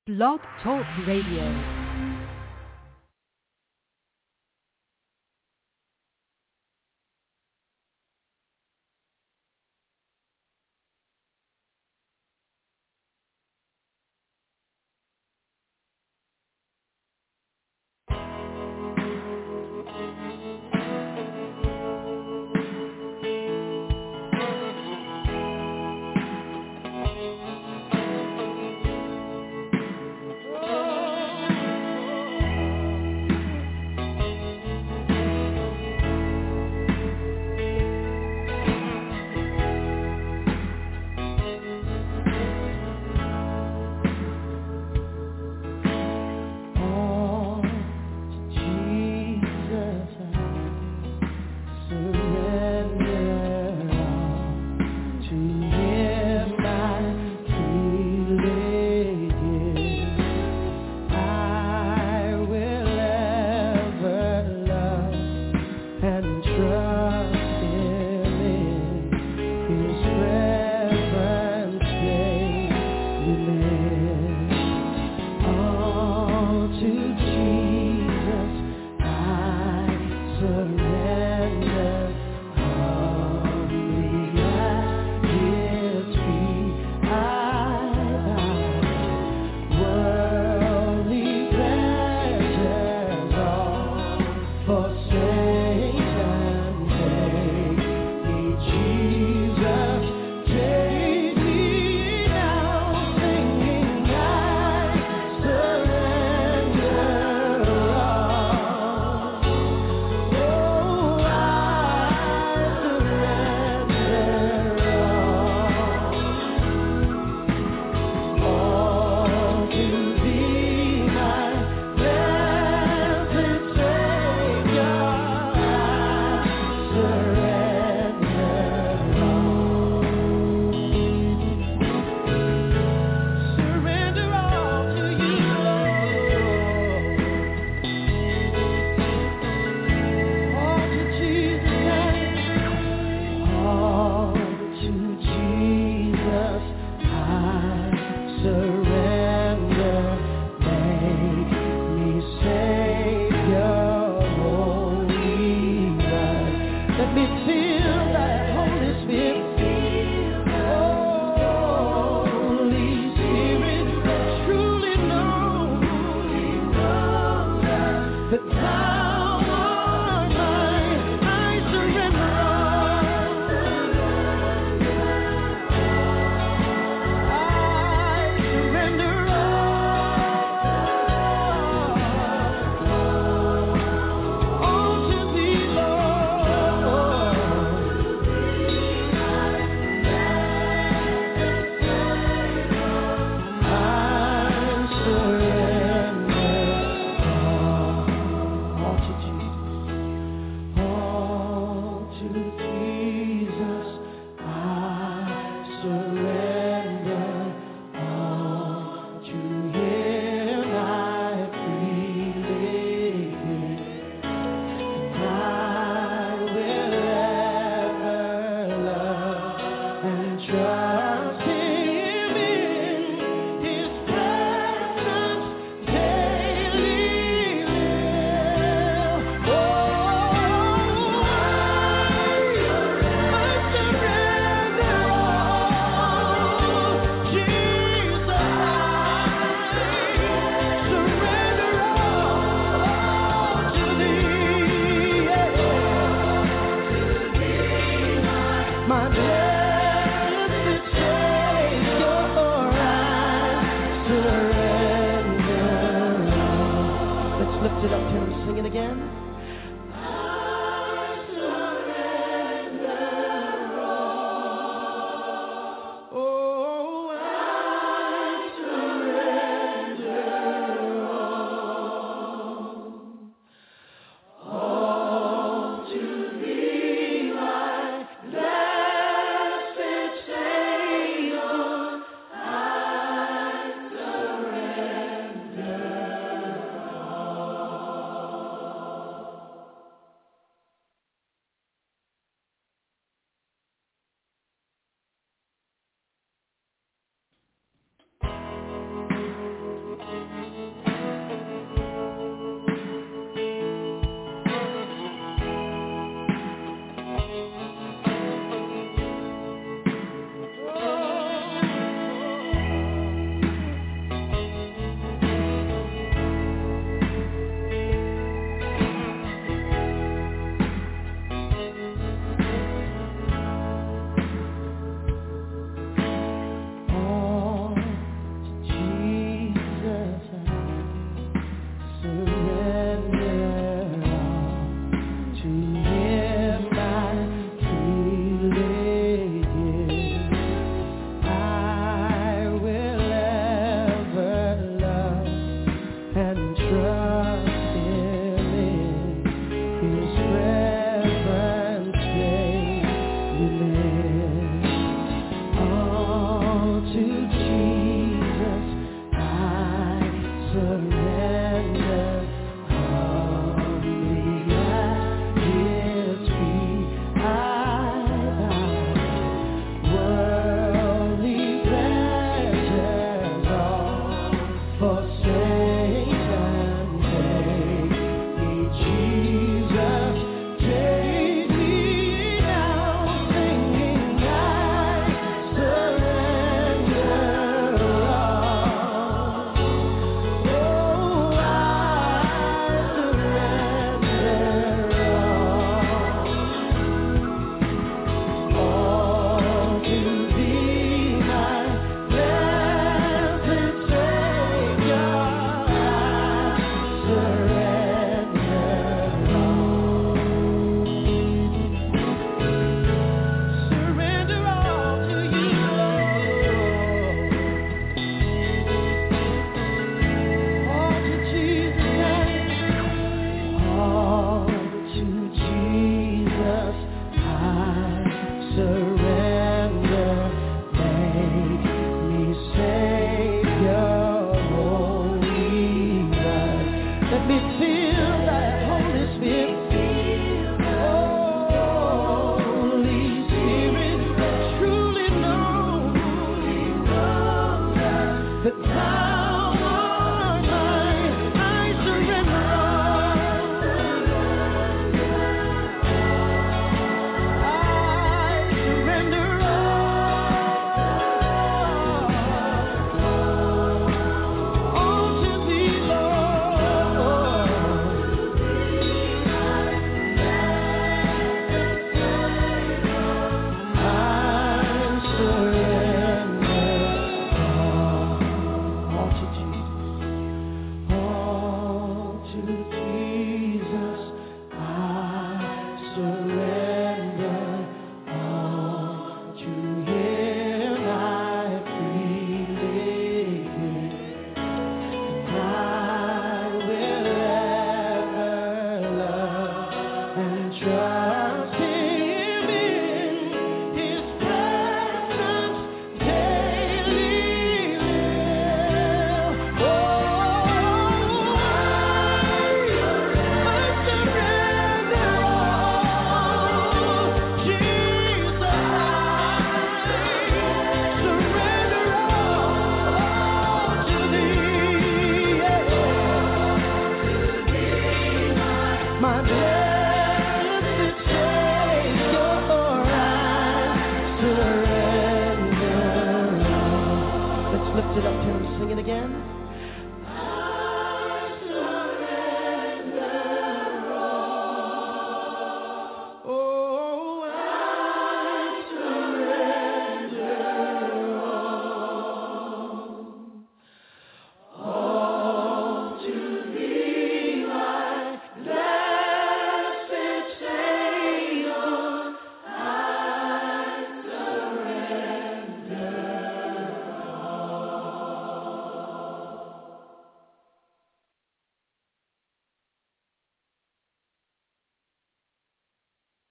Blog Talk Radio.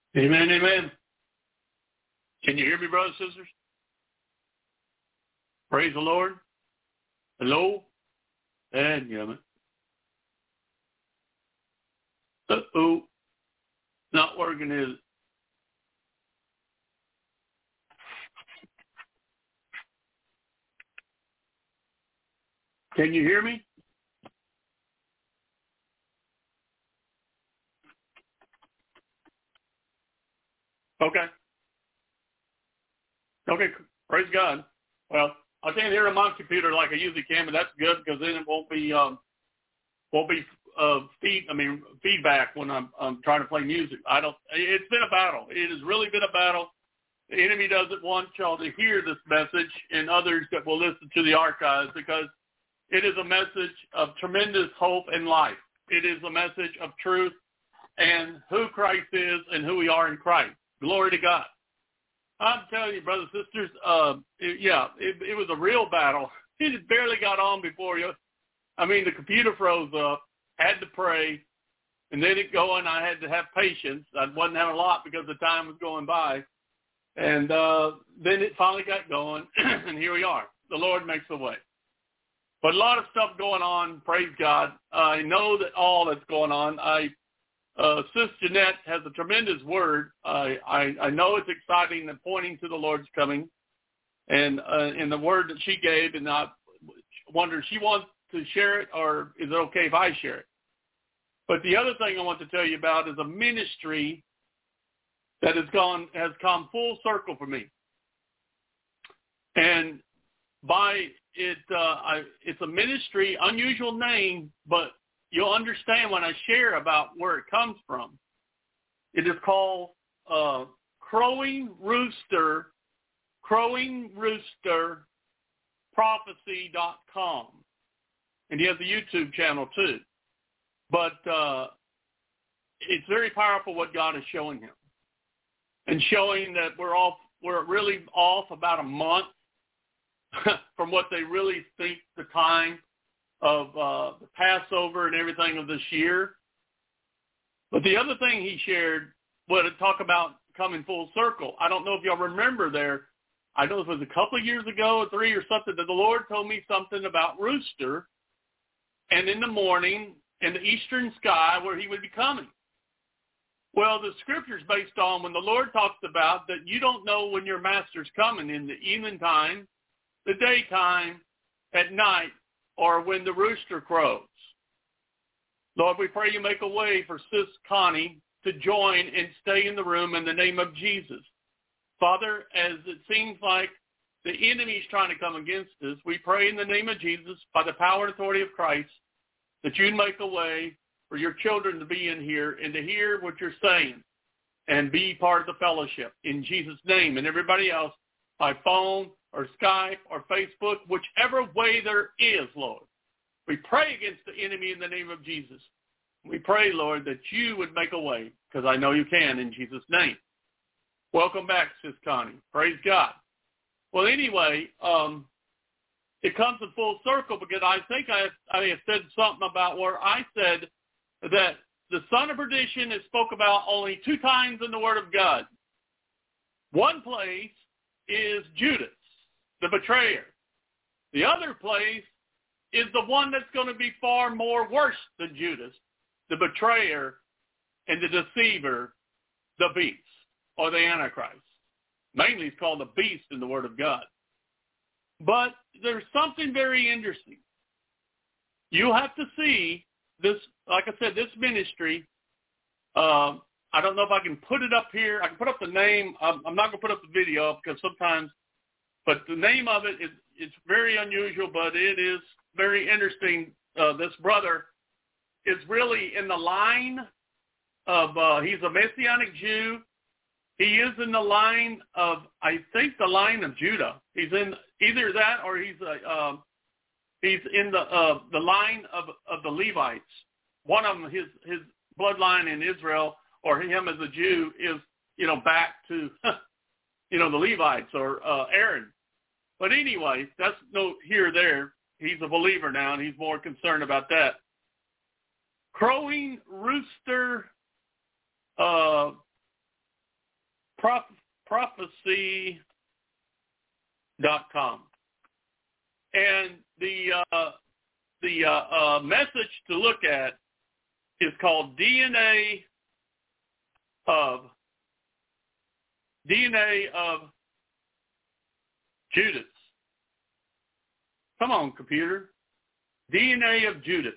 Amen, amen. Can you hear me, brothers and sisters? Praise the Lord. Hello? And Yemen. Uh-oh. Not working, is it? Can you hear me? Okay. Okay, praise God. Well, I can't hear on my computer like I usually can, but that's good because then it won't be feedback when I'm trying to play music. It's been a battle. It has really been a battle. The enemy doesn't want y'all to hear this message and others that will listen to the archives because it is a message of tremendous hope and life. It is a message of truth and who Christ is and who we are in Christ. Glory to God. I'm telling you, brothers and sisters, it was a real battle. It had barely got on before the computer froze up, had to pray, and then it going. I had to have patience. I wasn't having a lot because the time was going by. And then it finally got going, and here we are. The Lord makes a way. But a lot of stuff going on, praise God. I know that all that's going on. Sis Jeanette has a tremendous word. I know it's exciting and pointing to the Lord's coming. And in the word that she gave, and I wonder if she wants to share it or is it okay if I share it? But the other thing I want to tell you about is a ministry that has come full circle for me. And by it, it's a ministry, unusual name, but you'll understand when I share about where it comes from. It is called Crowing Rooster Prophecy.com. And he has a YouTube channel too. But it's very powerful what God is showing him. And showing that we're really off about a month from what they really think the time of the Passover and everything of this year. But the other thing he shared, talk about coming full circle. I don't know if y'all remember there. I know it was a couple of years ago or 3 or something that the Lord told me something about rooster and in the morning in the eastern sky where he would be coming. Well, the scripture's based on when the Lord talks about that you don't know when your master's coming in the evening time, the daytime, at night, or when the rooster crows. Lord, we pray you make a way for Sis Connie to join and stay in the room in the name of Jesus. Father, as it seems like the enemy's trying to come against us, we pray in the name of Jesus, by the power and authority of Christ, that you'd make a way for your children to be in here and to hear what you're saying and be part of the fellowship in Jesus' name. And everybody else, by phone or Skype or Facebook, whichever way there is, Lord. We pray against the enemy in the name of Jesus. We pray, Lord, that you would make a way, because I know you can in Jesus' name. Welcome back, Sis Connie. Praise God. Well, anyway, it comes in full circle because I think I have said something about where I said that the son of perdition is spoke about only 2 times in the Word of God. One place is Judas, the betrayer. The other place is the one that's going to be far more worse than Judas, the betrayer and the deceiver, the beast, or the Antichrist. Mainly it's called the beast in the Word of God. But there's something very interesting. You have to see this, like I said, this ministry. I don't know if I can put it up here. I can put up the name. I'm not going to put up the video because sometimes, but the name of it is it's very unusual, but it is very interesting. This brother is really in the line of, he's a Messianic Jew. He is in the line of, I think, the line of Judah. He's in either that or he's in the line of the Levites. One of them, his bloodline in Israel, or him as a Jew, is back to the Levites or Aaron. But anyway, that's no here or there. He's a believer now, and he's more concerned about that. Crowing Rooster prophecy.com. And the message to look at is called DNA of Judas. Come on, computer. DNA of Judas.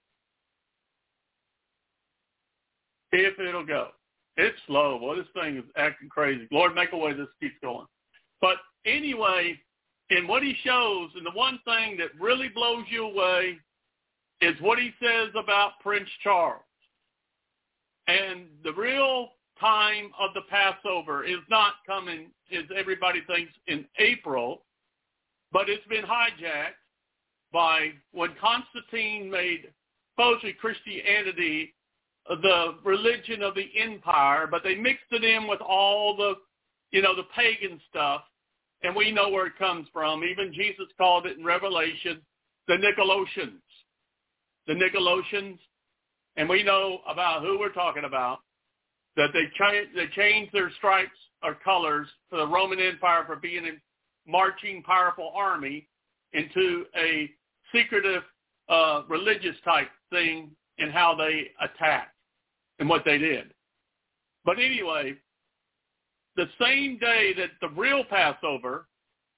If it'll go. It's slow. Boy, this thing is acting crazy. Lord, make a way this keeps going. But anyway, in what he shows, and the one thing that really blows you away is what he says about Prince Charles. And the real time of the Passover is not coming, as everybody thinks, in April, but it's been hijacked by when Constantine made supposedly Christianity the religion of the empire, but they mixed it in with all the, the pagan stuff, and we know where it comes from. Even Jesus called it in Revelation the Nicolaitans. The Nicolaitans, and we know about who we're talking about, that they changed their stripes or colors for the Roman Empire for being a marching, powerful army into a secretive religious type thing in how they attacked and what they did. But anyway, the same day that the real Passover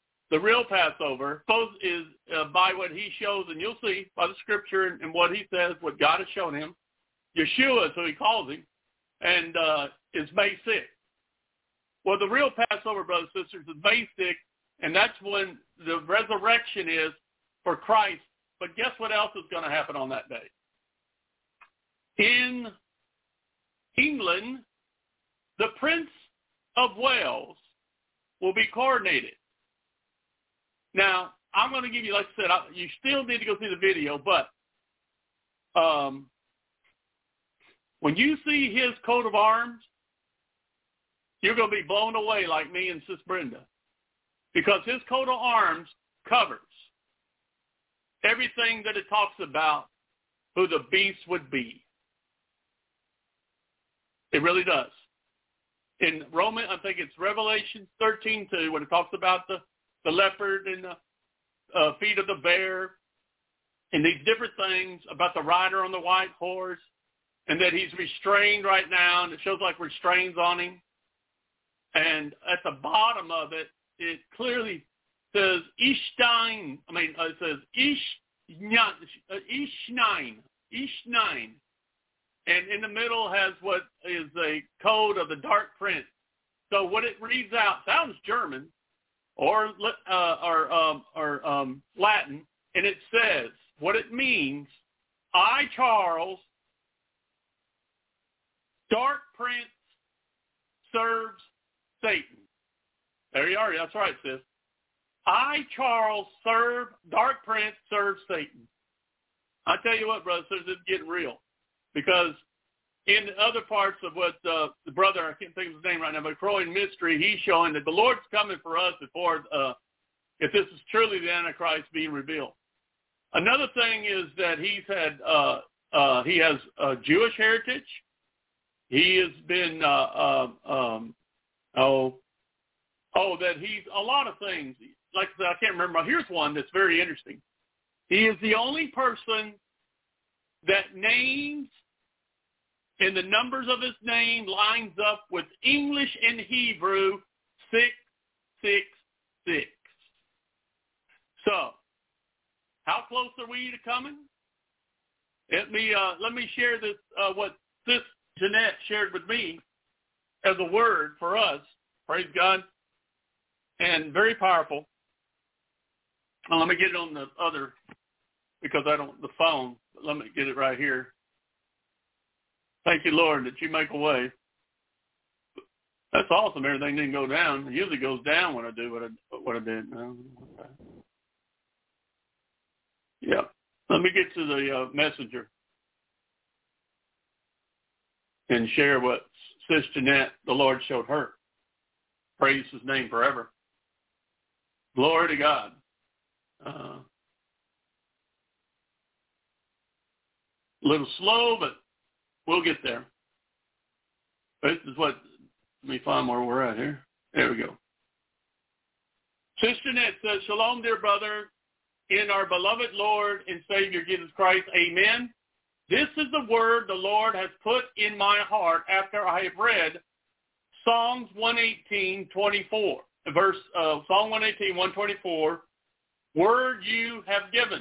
is by what he shows, and you'll see by the scripture and what he says, what God has shown him. Yeshua is who he calls him, and is May 6th. Well, the real Passover, brothers and sisters, is May 6th, and that's when the resurrection is for Christ. But guess what else is going to happen on that day? In England, the Prince of Wales will be coronated. Now, I'm going to give you, like I said, you still need to go see the video, but when you see his coat of arms, you're going to be blown away like me and Sis Brenda, because his coat of arms covers everything that it talks about who the beast would be. It really does. In Roman, I think it's Revelation 13:2, when it talks about the leopard and the feet of the bear and these different things about the rider on the white horse, and that he's restrained right now, and it shows like restraints on him. And at the bottom of it, it clearly says Ishnein. It says Ishnein. And in the middle has what is a code of the Dark Prince. So what it reads out sounds German or Latin, and it says what it means: I, Charles, Dark Prince, serves Satan. There you are. That's right, sis. I, Charles, Dark Prince, serves Satan. I tell you what, brothers, it's getting real. Because in other parts of what the brother, I can't think of his name right now, but Growing Mystery, he's showing that the Lord's coming for us before, if this is truly the Antichrist being revealed. Another thing is that he has a Jewish heritage. He has been, that he's a lot of things. Like I said, I can't remember. Here's one that's very interesting. He is the only person that names, and the numbers of his name lines up with English and Hebrew 666. So, how close are we to coming? Let me share this, what Sis Jeanette shared with me as a word for us. Praise God. And very powerful. Let me get it on the other, because the phone. Let me get it right here. Thank you, Lord, that you make a way. That's awesome. Everything didn't go down. It usually goes down when I do what I did. Okay. Yeah. Let me get to the messenger and share what Sis Jeanette, the Lord showed her. Praise his name forever. Glory to God. A little slow, but we'll get there. This is what Let me find where we're at here. There we go. Sister Net says, Shalom, dear brother, in our beloved Lord and Savior Jesus Christ. Amen. This is the word the Lord has put in my heart after I have read Psalms 118:24. Psalm 118, 124. Word you have given.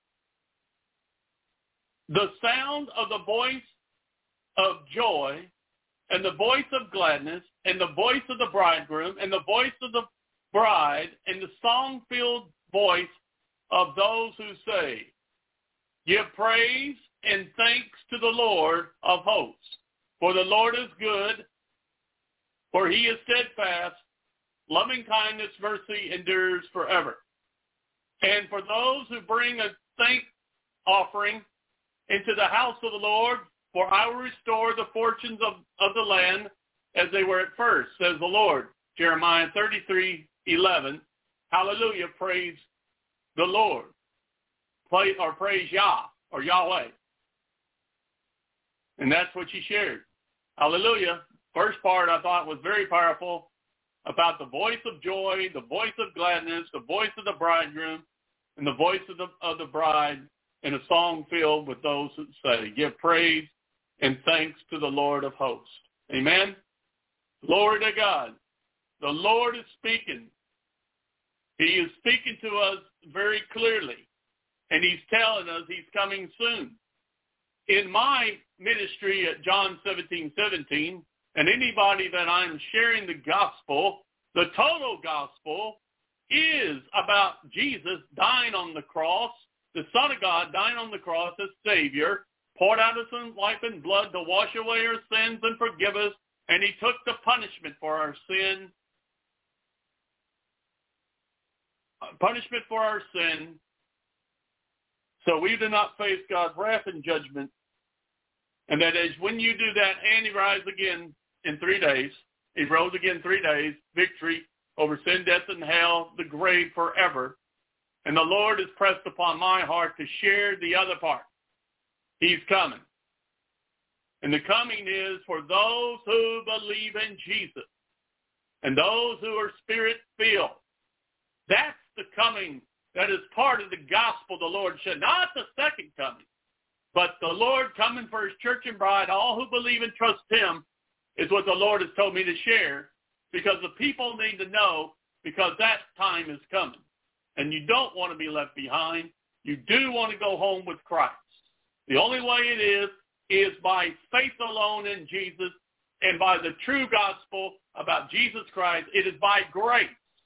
The sound of the voice of joy and the voice of gladness and the voice of the bridegroom and the voice of the bride and the song-filled voice of those who say, give praise and thanks to the Lord of hosts. For the Lord is good, for he is steadfast, loving kindness, mercy endures forever. And for those who bring a thank offering into the house of the Lord, for I will restore the fortunes of the land as they were at first, says the Lord. Jeremiah 33:11. Hallelujah, praise the Lord. Praise Yah, or Yahweh. And that's what she shared. Hallelujah. First part I thought was very powerful about the voice of joy, the voice of gladness, the voice of the bridegroom, and the voice of the bride, in a song filled with those who say, give praise and thanks to the Lord of hosts. Amen. Glory to God. The Lord is speaking. He is speaking to us very clearly, and he's telling us he's coming soon. In my ministry at John 17:17, and anybody that I'm sharing the gospel, the total gospel, is about Jesus dying on the cross, the Son of God dying on the cross as Savior, poured out his own life and blood to wash away our sins and forgive us, and he took the punishment for our sin. So we do not face God's wrath and judgment. And that is when you do that, and he rise again in 3 days. He rose again 3 days, victory over sin, death, and hell, the grave forever. And the Lord has pressed upon my heart to share the other part. He's coming. And the coming is for those who believe in Jesus and those who are spirit-filled. That's the coming that is part of the gospel the Lord said. Not the second coming, but the Lord coming for his church and bride. All who believe and trust him is what the Lord has told me to share, because the people need to know, because that time is coming. And you don't want to be left behind. You do want to go home with Christ. The only way it is by faith alone in Jesus and by the true gospel about Jesus Christ. It is by grace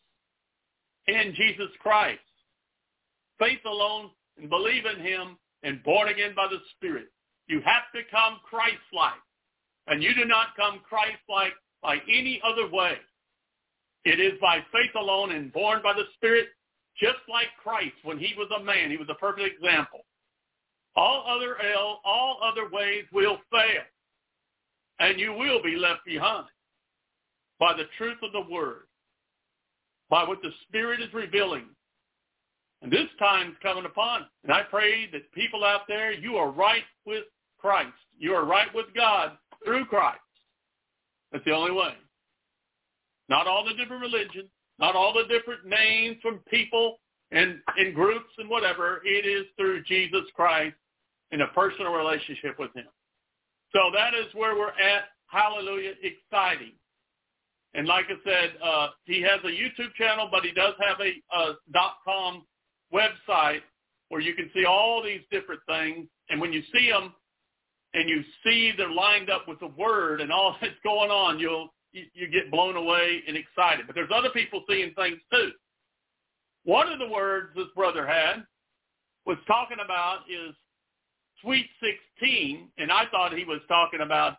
in Jesus Christ. Faith alone and believe in him and born again by the Spirit. You have to come Christ-like. And you do not come Christ-like by any other way. It is by faith alone and born by the Spirit, just like Christ when he was a man. He was a perfect example. All other ways will fail. And you will be left behind by the truth of the word, by what the Spirit is revealing. And this time is coming upon. And I pray that people out there, you are right with Christ. You are right with God through Christ. That's the only way. Not all the different religions, not all the different names from people and in groups and whatever. It is through Jesus Christ in a personal relationship with him. So that is where we're at. Hallelujah. Exciting. And like I said, he has a YouTube channel, but he does have a .com website where you can see all these different things. And when you see them and you see they're lined up with the word and all that's going on, you get blown away and excited. But there's other people seeing things too. One of the words this brother was talking about is Sweet 16, and I thought he was talking about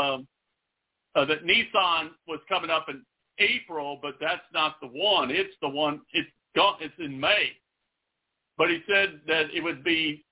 that Nissan was coming up in April, but that's not the one. It's the one. It's in May. But he said that it would be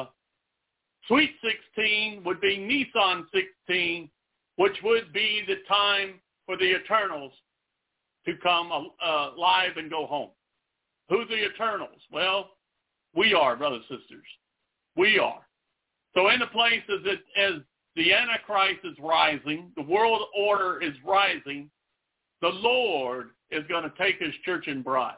Sweet 16 would be Nissan 16, which would be the time for the Eternals to come live and go home. Who's the Eternals? Well, we are, brothers and sisters. We are. So in the places that as the Antichrist is rising, the world order is rising, the Lord is going to take his church and bride.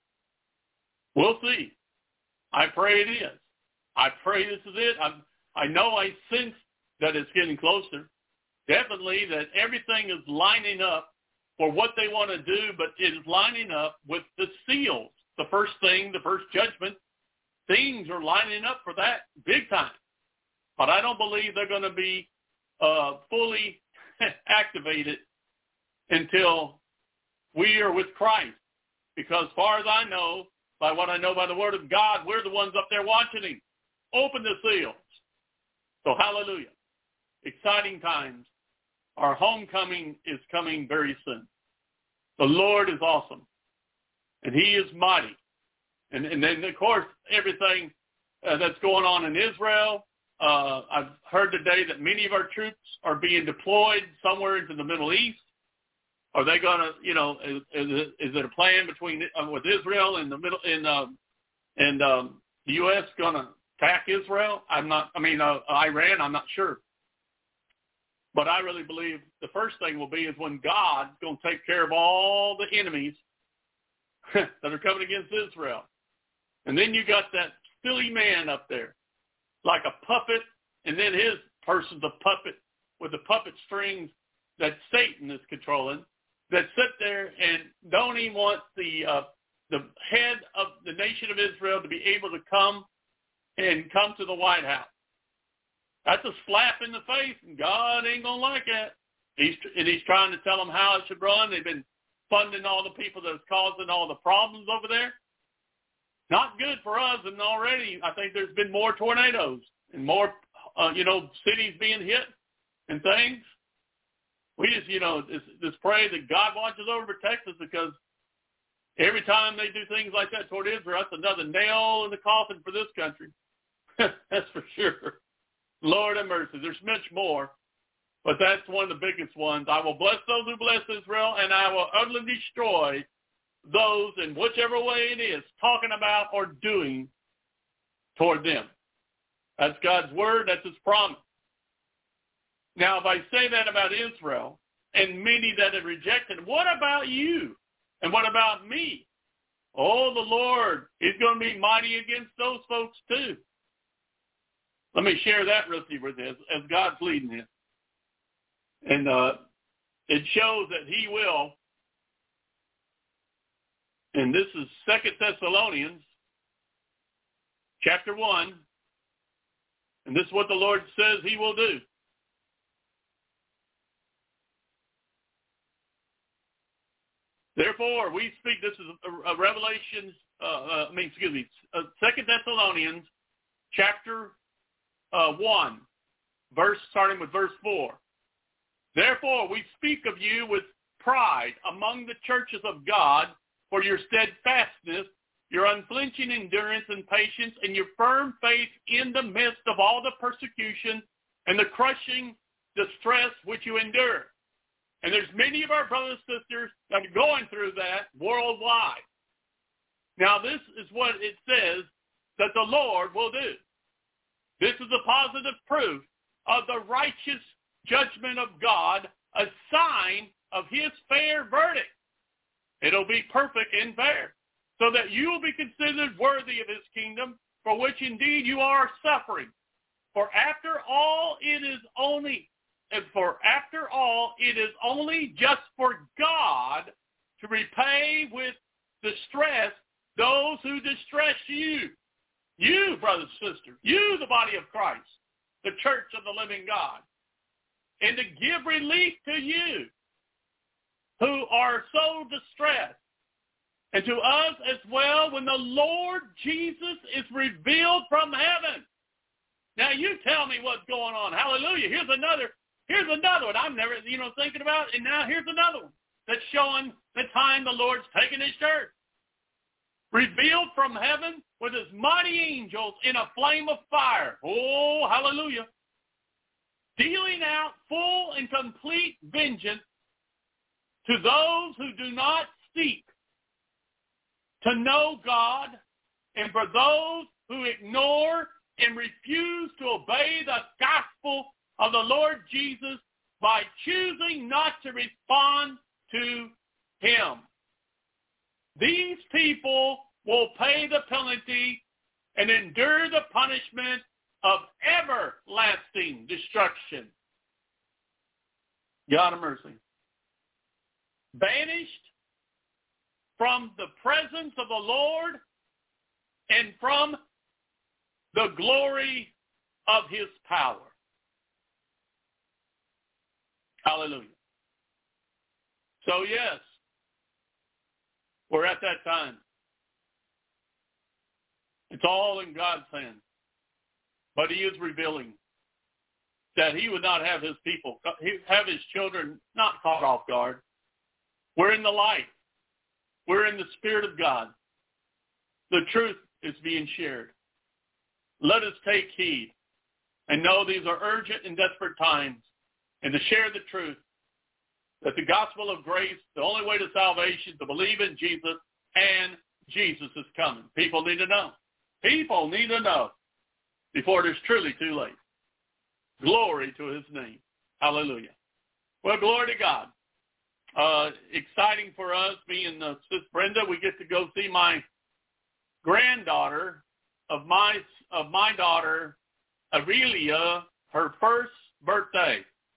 We'll see. I pray it is. I pray this is it. I know I sense that it's getting closer. Definitely that everything is lining up for what they want to do, but it is lining up with the seals. The first thing, the first judgment, things are lining up for that big time. But I don't believe they're going to be fully activated until we are with Christ. Because as far as I know, by what I know by the Word of God, we're the ones up there watching him. Open the seals. So hallelujah. Exciting times. Our homecoming is coming very soon. The Lord is awesome. And he is mighty. And then, of course, everything that's going on in Israel. I've heard today that many of our troops are being deployed somewhere into the Middle East. Are they going to, is it a plan between with Israel and the U.S. going to attack Israel? Iran. I'm not sure. But I really believe the first thing will be is when God's going to take care of all the enemies that are coming against Israel. And then you got that silly man up there, like a puppet, and then his person's a puppet with the puppet strings that Satan is controlling, that sit there and don't even want the head of the nation of Israel to be able to come to the White House. That's a slap in the face, and God ain't going to like that. He's trying to tell them how it should run. They've been funding all the people that's causing all the problems over there. Not good for us, and already I think there's been more tornadoes and more, cities being hit and things. We just pray that God watches over Texas, because every time they do things like that toward Israel, that's another nail in the coffin for this country. That's for sure. Lord have mercy. There's much more, but that's one of the biggest ones. I will bless those who bless Israel, and I will utterly destroy those in whichever way it is talking about or doing toward them. That's God's word. That's his promise. Now, if I say that about Israel and many that have rejected, what about you? And what about me? Oh, the Lord is going to be mighty against those folks too. Let me share that with you as God's leading him. And it shows that he will. And this is 2 Thessalonians chapter 1. And this is what the Lord says he will do. Therefore, we speak, this is a Revelation, 2 Thessalonians chapter 1, starting with verse 4. Therefore, we speak of you with pride among the churches of God for your steadfastness, your unflinching endurance and patience, and your firm faith in the midst of all the persecution and the crushing distress which you endure. And there's many of our brothers and sisters that are going through that worldwide. Now, this is what it says that the Lord will do. This is a positive proof of the righteous judgment of God, a sign of his fair verdict. It'll be perfect and fair, so that you will be considered worthy of his kingdom, for which indeed you are suffering. For after all, it is only just for God to repay with distress those who distress you. You, brothers and sisters, you, the body of Christ, the church of the living God, and to give relief to you who are so distressed, and to us as well when the Lord Jesus is revealed from heaven. Now you tell me what's going on. Hallelujah. Here's another one I'm never, thinking about, and now here's another one that's showing the time the Lord's taking his church. Revealed from heaven with his mighty angels in a flame of fire. Oh, hallelujah. Dealing out full and complete vengeance to those who do not seek to know God, and for those who ignore and refuse to obey the gospel of the Lord Jesus by choosing not to respond to him. These people will pay the penalty and endure the punishment of everlasting destruction. God of mercy. Banished from the presence of the Lord and from the glory of his power. Hallelujah. So yes, we're at that time. It's all in God's hand. But he is revealing that he would not have his people, have his children not caught off guard. We're in the light. We're in the Spirit of God. The truth is being shared. Let us take heed and know these are urgent and desperate times, and to share the truth that the gospel of grace, the only way to salvation, to believe in Jesus, and Jesus is coming. People need to know. People need to know before it is truly too late. Glory to his name. Hallelujah. Well, glory to God. Exciting for us, me and Sis Brenda, we get to go see my granddaughter of my daughter, Aurelia, her first birthday.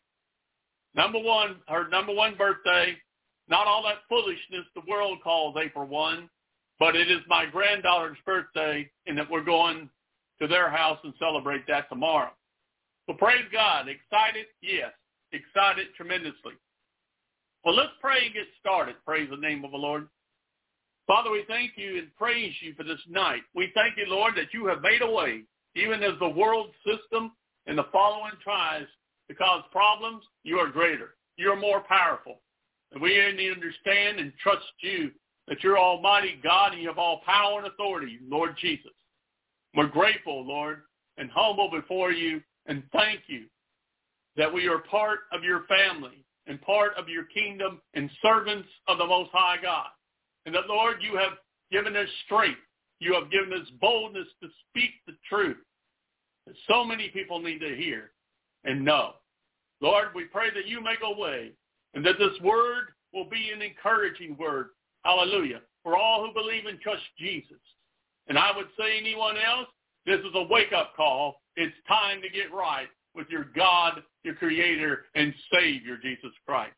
Her number one birthday, not all that foolishness the world calls April 1, but it is my granddaughter's birthday, and that we're going to their house and celebrate that tomorrow. So praise God. Excited? Yes. Excited tremendously. Well, let's pray and get started. Praise the name of the Lord. Father, we thank you and praise you for this night. We thank you, Lord, that you have made a way, even as the world system and the following tries to cause problems. You are greater. You are more powerful. And we need to understand and trust you that you're Almighty God and you have all power and authority, Lord Jesus. We're grateful, Lord, and humble before you, and thank you that we are part of your family and part of your kingdom and servants of the Most High God. And that, Lord, you have given us strength. You have given us boldness to speak the truth that so many people need to hear and know. Lord, we pray that you make a way and that this word will be an encouraging word. Hallelujah. For all who believe and trust Jesus. And I would say anyone else, this is a wake-up call. It's time to get right with your God, your Creator, and Savior, Jesus Christ.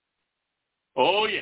Oh, yes.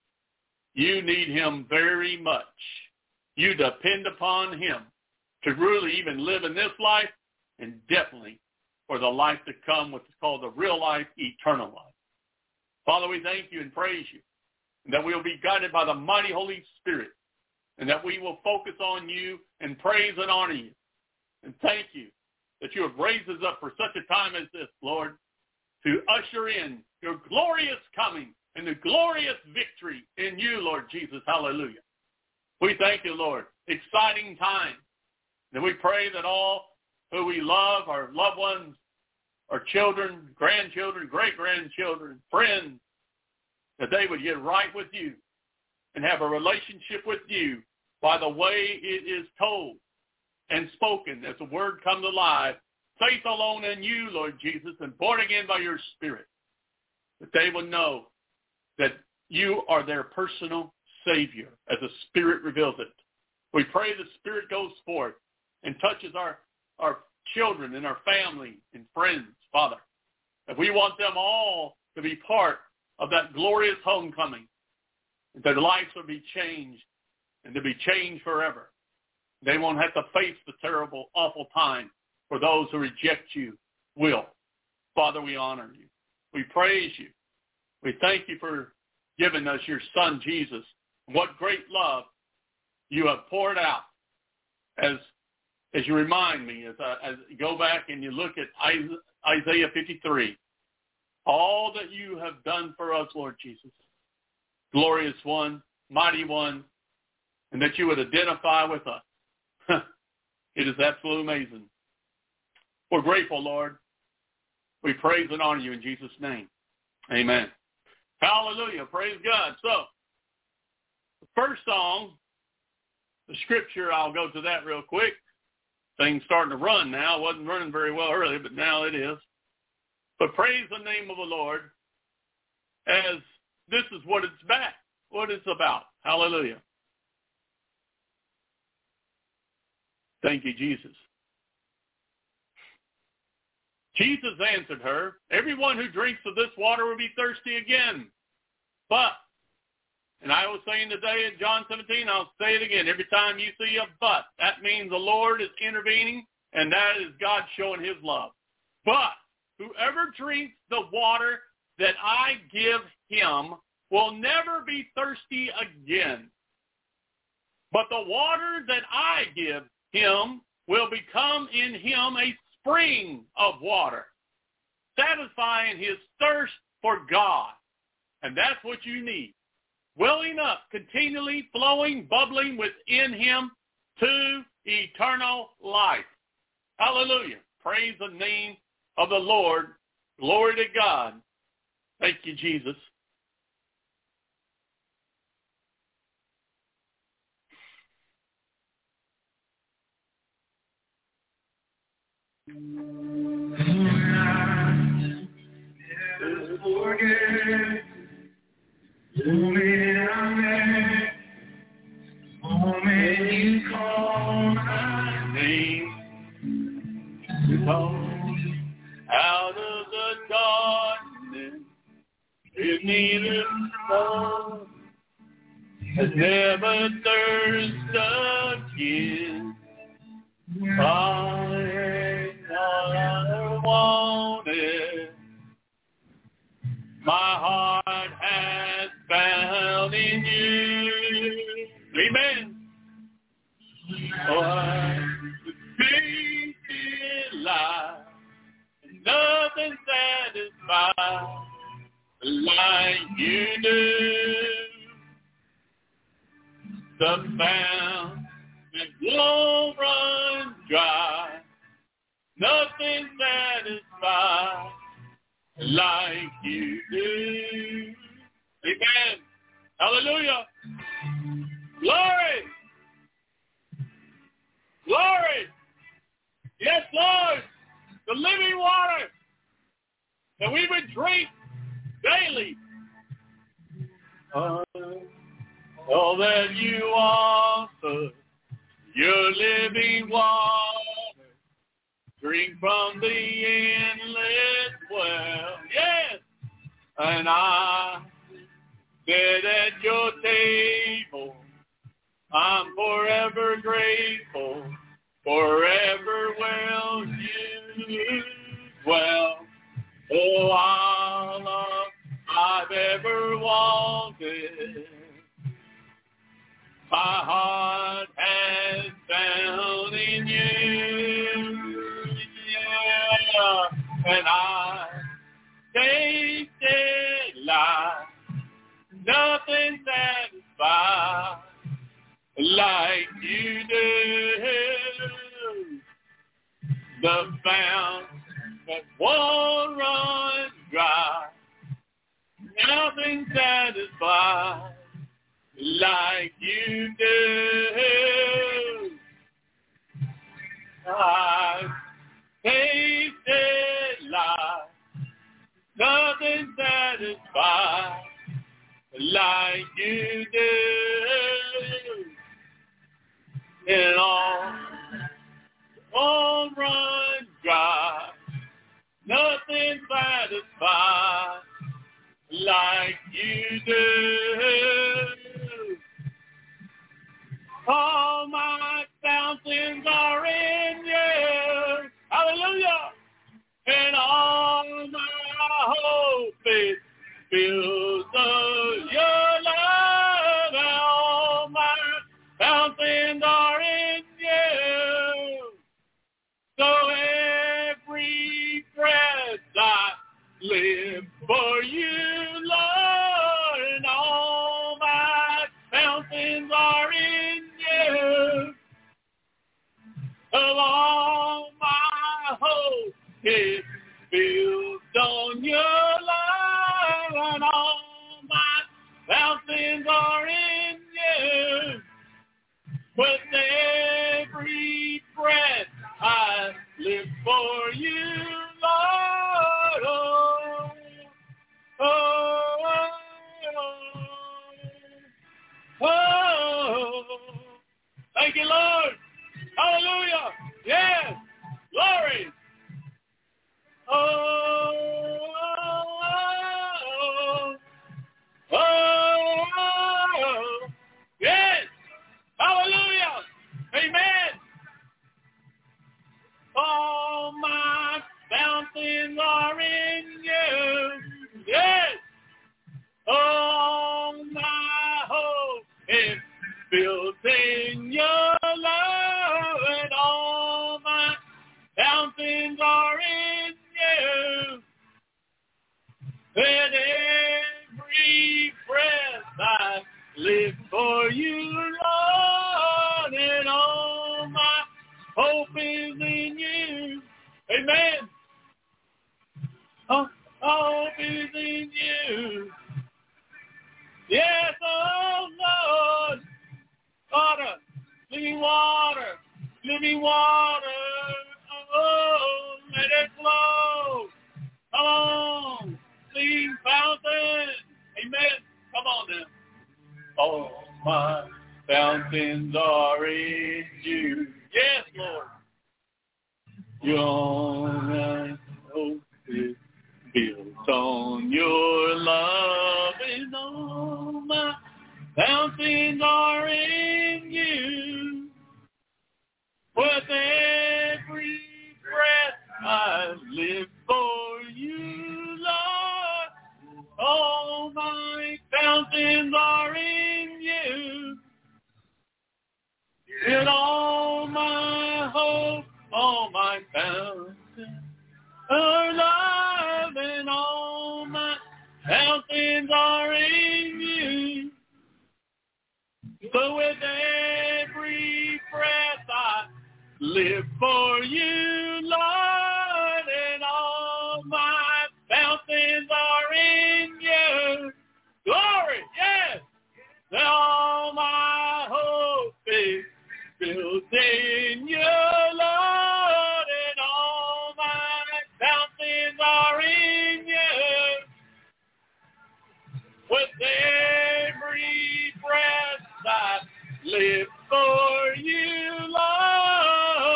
You need him very much. You depend upon him to really even live in this life and definitely for the life to come, what's called the real life, eternal life. Father, we thank you and praise you, and that we will be guided by the mighty Holy Spirit, and that we will focus on you and praise and honor you. And thank you that you have raised us up for such a time as this, Lord, to usher in your glorious coming and the glorious victory in you, Lord Jesus. Hallelujah. We thank you, Lord. Exciting time. And we pray that all who we love, our loved ones, our children, grandchildren, great-grandchildren, friends, that they would get right with you and have a relationship with you by the way it is told and spoken as the word comes alive. Faith alone in you, Lord Jesus, and born again by your Spirit, that they will know that you are their personal Savior as the Spirit reveals it. We pray the Spirit goes forth and touches our children and our family and friends, Father. That we want them all to be part of that glorious homecoming, and their lives will be changed and to be changed forever. They won't have to face the terrible, awful time for those who reject you will. Father, we honor you. We praise you. We thank you for giving us your Son, Jesus. What great love you have poured out. As you remind me, as you go back and you look at Isaiah 53, all that you have done for us, Lord Jesus, glorious one, mighty one, and that you would identify with us. It is absolutely amazing. We're grateful, Lord. We praise and honor you in Jesus' name. Amen. Hallelujah. Praise God. So, the first song, the scripture, I'll go to that real quick. Things starting to run now. It wasn't running very well earlier, but now it is. But praise the name of the Lord, as this is what it's about. Hallelujah. Thank you, Jesus. Jesus answered her, everyone who drinks of this water will be thirsty again. But, and I was saying today in John 17, I'll say it again, every time you see a but, that means the Lord is intervening, and that is God showing his love. But whoever drinks the water that I give him will never be thirsty again. But the water that I give him will become in him a spring of water, satisfying his thirst for God. And that's what you need. Welling up, continually flowing, bubbling within him to eternal life. Hallelujah. Praise the name of the Lord. Glory to God. Thank you, Jesus. Forget the moment you call my name, you come out of the darkness, it neither sun has never thirst again. I wanted. My heart has found in you. Amen. Oh, I'm the peace life. Nothing satisfies like you do. The fountain won't run dry. Nothing satisfies like you do. Amen. Hallelujah. Glory. Glory. Yes, Lord. The living water that we would drink daily. All that you offer, your living water. Drink from the endless well. Yes. And I sit at your table. I'm forever grateful. Forever will you dwell. Oh, all I've ever wanted, my heart has found in you. And I tasted life, nothing satisfies like you do. The fountain that won't run dry, nothing satisfies like you do. I've tasted life, nothing satisfies like you do. And all run dry, nothing satisfies like you do. All my fountains are in you. Hallelujah. And all my hope is filled of your love. And all my fountains are in you. So every breath I live for you, Lord. And all my fountains are in you. Of all my hope is built on your love, and all my fountains are in you. With every breath I live for you, Lord, Thank you, Lord. Hallelujah. Yes. Glory. Yes. Hallelujah. Amen. All my fountains are in you. Yes. All my hope is built in your love, and all my fountains are in you. With every breath I live for you, Lord, and all my hope is in you. Amen. Hope is in you. Yes, oh Lord. Water, living water, living water. Oh, let it flow. Come on, clean fountain. Amen. Come on now. All my fountains are in you. Yes, Lord. Your hope is built on your love, and all my fountains are in you. With every breath I live for you, Lord. All my fountains are in you. And all my hope, all my fountains are love, and all my fountains are in you. So with every breath I live for you, Lord, and all my fountains are in you. Glory, yes. All my hope is built in you, Lord, and all my fountains are in you. With every breath I live for you, Lord.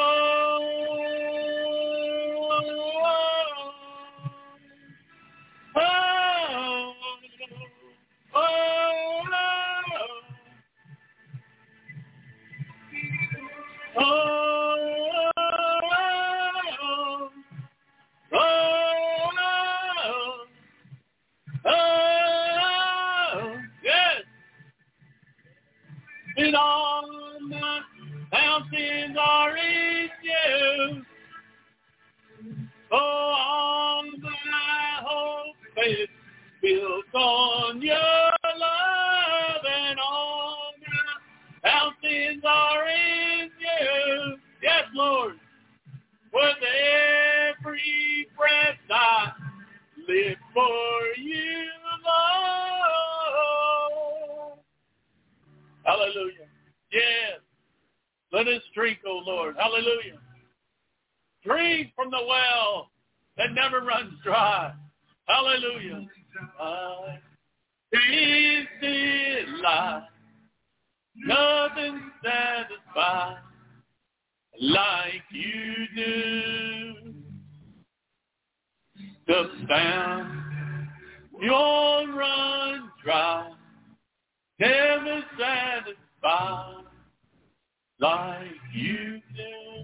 Oh, oh, oh, oh, oh, oh, yes. And all my fountains are in you. Oh, all my hope is built on your love, and all my fountains are in you. Yes, Lord. With every breath I live for you, Lord. Hallelujah. Yes. Let us drink, O Lord. Hallelujah. Drink from the well that never runs dry. Hallelujah. I tasted life. Nothing satisfies like you do. The fountain, you'll run dry. Never satisfied like you do.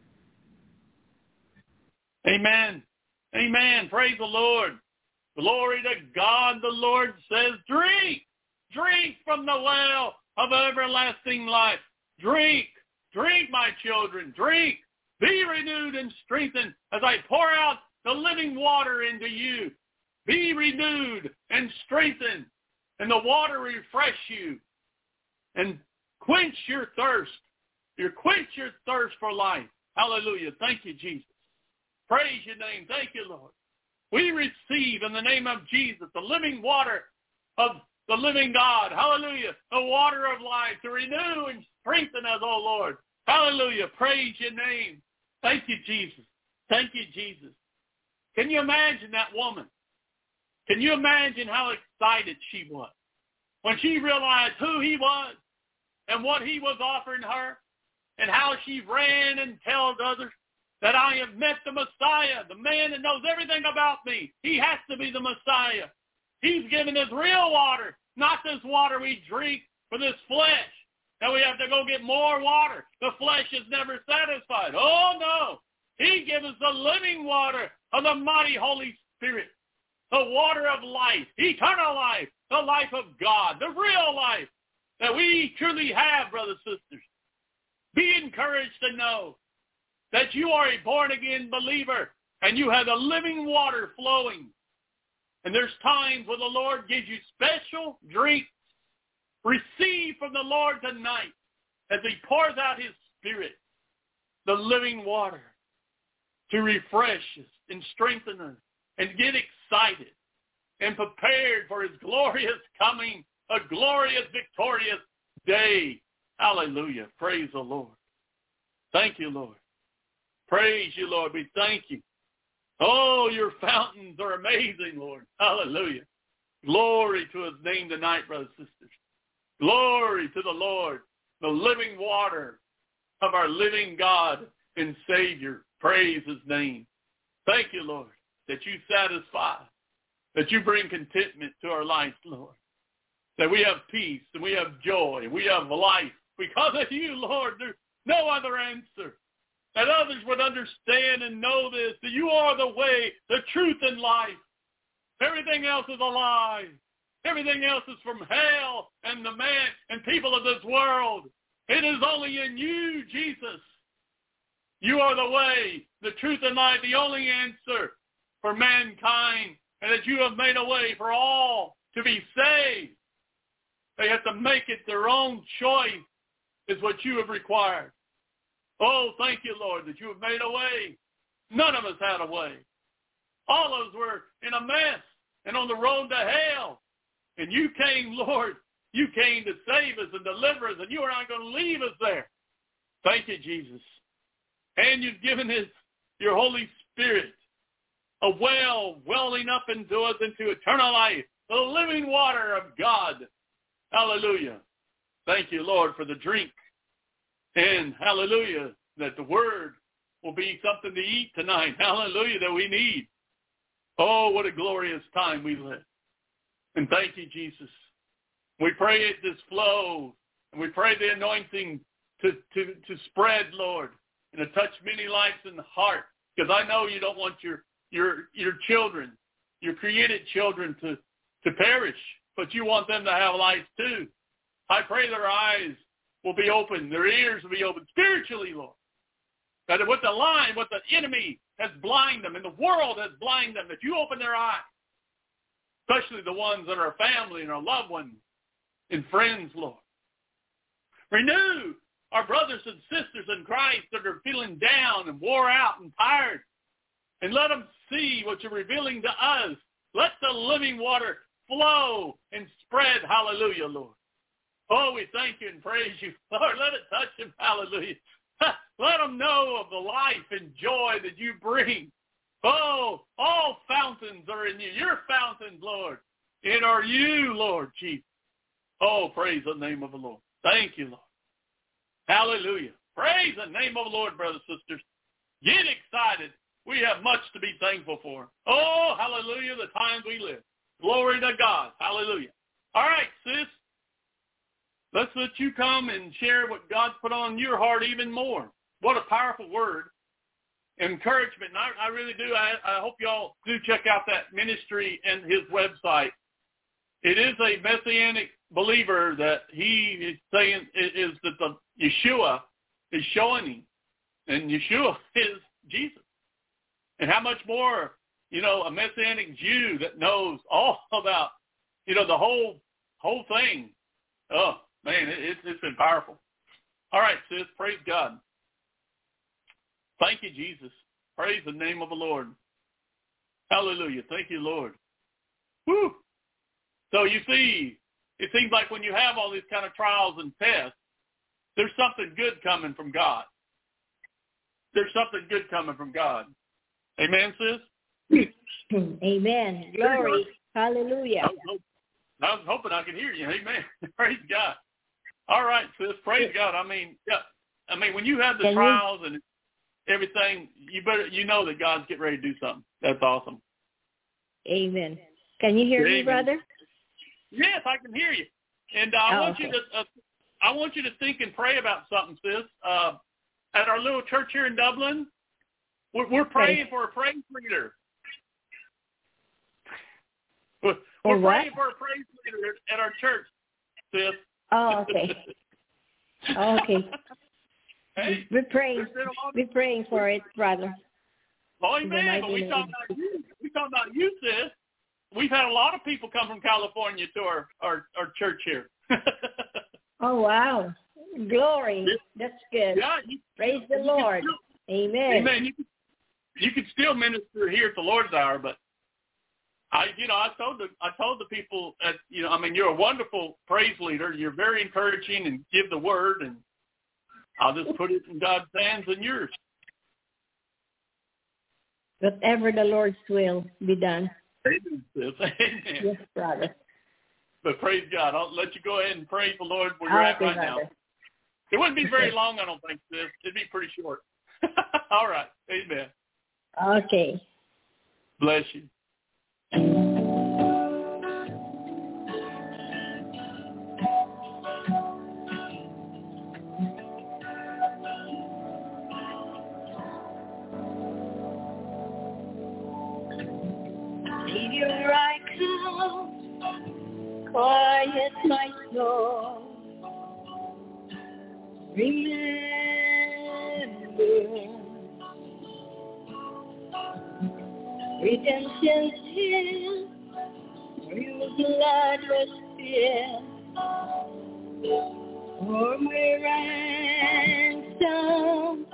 Amen. Amen. Praise the Lord. Glory to God. The Lord says, drink. Drink from the well of everlasting life. Drink. Drink, my children. Drink. Be renewed and strengthened as I pour out the living water into you. Be renewed and strengthened, and the water refresh you and quench your thirst. Quench your thirst for life. Hallelujah. Thank you, Jesus. Praise your name. Thank you, Lord. We receive in the name of Jesus the living water of the living God. Hallelujah. The water of life to renew and strengthen us, oh Lord. Hallelujah. Praise your name. Thank you, Jesus. Thank you, Jesus. Can you imagine that woman? Can you imagine how excited she was when she realized who he was and what he was offering her, and how she ran and told others that I have met the Messiah, the man that knows everything about me. He has to be the Messiah. He's given us real water, not this water we drink for this flesh. And we have to go get more water. The flesh is never satisfied. Oh, no. He gives us the living water of the mighty Holy Spirit, the water of life, eternal life, the life of God, the real life that we truly have, brothers and sisters. Be encouraged to know that you are a born-again believer and you have the living water flowing. And there's times when the Lord gives you special drinks. Receive from the Lord tonight as he pours out his Spirit, the living water, to refresh us and strengthen us and get excited and prepared for his glorious coming, a glorious, victorious day. Hallelujah. Praise the Lord. Thank you, Lord. Praise you, Lord. We thank you. Oh, your fountains are amazing, Lord. Hallelujah. Glory to his name tonight, brothers and sisters. Glory to the Lord, the living water of our living God and Savior. Praise his name. Thank you, Lord, that you satisfy, that you bring contentment to our lives, Lord, that we have peace and we have joy and we have life. Because of you, Lord, there's no other answer. That others would understand and know this, that you are the way, the truth, and life. Everything else is a lie. Everything else is from hell and the man and people of this world. It is only in you, Jesus. You are the way, the truth, and life, the only answer for mankind, and that you have made a way for all to be saved. They have to make it their own choice, is what you have required. Oh, thank you, Lord, that you have made a way. None of us had a way. All of us were in a mess and on the road to hell. And you came, Lord, you came to save us and deliver us, and you are not going to leave us there. Thank you, Jesus. And you've given us your Holy Spirit, a well welling up into us into eternal life, the living water of God. Hallelujah. Thank you, Lord, for the drink. And hallelujah, that the word will be something to eat tonight. Hallelujah, that we need. Oh, what a glorious time we live. And thank you, Jesus. We pray it this flow, and we pray the anointing to spread, Lord, and to touch many lives in the heart. Because I know you don't want your children, your created children, to perish, but you want them to have life too. I pray their eyes will be open, their ears will be open spiritually, Lord. That what the enemy has blinded them, and the world has blinded them, that you open their eyes. Especially the ones that are family and our loved ones and friends, Lord. Renew our brothers and sisters in Christ that are feeling down and wore out and tired. And let them see what you're revealing to us. Let the living water flow and spread. Hallelujah, Lord. Oh, we thank you and praise you. Lord, let it touch them. Hallelujah. Let them know of the life and joy that you bring. Oh, all fountains are in you. Your fountains, Lord. And are you, Lord Jesus. Oh, praise the name of the Lord. Thank you, Lord. Hallelujah. Praise the name of the Lord, brothers and sisters. Get excited. We have much to be thankful for. Oh, hallelujah, the times we live. Glory to God. Hallelujah. All right, sis. Let's let you come and share what God's put on your heart even more. What a powerful word. Encouragement. And I really do. I hope y'all do check out that ministry and his website. It is a Messianic believer that he is saying is that the Yeshua is showing him. And Yeshua is Jesus. And how much more, a Messianic Jew that knows all about, the whole thing. Oh, man, it's been powerful. All right, sis, praise God. Thank you, Jesus. Praise the name of the Lord. Hallelujah. Thank you, Lord. Whew. So you see, it seems like when you have all these kind of trials and tests, there's something good coming from God. There's something good coming from God. Amen, sis? Amen. Glory. Hallelujah. I was hoping I could hear you. Amen. Praise God. All right, sis. Praise God. I mean, when you have the trials and everything, you know that God's getting ready to do something. That's awesome. Amen. Can you hear me, brother? Yes, I can hear you. And I want you to think and pray about something, sis. At our little church here in Dublin, we're praying for a praise leader. We're praying for a praise leader at our church, sis. Oh, okay. Okay. Hey, we're praying for it, brother. Oh, amen. But we talking about you, sis. We've had a lot of people come from California to our church here. Oh, wow. Glory. That's good. Yeah, praise the Lord. Amen. Amen. You can still minister here at the Lord's Hour, but I told the people that, you're a wonderful praise leader. You're very encouraging and give the word, and I'll just put it in God's hands and yours. Whatever the Lord's will be done. Amen. Yes, brother. But praise God. I'll let you go ahead and praise the Lord where you're at right now. It wouldn't be very long, I don't think, sis. It'd be pretty short. All right. Amen. Okay. Bless you. Savior, I come, quiet my soul. Remember, redemption's here, where your blood was spilled for my ransom.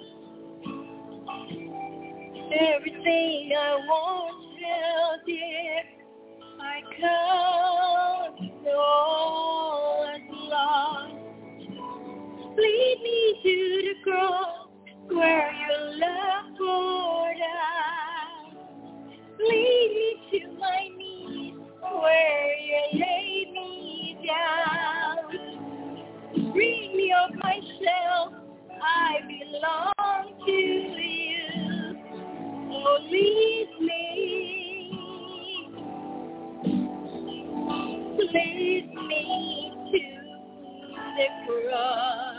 Everything I want, dear, I come, all is lost. Lead me to the cross where your love poured out. Lead me to my knees where you laid me down. Bring me of myself, I belong to you. Oh, lead me to the cross.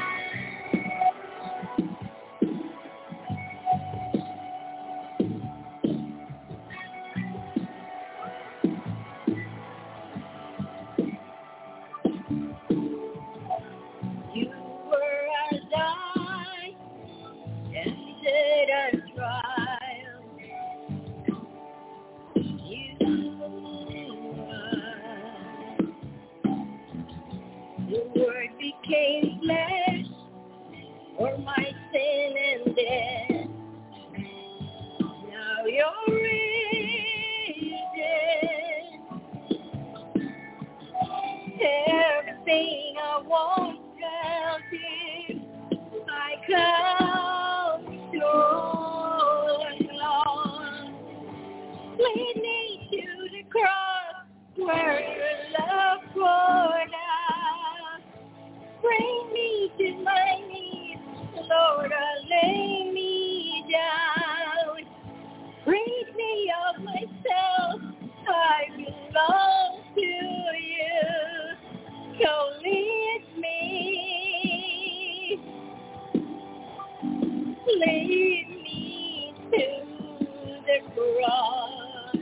You were as I, tempted and trial. The Word became flesh for my sin and death. Now you're risen. Everything I want down here, I come so long. Lead me to the cross where your love poured out. Bring me to my knees, Lord, lay me down. Rid me of myself, I belong to you. So lead me to the cross.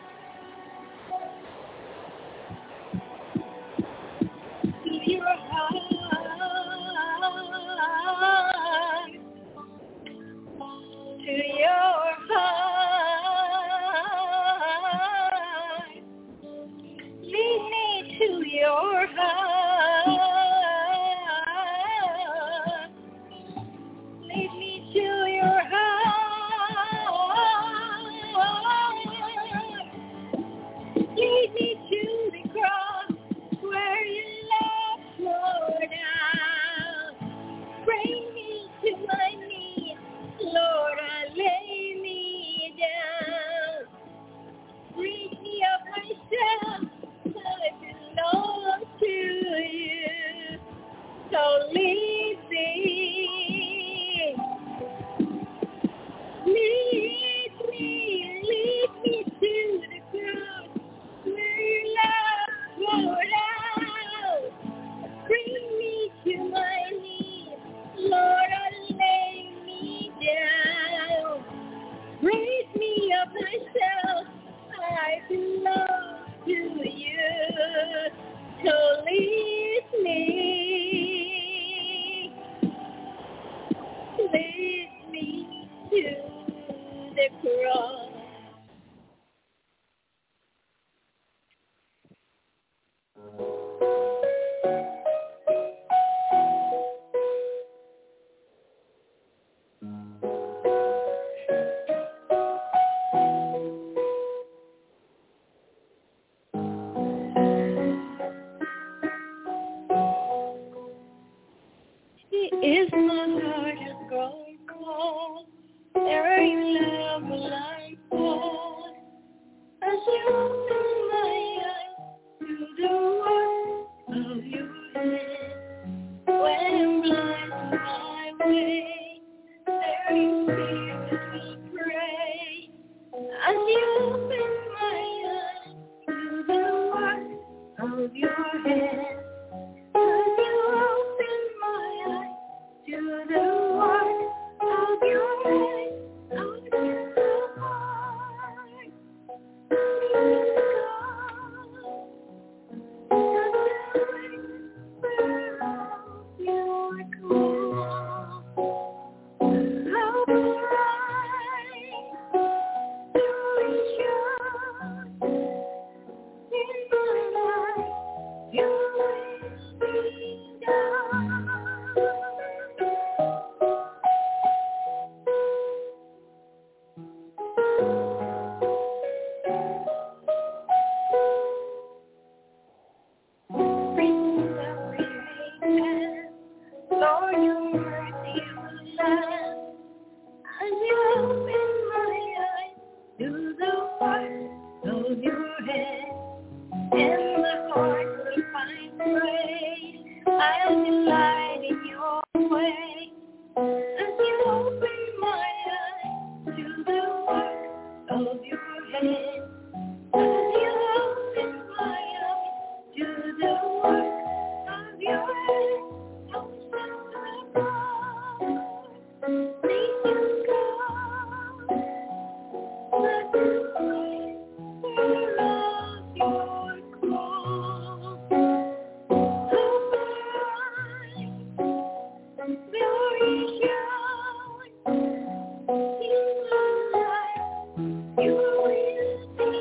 To your heart, to your heart. Lead me to your heart. Lead me to your heart. God. Is my heart has grown cold? There you love will I fall as you open my eyes to the work of your hand. When I'm blind to my way, there you hear me pray as you open my eyes to the work of your hand. As you open my eyes to the work of your hand, out of your heart, please God, the your call. How bright to reach out in my life, you will be done. Lord, your mercy will last as you open my eyes to the work of your hand, and my heart will find praise. I'll delight in your way as you open my eyes to the work of your hand. As you open my eyes to the work of your hand, don't stop my God. Please you God, let the whisper of your call. How bright glory shine in my life, you will be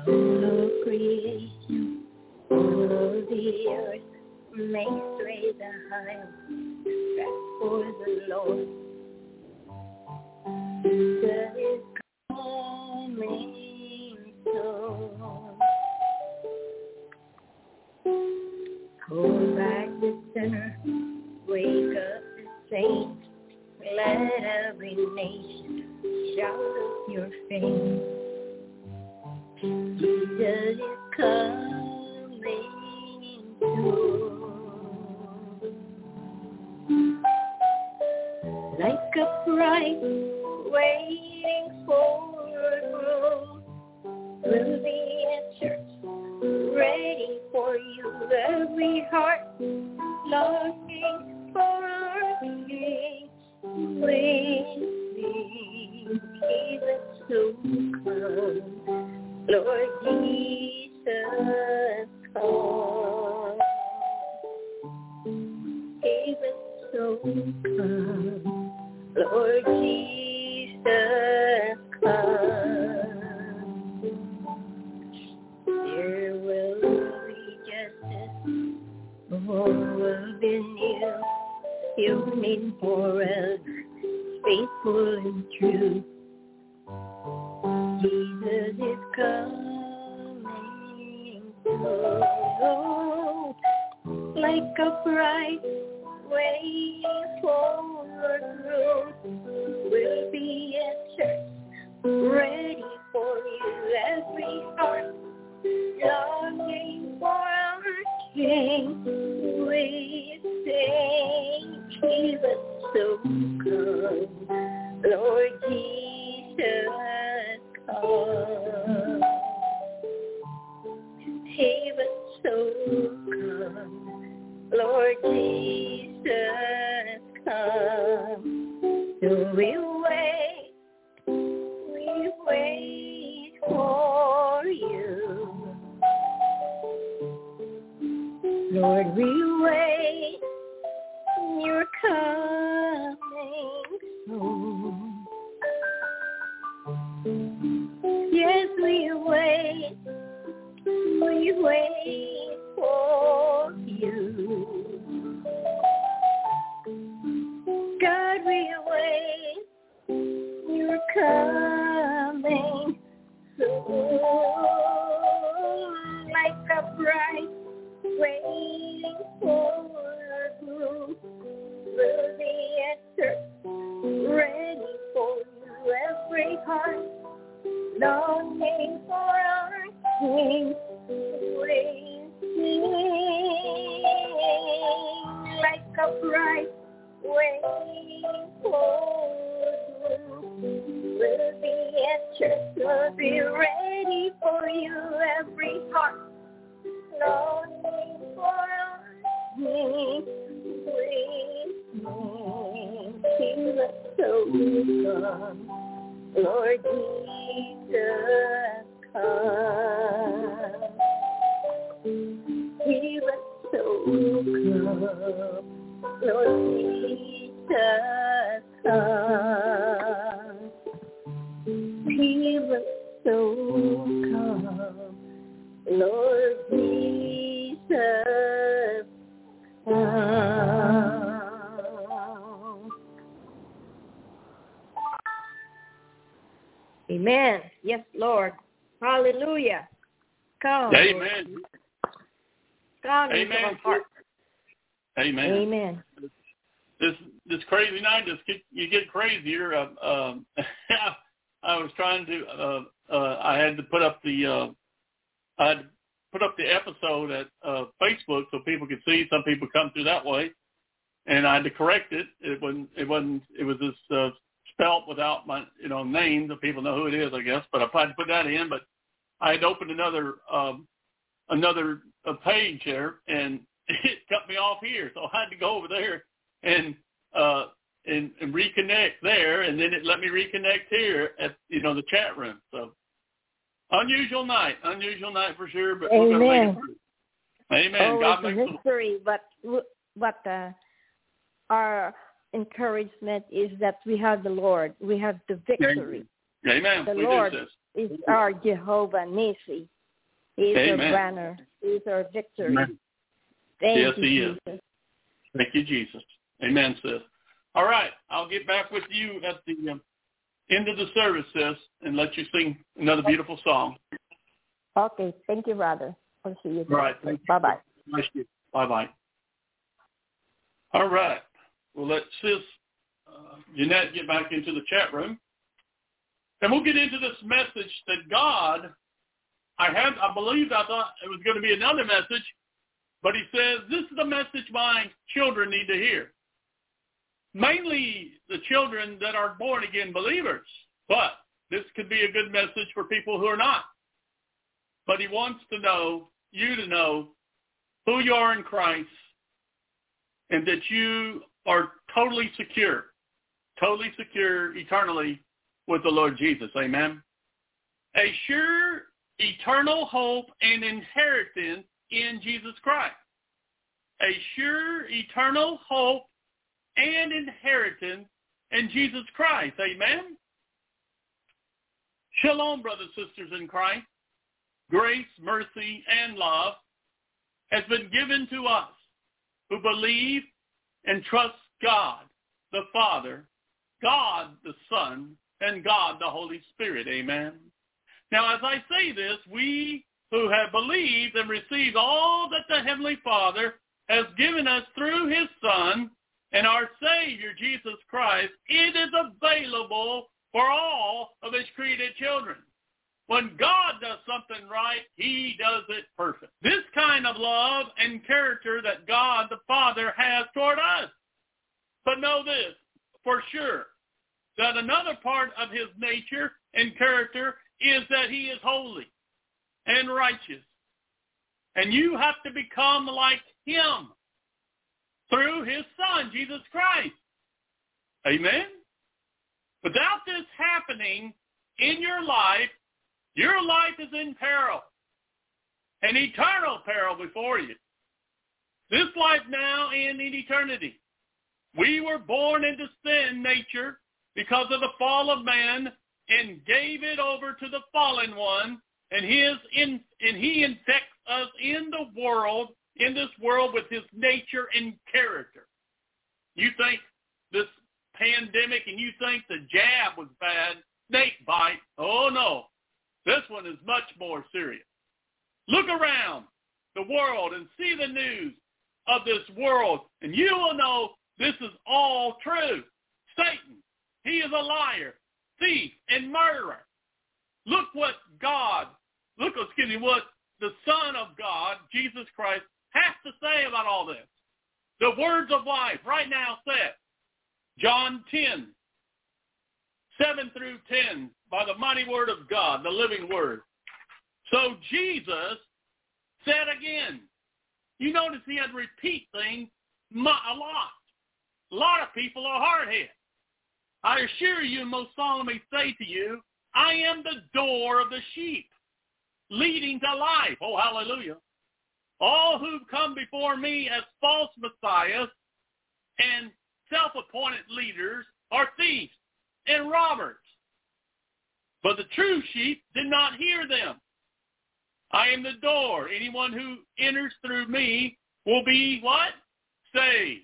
All creation, all of the earth, makes straight the highway back for the Lord. Jesus is coming soon. Call back the sinner, wake up the saint, let every nation shout of your fame. Jesus is coming soon. Like a bride waiting for a groom, will be at church ready for you. Every heart longing for our King, waiting, Jesus to come. Lord Jesus, come. Jesus to come. Lord Jesus, come. There will be justice, the world will be new. You'll meet forever, faithful and true. Jesus is coming soon, like a bride waiting for a groom. We'll be at church, ready for you. Every heart longing for our King. We sing, Jesus, so come, Lord Jesus, come. Jesus, so come, Lord Jesus, come. So we wait for you. Lord, we wait, you're coming soon. Yes, we wait for you. God, we wait, you're coming soon. Like a bride waiting for a groom, will be at church, ready for you. Every heart longing for our King, waiting like a bride waiting for you. We'll be at church, we'll be ready for you. Every heart longing for our King, waiting. Jesus, so come, Lord Jesus, come. He was so come, Lord Jesus, come. He was so come, Lord Jesus, come. Amen. Yes, Lord. Hallelujah. Come. Amen. Come Amen. into our heart. Amen. Amen. This crazy night you get crazier. I was trying to. I had to put up the episode at Facebook so people could see. Some people come through that way, and I had to correct it. It was this spelt without my name, so people know who it is, I guess. But I tried to put that in, but I had opened another page there, and it cut me off here, so I had to go over there and reconnect there, and then it let me reconnect here at the chat room. So unusual night for sure, but we're gonna make it through. Amen. God makes a mystery, but our encouragement is that we have the Lord, we have the victory. Amen. The Lord is our Jehovah Nissi. He is Amen. our banner. He is our victory. Amen. Thank Yes, you, he Jesus. is. Thank you, Jesus. Amen, sis. All right, I'll get back with you at the end of the service, sis, and let you sing another beautiful song. Okay. Thank you, brother. I'll see you. All right. Thank you. Bye-bye. Bless you. Bye-bye. All right. We'll let sis Jeanette get back into the chat room. And we'll get into this message that God, I believed I thought it was going to be another message, but he says, this is the message my children need to hear. Mainly the children that are born-again believers, but this could be a good message for people who are not. But he wants you to know who you are in Christ and that you are totally secure eternally with the Lord Jesus. Amen. A sure eternal hope and inheritance in Jesus Christ. A sure eternal hope and inheritance in Jesus Christ. Amen. Shalom, brothers and sisters in Christ. Grace, mercy, and love has been given to us who believe and trust God the Father, God the Son, and God the Holy Spirit. Amen. Now, as I say this, we who have believed and received all that the Heavenly Father has given us through his Son and our Savior, Jesus Christ, it is available for all of his created children. When God does something right, he does it perfect. This kind of love and character that God the Father has toward us. But know this for sure, that another part of his nature and character is that he is holy and righteous. And you have to become like him through his Son, Jesus Christ. Amen? Without this happening in your life is in peril, an eternal peril before you. This life now and in eternity. We were born into sin nature because of the fall of man and gave it over to the fallen one, and he infects us in this world with his nature and character. You think this pandemic and you think the jab was bad, snake bite. Oh no, this one is much more serious. Look around the world and see the news of this world, and you will know this is all true. Satan, he is a liar, thief, and murderer. Look what the Son of God, Jesus Christ, has to say about all this. The words of life right now said, John 10, 7 through 10, by the mighty word of God, the living word. So Jesus said again. You notice he had to repeat things a lot. A lot of people are hard-headed. I assure you and most solemnly say to you, I am the door of the sheep, leading to life. Oh, hallelujah. All who come before me as false messiahs and self-appointed leaders are thieves and robbers. But the true sheep did not hear them. I am the door. Anyone who enters through me will be what? Saved.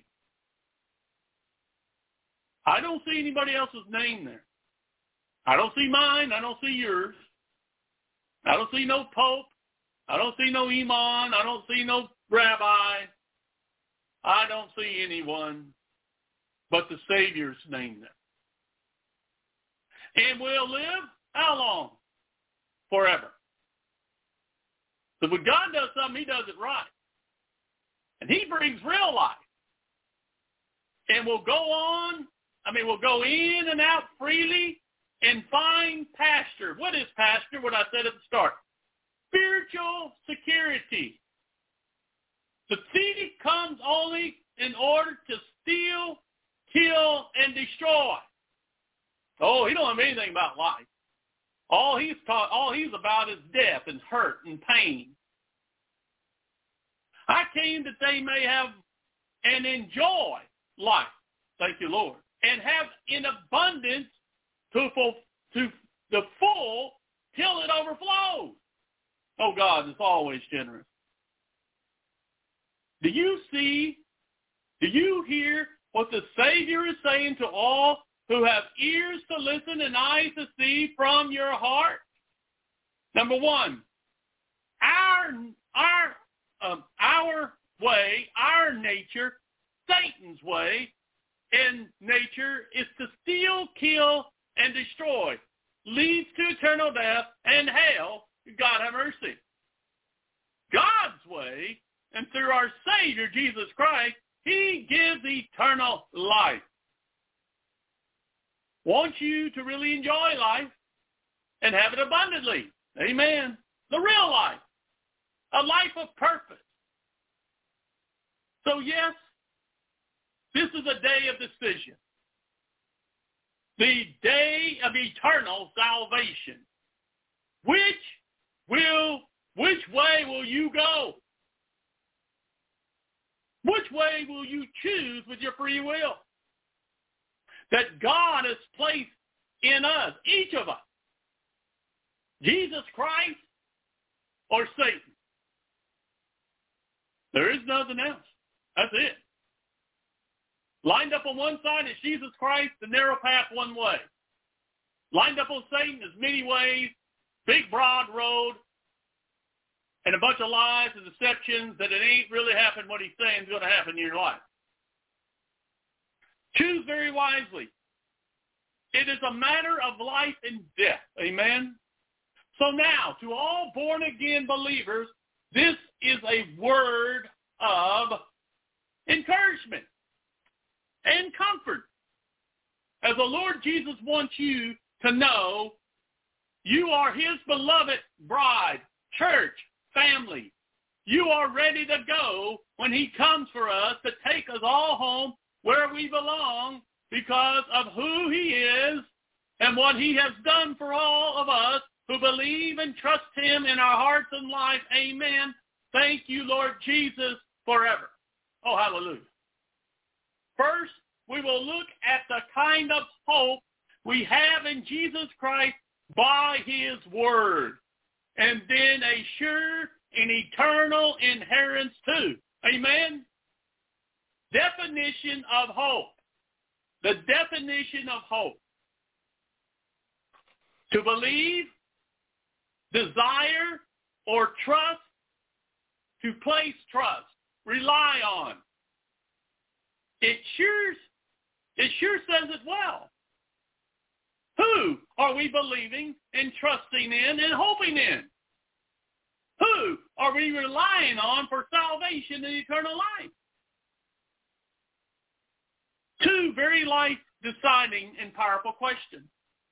I don't see anybody else's name there. I don't see mine. I don't see yours. I don't see no pope. I don't see no imam. I don't see no rabbi. I don't see anyone but the Savior's name there. And we'll live how long? Forever. So when God does something, he does it right. And he brings real life. And we'll go in and out freely and find pasture. What is pasture? What I said at the start. Spiritual security. The thief comes only in order to steal, kill, and destroy. Oh, he don't have anything about life. All he's about is death and hurt and pain. I came that they may have and enjoy life. Thank you, Lord. And have in abundance to the full till it overflows. Oh, God is always generous. Do you see, do you hear what the Savior is saying to all who have ears to listen and eyes to see from your heart? Number one, our way, our nature, Satan's way in nature is to steal, kill, and destroy. Leads to eternal death and hell. God have mercy. God's way, and through our Savior, Jesus Christ, he gives eternal life. Wants you to really enjoy life and have it abundantly. Amen. The real life. A life of purpose. So yes, this is a day of decision. The day of eternal salvation. Which way will you go? Which way will you choose with your free will? That God has placed in us, each of us. Jesus Christ or Satan. There is nothing else. That's it. Lined up on one side is Jesus Christ, the narrow path one way. Lined up on Satan is many ways, big broad road, and a bunch of lies and deceptions that it ain't really happened what he's saying is going to happen in your life. Choose very wisely. It is a matter of life and death. Amen? So now, to all born-again believers, this is a word of encouragement and comfort. As the Lord Jesus wants you to know, you are his beloved bride, church, family. You are ready to go when he comes for us to take us all home where we belong because of who he is and what he has done for all of us who believe and trust him in our hearts and life. Amen. Thank you, Lord Jesus, forever. Oh, hallelujah. First, we will look at the kind of hope we have in Jesus Christ by his word, and then a sure and eternal inheritance too. Amen? Definition of hope. The definition of hope. To believe, desire, or trust, to place trust, rely on. It sure says it well. Who are we believing and trusting in and hoping in? Who are we relying on for salvation and eternal life? Two very life-deciding and powerful questions.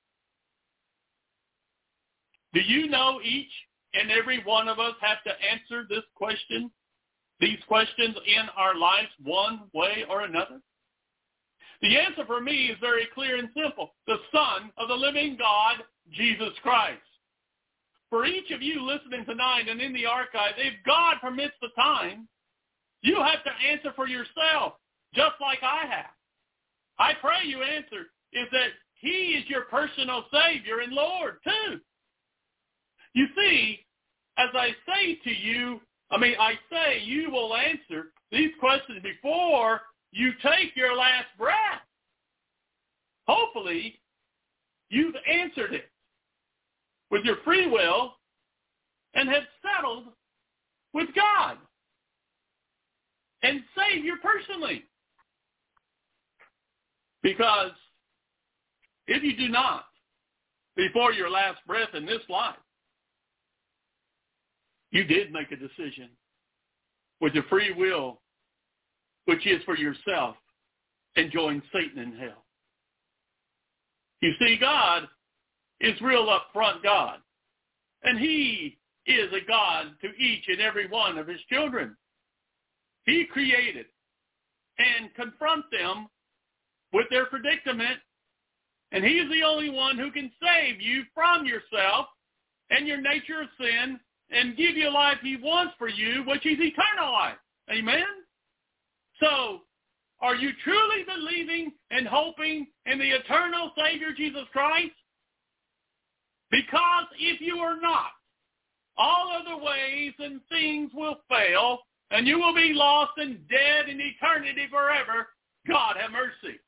Do you know each and every one of us have to answer this question, these questions in our lives one way or another? The answer for me is very clear and simple. The Son of the living God, Jesus Christ. For each of you listening tonight and in the archive, if God permits the time, you have to answer for yourself, just like I have. I pray you answer is that he is your personal Savior and Lord too. You see, as I say you will answer these questions before you take your last breath. Hopefully, you've answered it with your free will and have settled with God and Savior personally. Because if you do not, before your last breath in this life, you did make a decision with your free will, which is for yourself, and join Satan in hell. You see, God is real upfront God, and he is a God to each and every one of his children. He created and confront them with their predicament, and he is the only one who can save you from yourself and your nature of sin and give you a life he wants for you, which is eternal life. Amen? So, are you truly believing and hoping in the eternal Savior, Jesus Christ? Because if you are not, all other ways and things will fail, and you will be lost and dead in eternity forever. God have mercy.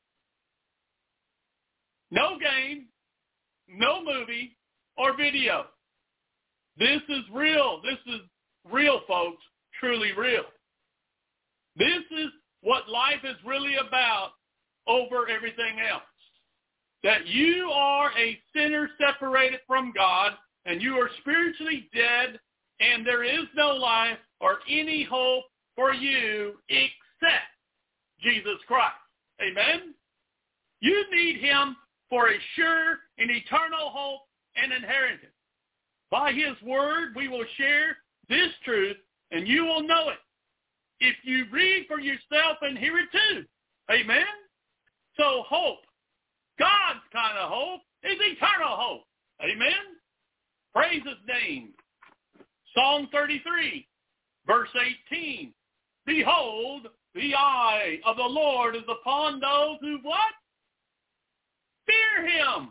No game, no movie, or video. This is real. This is real, folks, truly real. This is what life is really about over everything else. That you are a sinner separated from God, and you are spiritually dead, and there is no life or any hope for you except Jesus Christ. Amen? You need him for a sure and eternal hope and inheritance. By his word, we will share this truth, and you will know it if you read for yourself and hear it too. Amen? So hope, God's kind of hope, is eternal hope. Amen? Praise his name. Psalm 33, verse 18. Behold, the eye of the Lord is upon those who what? Fear him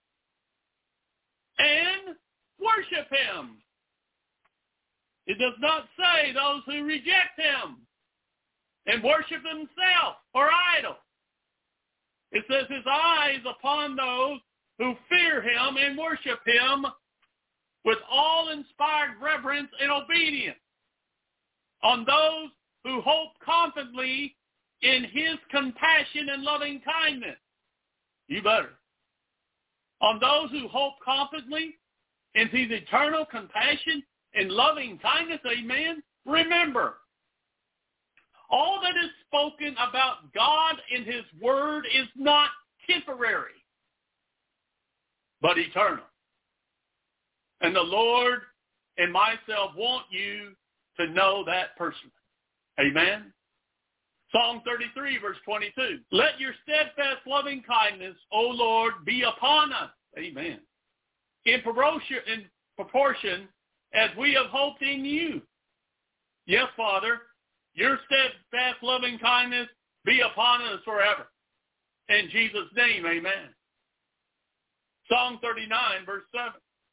and worship him. It does not say those who reject him and worship themselves or idol. It says his eye is upon those who fear him and worship him with all inspired reverence and obedience, on those who hope confidently in his compassion and loving kindness. You better. On those who hope confidently in his eternal compassion and loving kindness, amen. Remember, all that is spoken about God in his word is not temporary, but eternal. And the Lord and myself want you to know that personally. Amen. Psalm 33, verse 22. Let your steadfast loving kindness, O Lord, be upon us. Amen. In proportion as we have hoped in you. Yes, Father, your steadfast loving kindness be upon us forever. In Jesus' name, amen. Psalm 39, verse 7.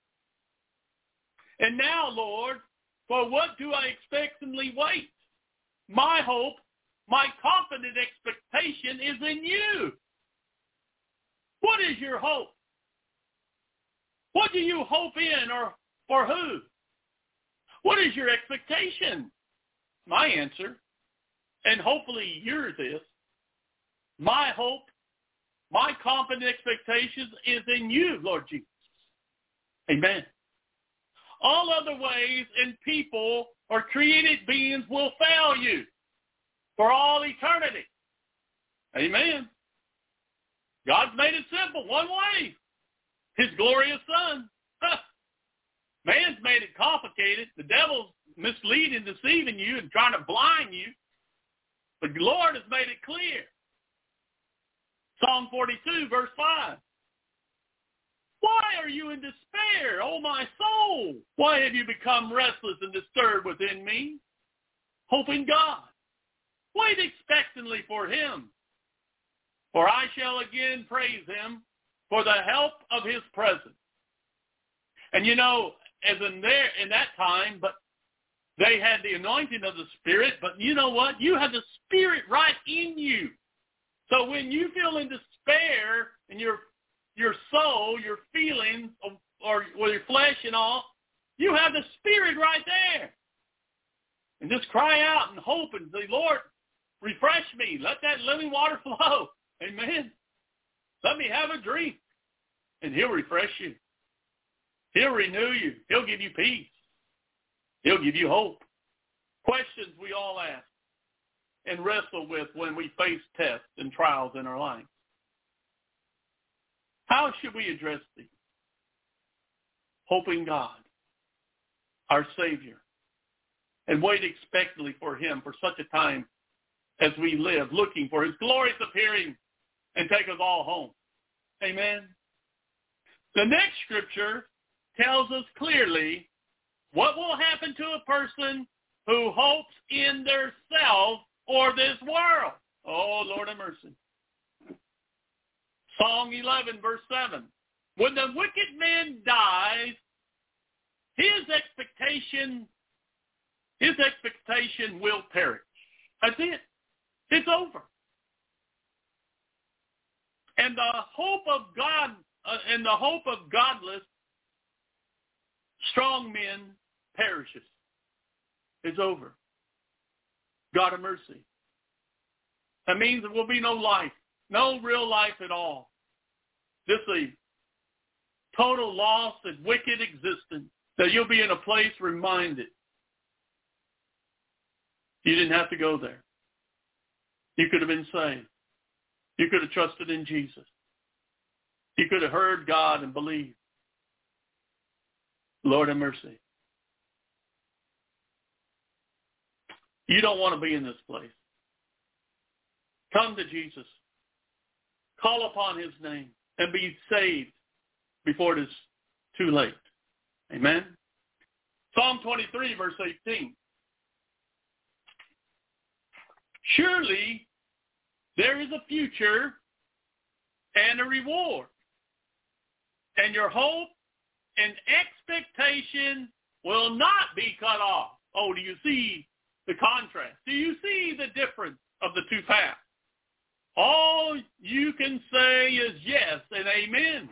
And now, Lord, for what do I expectantly wait? My hope, my confident expectation is in you. What is your hope? What do you hope in, or for who? What is your expectation? My answer, and hopefully yours is, my hope, my confident expectations is in you, Lord Jesus. Amen. All other ways and people or created beings will fail you for all eternity. Amen. God's made it simple, one way. His glorious Son. Man's made it complicated. The devil's misleading, deceiving you, and trying to blind you. But the Lord has made it clear. Psalm 42, verse 5. Why are you in despair, O my soul? Why have you become restless and disturbed within me? Hope in God. Wait expectantly for him. For I shall again praise him for the help of his presence. And you know, as in that time, but they had the anointing of the Spirit, but you know what? You have the Spirit right in you. So when you feel in despair in your soul, your feelings, or your flesh and all, you have the Spirit right there. And just cry out and hope and say, Lord, refresh me. Let that living water flow. Amen. Let me have a drink. And he'll refresh you. He'll renew you. He'll give you peace. He'll give you hope. Questions we all ask and wrestle with when we face tests and trials in our lives. How should we address these? Hoping God, our Savior, and wait expectantly for him for such a time as we live, looking for his glorious appearing and take us all home. Amen. The next scripture tells us clearly what will happen to a person who hopes in their self or this world. Oh, Lord have mercy. Psalm 11, verse 7. When the wicked man dies, his expectation expectation will perish. That's it. It's over. And the hope of God, and the hope of godless, strong men perishes. It's over. God of mercy. That means there will be no life, no real life at all. This is a total loss and wicked existence, that you'll be in a place reminded you didn't have to go there. You could have been saved. You could have trusted in Jesus. You could have heard God and believed. Lord have mercy. You don't want to be in this place. Come to Jesus. Call upon his name and be saved before it is too late. Amen. Psalm 23, verse 18. Surely there is a future and a reward, and your hope and expectation will not be cut off. Oh, do you see the contrast? Do you see the difference of the two paths? All you can say is yes and amen.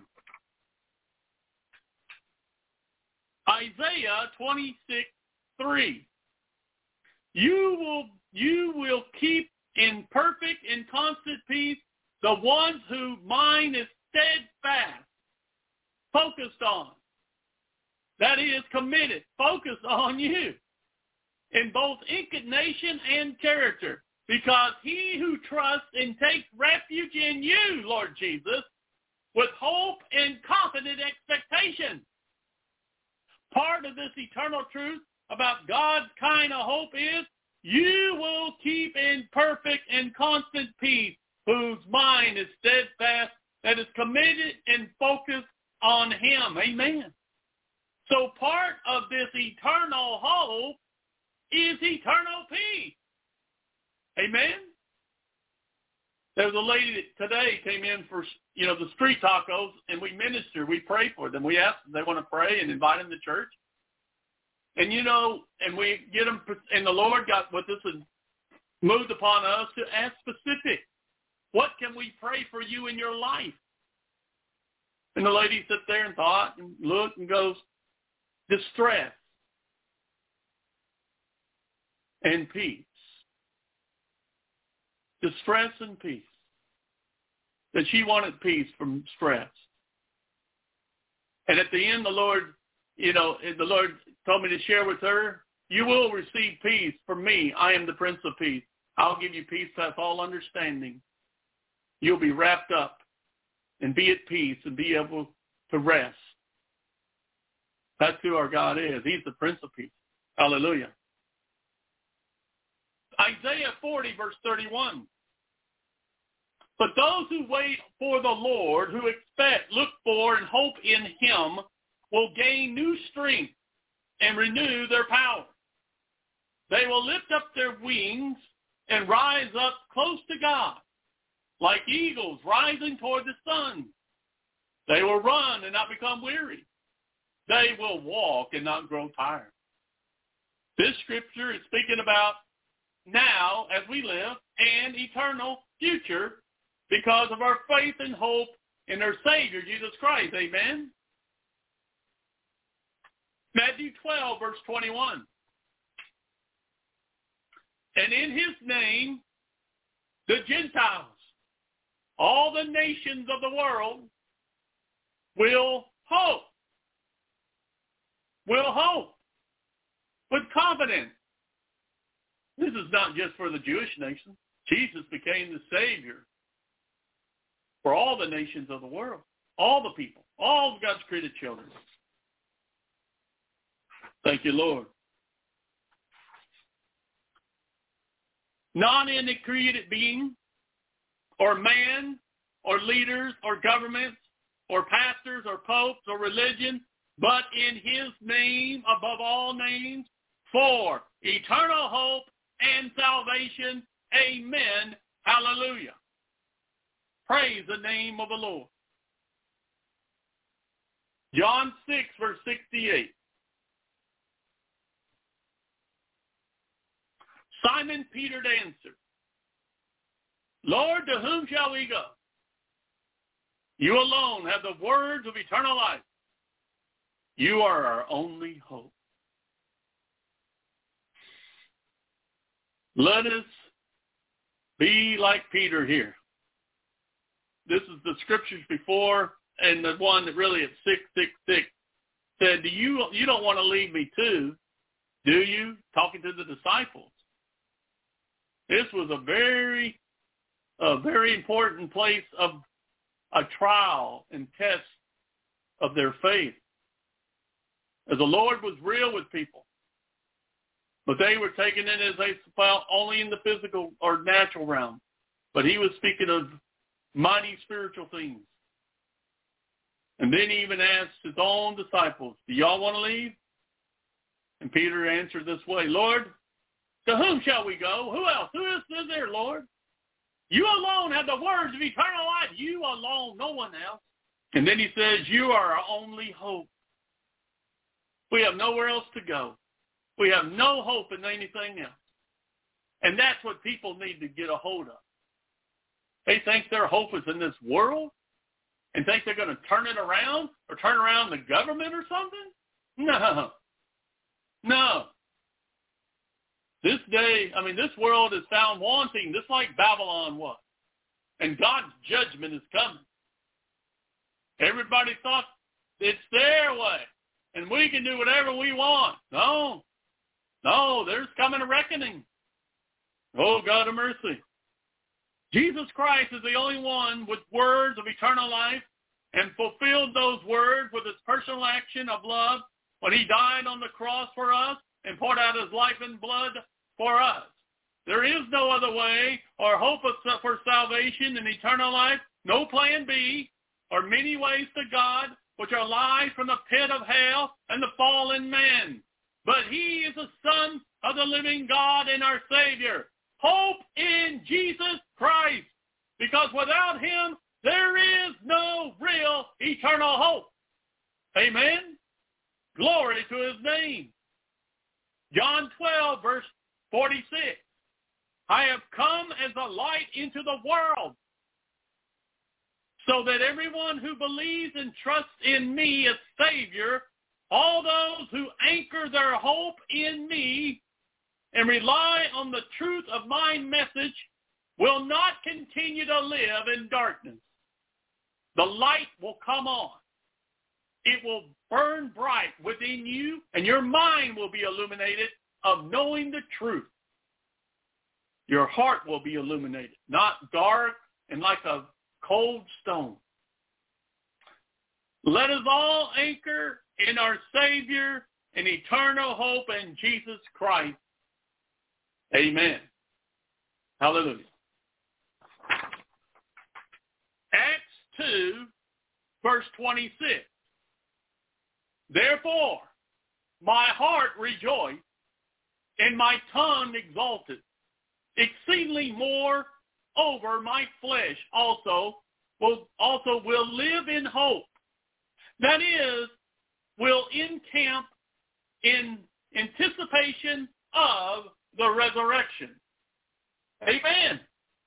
Isaiah 26:3. You will keep in perfect and constant peace the ones whose mind is steadfast, focused on. That is, committed, focused on you in both inclination and character. Because he who trusts and takes refuge in you, Lord Jesus, with hope and confident expectation. Part of this eternal truth about God's kind of hope is you will keep in perfect and constant peace whose mind is steadfast, that is committed and focused on him. Amen. So part of this eternal hope is eternal peace. Amen. There was a lady that today came in for, the street tacos, and we minister. We pray for them. We ask them if they want to pray and invite them to church. And, and we get them, and the Lord got with us and moved upon us to ask specific. What can we pray for you in your life? And the lady sat there and thought and looked and goes, distress and peace. Distress and peace. That she wanted peace from stress. And at the end, the Lord told me to share with her, you will receive peace from me. I am the Prince of Peace. I'll give you peace past all understanding. You'll be wrapped up and be at peace and be able to rest. That's who our God is. He's the Prince of Peace. Hallelujah. Isaiah 40, verse 31. But those who wait for the Lord, who expect, look for, and hope in him, will gain new strength and renew their power. They will lift up their wings and rise up close to God, like eagles rising toward the sun. They will run and not become weary. They will walk and not grow tired. This scripture is speaking about now as we live and eternal future because of our faith and hope in our Savior, Jesus Christ. Amen. Matthew 12, verse 21. And in his name, the Gentiles, all the nations of the world, will hope. Will hope with confidence. This is not just for the Jewish nation. Jesus became the Savior for all the nations of the world, all the people, all of God's created children. Thank you, Lord. Not in a created being or man or leaders or governments or pastors or popes or religion, but in his name above all names, for eternal hope and salvation. Amen. Hallelujah. Praise the name of the Lord. John 6, verse 68. Simon Peter answered, Lord, to whom shall we go? You alone have the words of eternal life. You are our only hope. Let us be like Peter here. This is the scriptures before, and the one that really at 666 said, you don't want to leave me too, do you? Talking to the disciples. This was a very important place of a trial and test of their faith. As the Lord was real with people. But they were taking it as they felt only in the physical or natural realm. But he was speaking of mighty spiritual things. And then he even asked his own disciples, do y'all want to leave? And Peter answered this way, Lord, to whom shall we go? Who else? Who else is there, Lord? You alone have the words of eternal life. You alone, no one else. And then he says, you are our only hope. We have nowhere else to go. We have no hope in anything else. And that's what people need to get a hold of. They think their hope is in this world and think they're going to turn it around or turn around the government or something? No. No. This world is found wanting, just like Babylon was. And God's judgment is coming. Everybody thought it's their way. And we can do whatever we want. No, there's coming a reckoning. Oh, God of mercy. Jesus Christ is the only one with words of eternal life and fulfilled those words with his personal action of love when he died on the cross for us and poured out his life and blood for us. There is no other way or hope for salvation and eternal life, no plan B, or many ways to God, which are lies from the pit of hell and the fallen man. But he is the Son of the living God and our Savior. Hope in Jesus Christ, because without him, there is no real eternal hope. Amen? Glory to his name. John 12, verse 46. I have come as a light into the world, so that everyone who believes and trusts in me as Savior, all those who anchor their hope in me and rely on the truth of my message, will not continue to live in darkness. The light will come on. It will burn bright within you, and your mind will be illuminated of knowing the truth. Your heart will be illuminated, not dark and like a cold stone. Let us all anchor in our Savior and eternal hope in Jesus Christ. Amen. Hallelujah. Acts 2, verse 26. Therefore, my heart rejoiced, and my tongue exalted, exceedingly more over my flesh also will live in hope. That is, will encamp in anticipation of the resurrection. Amen.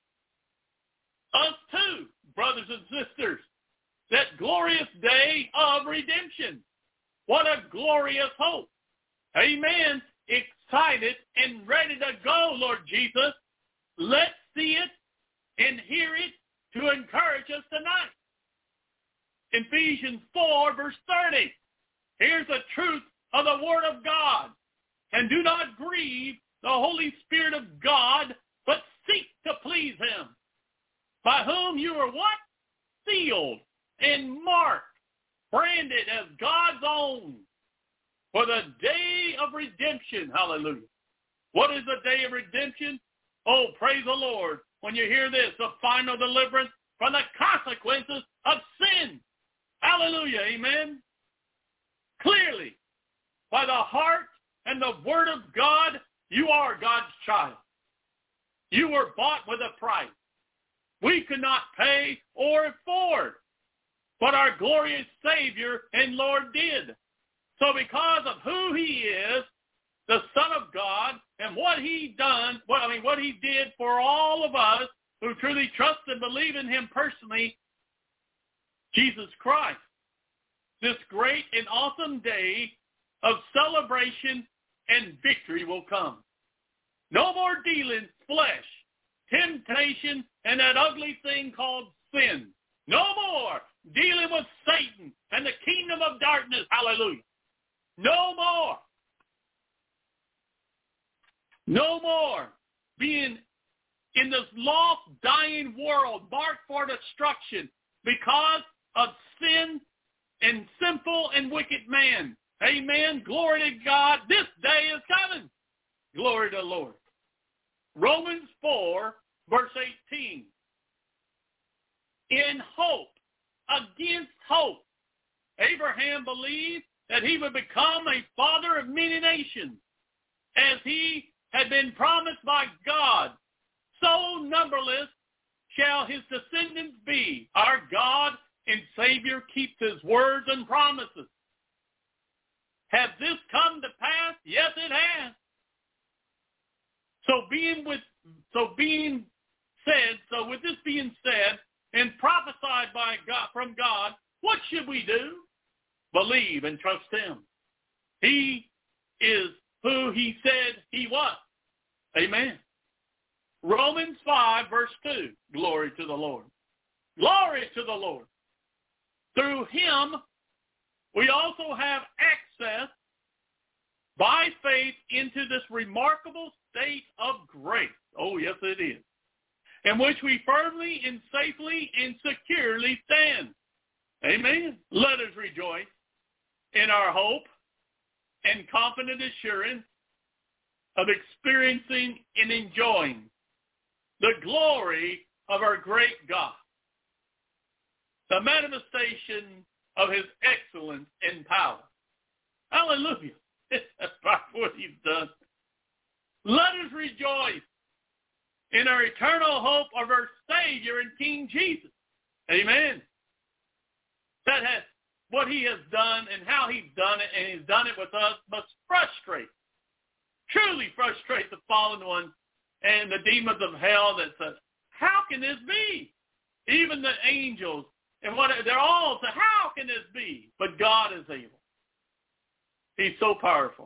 Us too, brothers and sisters, that glorious day of redemption. What a glorious hope. Amen. Excited and ready to go, Lord Jesus. Let's see it and hear it to encourage us tonight. Ephesians 4, verse 30. Here's the truth of the Word of God. And do not grieve the Holy Spirit of God, but seek to please him, by whom you are what? Sealed and marked, branded as God's own for the day of redemption. Hallelujah. What is the day of redemption? Oh, praise the Lord. When you hear this, the final deliverance from the consequences of sin. Hallelujah. Amen. Clearly, by the heart and the word of God, you are God's child. You were bought with a price. We could not pay or afford, but our glorious Savior and Lord did. So because of who he is the Son of God, and what he did for all of us who truly trust and believe in him personally, Jesus Christ. This great and awesome day of celebration and victory will come. No more dealing flesh, temptation, and that ugly thing called sin. No more dealing with Satan and the kingdom of darkness. Hallelujah. No more. No more being in this lost, dying world marked for destruction because of sin and sinful and wicked man. Amen. Glory to God. This day is coming. Glory to the Lord. Romans 4, verse 18. In hope, against hope, Abraham believed that he would become a father of many nations, as he had been promised by God. So numberless shall his descendants be. Our God and Savior keeps his words and promises. Has this come to pass? Yes, it has. With this being said and prophesied by God, from God, what should we do? Believe and trust him. He is who he said he was. Amen. Romans 5, verse 2. Glory to the Lord. Glory to the Lord. Through him, we also have access by faith into this remarkable state of grace. Oh, yes, it is. In which we firmly and safely and securely stand. Amen. Let us rejoice in our hope and confident assurance of experiencing and enjoying the glory of our great God, the manifestation of his excellence and power. Hallelujah. That's what he's done. Let us rejoice in our eternal hope of our Savior and King Jesus. Amen. That has what he has done and how he's done it, and he's done it with us, must truly frustrate the fallen one and the demons of hell that says, how can this be? Even the angels, and they're all saying, how can this be? But God is able. He's so powerful.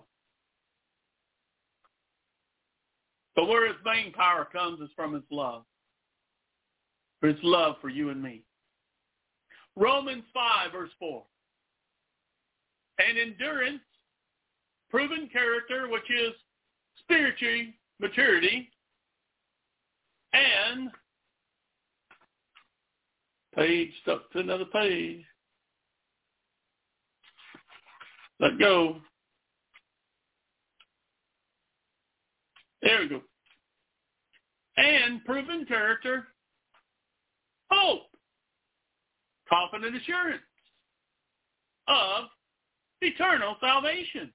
But where his main power comes is from his love. For his love for you and me. Romans 5, verse 4. And endurance, proven character, which is spiritual maturity, and page stuck to another page. Let go. There we go. And proven character, hope, confident assurance of eternal salvation.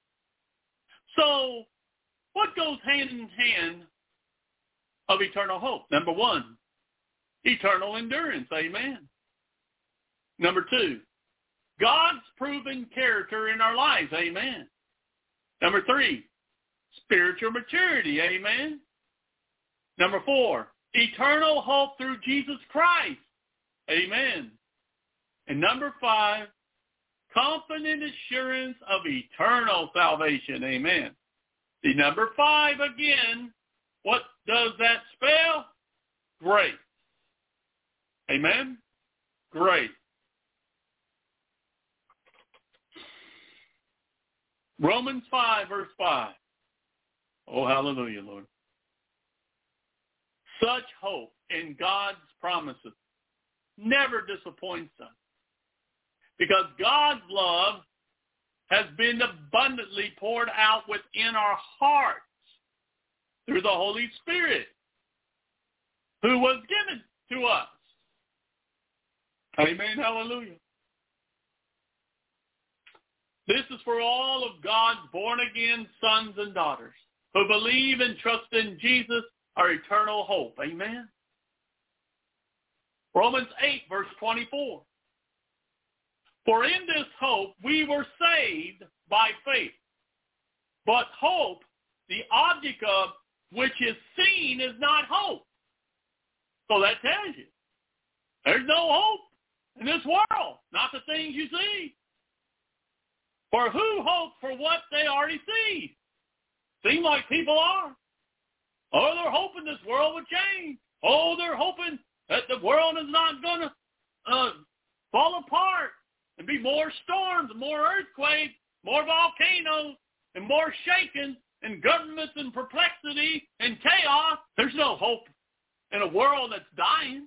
So, what goes hand in hand of eternal hope? Number one, eternal endurance. Amen. Number two, God's proven character in our lives. Amen. Number three, spiritual maturity. Amen. Number four, eternal hope through Jesus Christ. Amen. And number five, confident assurance of eternal salvation. Amen. The number five again, what does that spell? Grace. Amen. Grace. Romans 5, verse 5. Oh, hallelujah, Lord. Such hope in God's promises never disappoints us, because God's love has been abundantly poured out within our hearts through the Holy Spirit, who was given to us. Amen, hallelujah. This is for all of God's born-again sons and daughters who believe and trust in Jesus, our eternal hope. Amen. Romans 8, verse 24. For in this hope we were saved by faith. But hope, the object of which is seen, is not hope. So that tells you there's no hope in this world, not the things you see. For who hopes for what they already see? Seem like people are. Oh, they're hoping this world would change. Oh, they're hoping that the world is not going to fall apart and be more storms, more earthquakes, more volcanoes, and more shaking, and governments in perplexity and chaos. There's no hope in a world that's dying.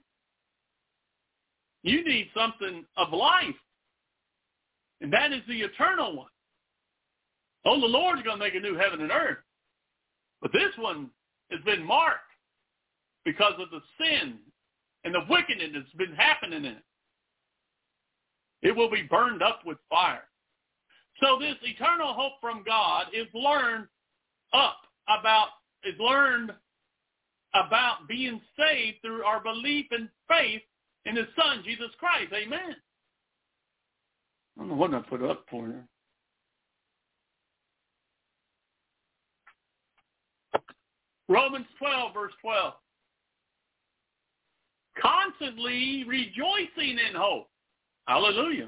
You need something of life, and that is the eternal one. Oh, the Lord's going to make a new heaven and earth. But this one has been marked because of the sin and the wickedness that's been happening in it. It will be burned up with fire. So this eternal hope from God is learned about being saved through our belief and faith in His Son, Jesus Christ. Amen. I don't know what I put up for you. Romans 12, verse 12. Constantly rejoicing in hope. Hallelujah.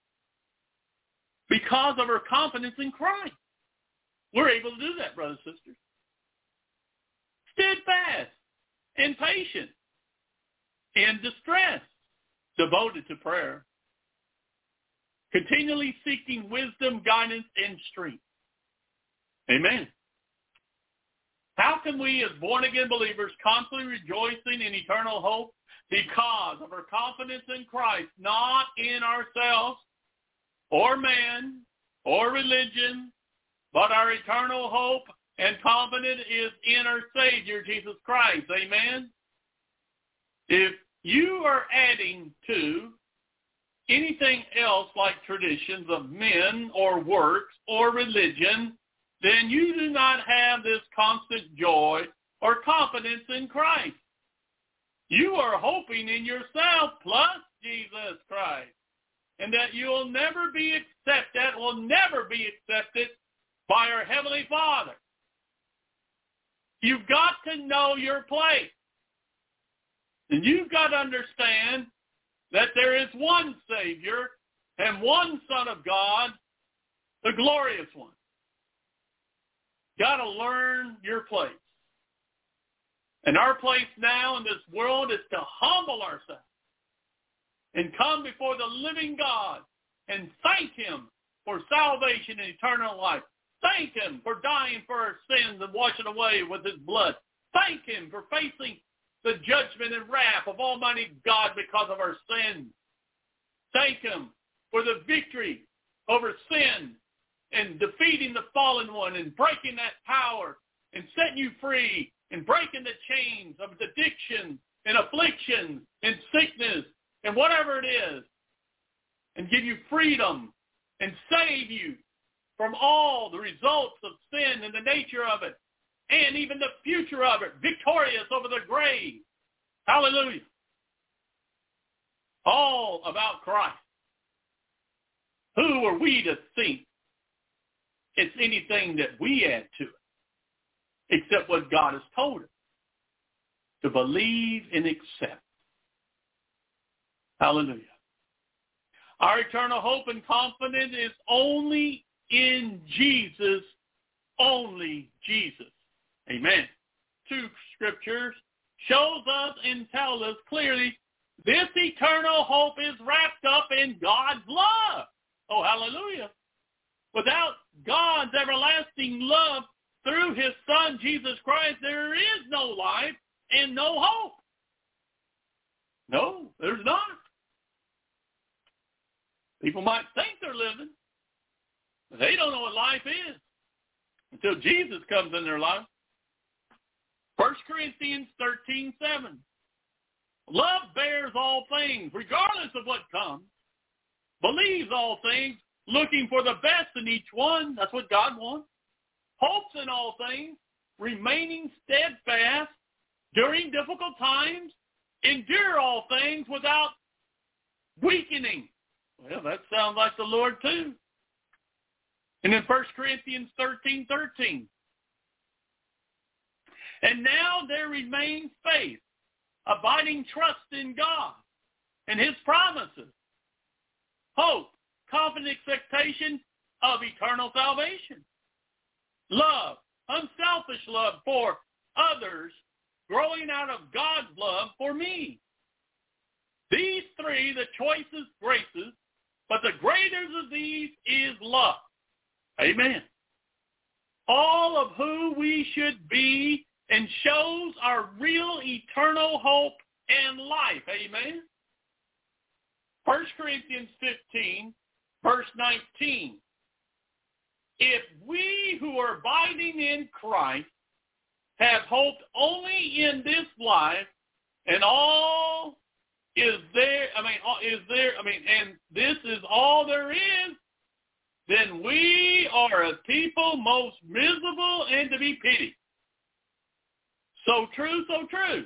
Because of our confidence in Christ. We're able to do that, brothers and sisters. Steadfast and patient in distress, devoted to prayer, continually seeking wisdom, guidance, and strength. Amen. How can we as born-again believers constantly rejoicing in eternal hope? Because of our confidence in Christ, not in ourselves or man or religion, but our eternal hope and confidence is in our Savior, Jesus Christ. Amen? If you are adding to anything else like traditions of men or works or religion, then you do not have this constant joy or confidence in Christ. You are hoping in yourself plus Jesus Christ, and that you will never be accepted by our Heavenly Father. You've got to know your place. And you've got to understand that there is one Savior and one Son of God, the glorious one. Got to learn your place. And our place now in this world is to humble ourselves and come before the living God and thank Him for salvation and eternal life. Thank Him for dying for our sins and washing away with His blood. Thank Him for facing the judgment and wrath of Almighty God because of our sins. Thank Him for the victory over sin and defeating the fallen one and breaking that power and setting you free and breaking the chains of addiction and affliction and sickness and whatever it is, and give you freedom and save you from all the results of sin and the nature of it and even the future of it, victorious over the grave. Hallelujah. All about Christ. Who are we to think it's anything that we add to it, except what God has told us, to believe and accept. Hallelujah. Our eternal hope and confidence is only in Jesus, only Jesus. Amen. 2 scriptures shows us and tells us clearly this eternal hope is wrapped up in God's love. Oh, hallelujah. Without God's everlasting love through His Son, Jesus Christ, there is no life and no hope. No, there's not. People might think they're living, but they don't know what life is until Jesus comes in their life. 1 Corinthians 13:7. Love bears all things, regardless of what comes. Believes all things, looking for the best in each one. That's what God wants. Hopes in all things, remaining steadfast during difficult times. Endure all things without weakening. Well, that sounds like the Lord too. And in 1 Corinthians 13:13. And now there remains faith, abiding trust in God and his promises, hope, confident expectation of eternal salvation, love, unselfish love for others, growing out of God's love for me. These three, the choicest graces, but the greatest of these is love. Amen. All of who we should be and shows our real eternal hope and life. Amen. 1 Corinthians 15, verse 19. If we who are abiding in Christ have hoped only in this life, and all is there, and this is all there is, then we are a people most miserable and to be pitied. So true, so true.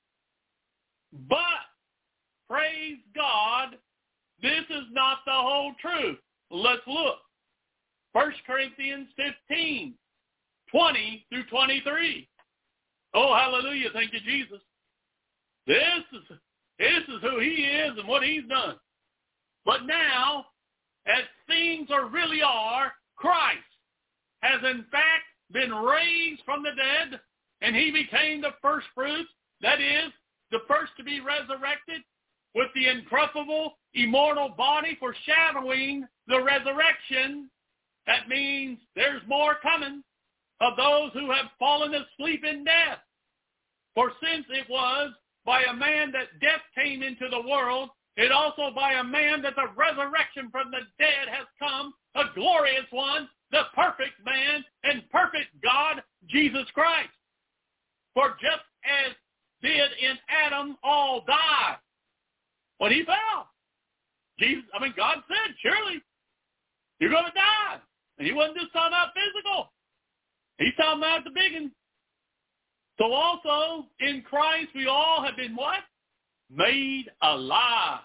But, praise God, this is not the whole truth. Let's look. 1 Corinthians 15, 20 through 23. Oh, hallelujah. Thank you, Jesus. This is who he is and what he's done. But now, as things really are, Christ has in fact been raised from the dead, and he became the first fruits, that is, the first to be resurrected with the incorruptible, immortal body foreshadowing the resurrection. That means there's more coming of those who have fallen asleep in death. For since it was by a man that death came into the world, it also by a man that the resurrection from the dead has come, a glorious one, the perfect man and perfect God, Jesus Christ. For just as did in Adam all die when he fell. God said, surely you're going to die. And he wasn't just talking about physical. He's talking about the big one. So also in Christ we all have been what? Made alive.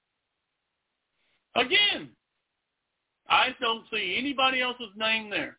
Again, I don't see anybody else's name there.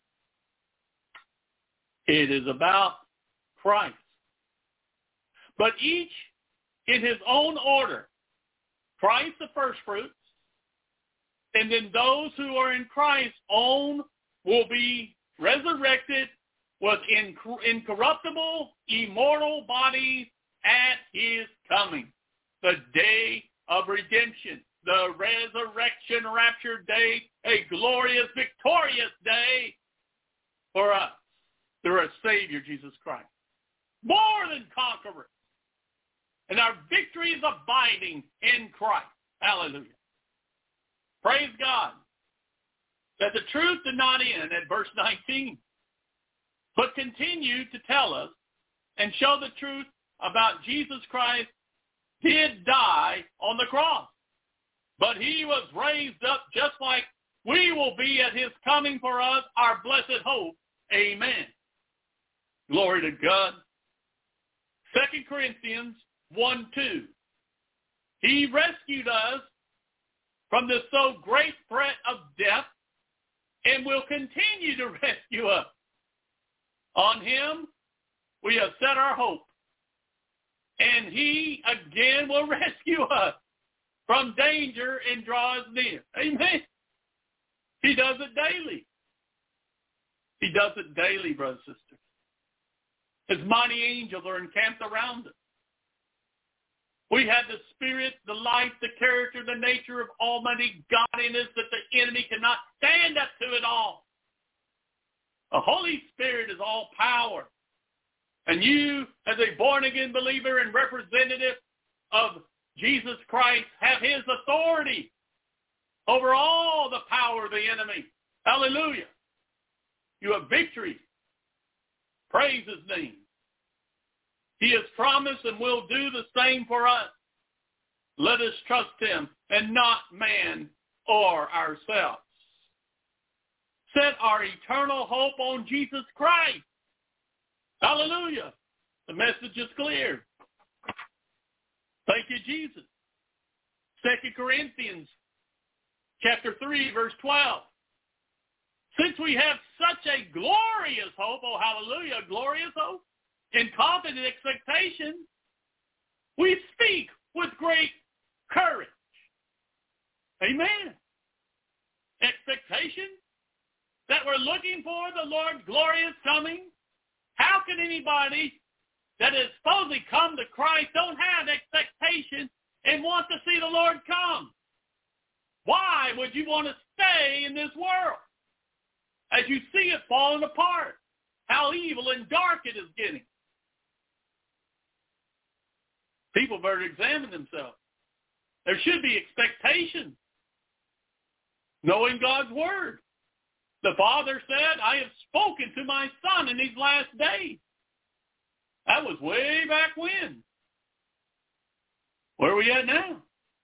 It is about Christ. But each in his own order. Christ the first fruits, and then those who are in Christ's own will be resurrected with incorruptible, immortal bodies at his coming. The day of redemption, the resurrection rapture day, a glorious, victorious day for us through our Savior, Jesus Christ. More than conquerors. And our victory is abiding in Christ. Hallelujah. Praise God. That the truth did not end at verse 19, but continued to tell us and show the truth about Jesus Christ did die on the cross. But he was raised up just like we will be at his coming for us, our blessed hope. Amen. Glory to God. 2 Corinthians 1:2. He rescued us from the so great threat of death and will continue to rescue us. On him we have set our hope, and he again will rescue us from danger and draw us near. Amen. He does it daily. He does it daily, brothers and sisters. His mighty angels are encamped around us. We have the spirit, the life, the character, the nature of almighty godliness that the enemy cannot stand up to it all. The Holy Spirit is all power. And you, as a born-again believer and representative of Jesus Christ, have his authority over all the power of the enemy. Hallelujah. You have victory. Praise his name. He has promised and will do the same for us. Let us trust him and not man or ourselves. Set our eternal hope on Jesus Christ. Hallelujah. The message is clear. Thank you, Jesus. 2 Corinthians chapter 3, verse 12. Since we have such a glorious hope, oh hallelujah, glorious hope, and confident expectation, we speak with great courage. Amen. Expectation that we're looking for the Lord's glorious coming. How can anybody that has supposedly come to Christ don't have expectation and want to see the Lord come? Why would you want to stay in this world as you see it falling apart? How evil and dark it is getting. People better examine themselves. There should be expectation, knowing God's word. The Father said, I have spoken to my Son in these last days. That was way back when. Where are we at now?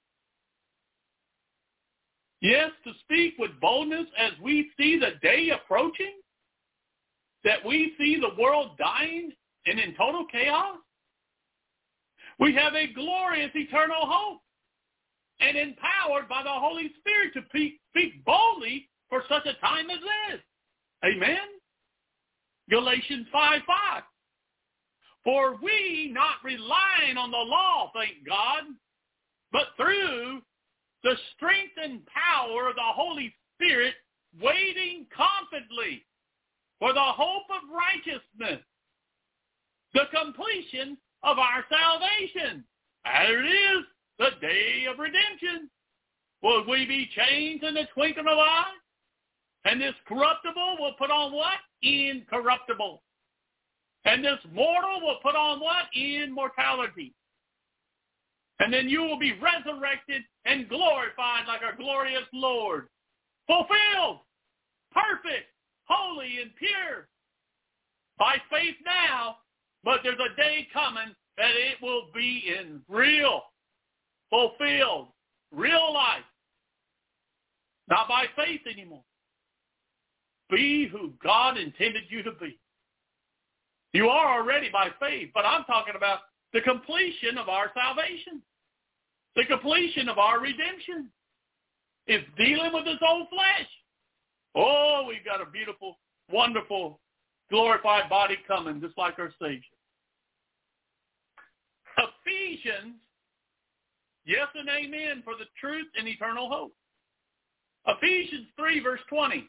Yes, to speak with boldness as we see the day approaching, that we see the world dying and in total chaos. We have a glorious eternal hope and empowered by the Holy Spirit to speak boldly for such a time as this. Amen? Galatians 5:5. For we, not relying on the law, thank God, but through the strength and power of the Holy Spirit, waiting confidently for the hope of righteousness, the completion of our salvation. There it is, the day of redemption. Will we be changed in the twinkling of an eye? And this corruptible will put on what? Incorruptible. And this mortal will put on what? Immortality. And then you will be resurrected and glorified like our glorious Lord. Fulfilled, perfect, holy, and pure. By faith now, but there's a day coming that it will be in real, fulfilled, real life. Not by faith anymore. Be who God intended you to be. You are already by faith, but I'm talking about the completion of our salvation. The completion of our redemption. It's dealing with this old flesh. Oh, we've got a beautiful, wonderful, glorified body coming, just like our Savior. Ephesians, yes and amen for the truth and eternal hope. Ephesians 3, verse 20.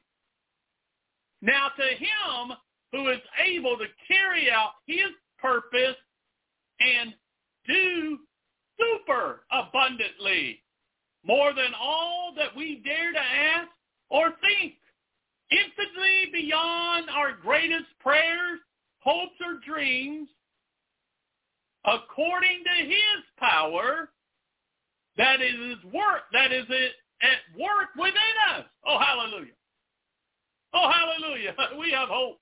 Now to him who is able to carry out his purpose and do super abundantly, more than all that we dare to ask or think, infinitely beyond our greatest prayers, hopes, or dreams, according to his power that is at work within us. Oh, hallelujah. Oh, hallelujah. We have hope.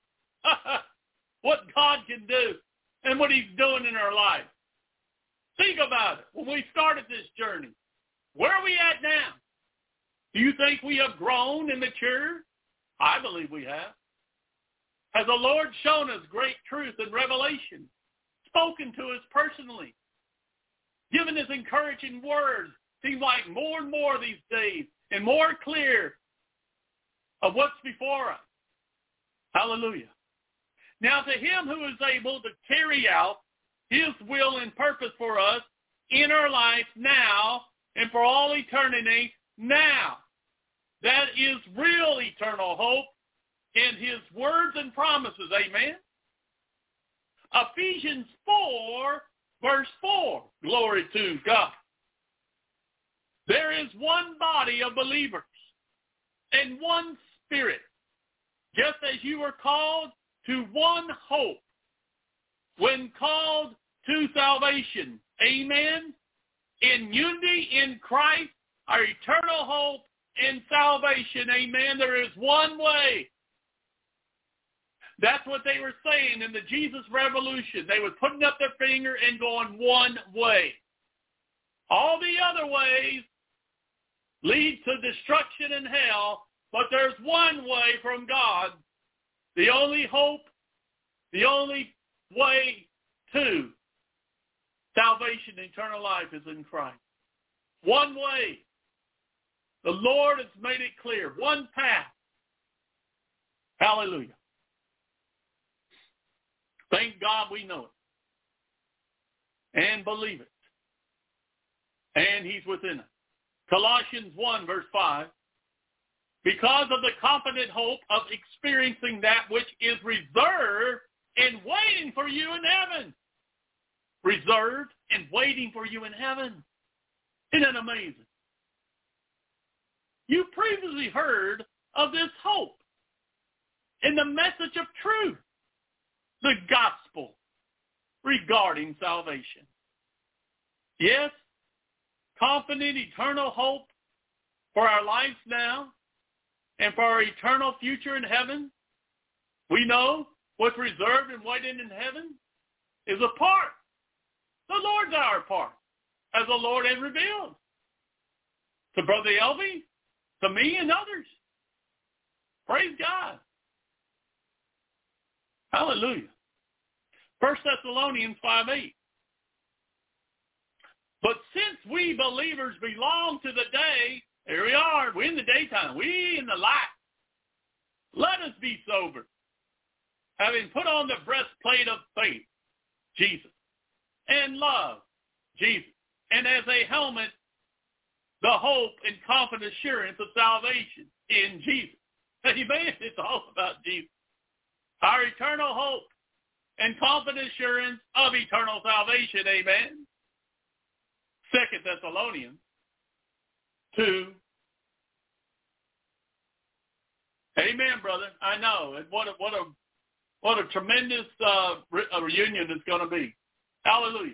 What God can do and what he's doing in our life. Think about it. When we started this journey, where are we at now? Do you think we have grown and matured? I believe we have. Has the Lord shown us great truth and revelation, spoken to us personally, given us encouraging words, seems like more and more these days, and more clear of what's before us. Hallelujah. Now to him who is able to carry out his will and purpose for us in our life now and for all eternity now. That is real eternal hope in his words and promises. Amen. Ephesians 4, verse 4. Glory to God. There is one body of believers and one Spirit, just as you were called to one hope when called to salvation. Amen. In unity in Christ, our eternal hope and salvation. Amen. There is one way. That's what they were saying in the Jesus Revolution. They were putting up their finger and going one way. All the other ways lead to destruction and hell, but there's one way from God. The only hope, the only way to salvation and eternal life is in Christ. One way. The Lord has made it clear. One path. Hallelujah. Thank God we know it and believe it. And he's within us. Colossians 1, verse 5. Because of the confident hope of experiencing that which is reserved and waiting for you in heaven. Reserved and waiting for you in heaven. Isn't that amazing? You previously heard of this hope in the message of truth, the gospel regarding salvation. Yes, confident eternal hope for our lives now and for our eternal future in heaven. We know what's reserved and waiting in heaven is a part. The Lord's our part, as the Lord has revealed to Brother Elvie, to me and others. Praise God. Hallelujah. 1 Thessalonians 5:8. But since we believers belong to the day, here we are, we're in the daytime, we in the light. Let us be sober, having put on the breastplate of faith, Jesus, and love, Jesus, and as a helmet, the hope and confident assurance of salvation in Jesus. Amen. It's all about Jesus. Our eternal hope and confident assurance of eternal salvation. Amen. 2 Thessalonians 2. Amen, brother. I know. What a tremendous reunion it's going to be. Hallelujah.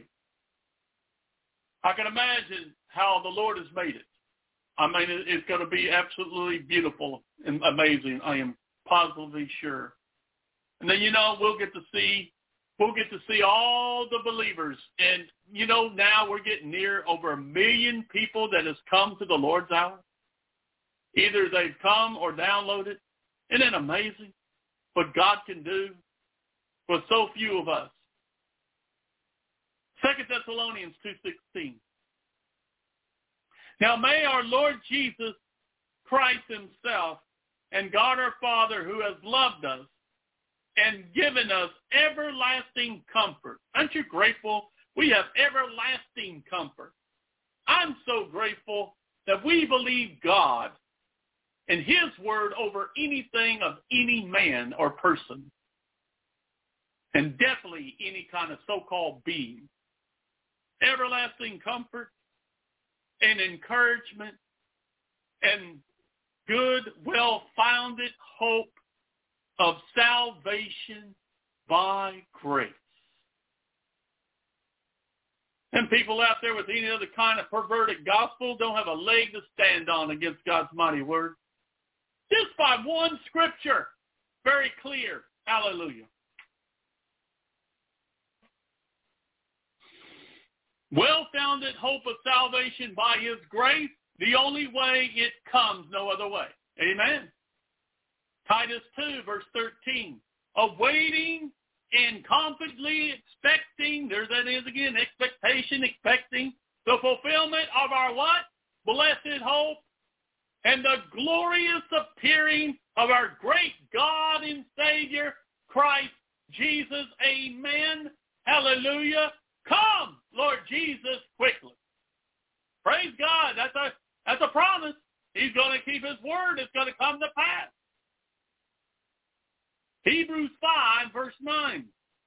I can imagine how the Lord has made it. I mean, it's going to be absolutely beautiful and amazing. I am positively sure. And then, we'll get to see all the believers. And, now we're getting near over 1 million people that has come to the Lord's hour. Either they've come or downloaded. Isn't it amazing what God can do for so few of us? 2 Thessalonians 2:16. Now may our Lord Jesus Christ himself and God our Father, who has loved us and given us everlasting comfort. Aren't you grateful? We have everlasting comfort. I'm so grateful that we believe God and his word over anything of any man or person, and definitely any kind of so-called being. Everlasting comfort and encouragement and good, well-founded hope of salvation by grace. And people out there with any other kind of perverted gospel don't have a leg to stand on against God's mighty word. Just by one scripture, very clear. Hallelujah. Well-founded hope of salvation by his grace, the only way it comes, no other way. Amen. Titus 2, verse 13. Awaiting and confidently expecting, there that is again, expectation, expecting the fulfillment of our what? Blessed hope and the glorious appearing of our great God and Savior, Christ Jesus. Amen. Hallelujah. Come, Lord Jesus, quickly. Praise God. That's a promise. He's going to keep his word. It's going to come to pass. Hebrews 5, verse 9.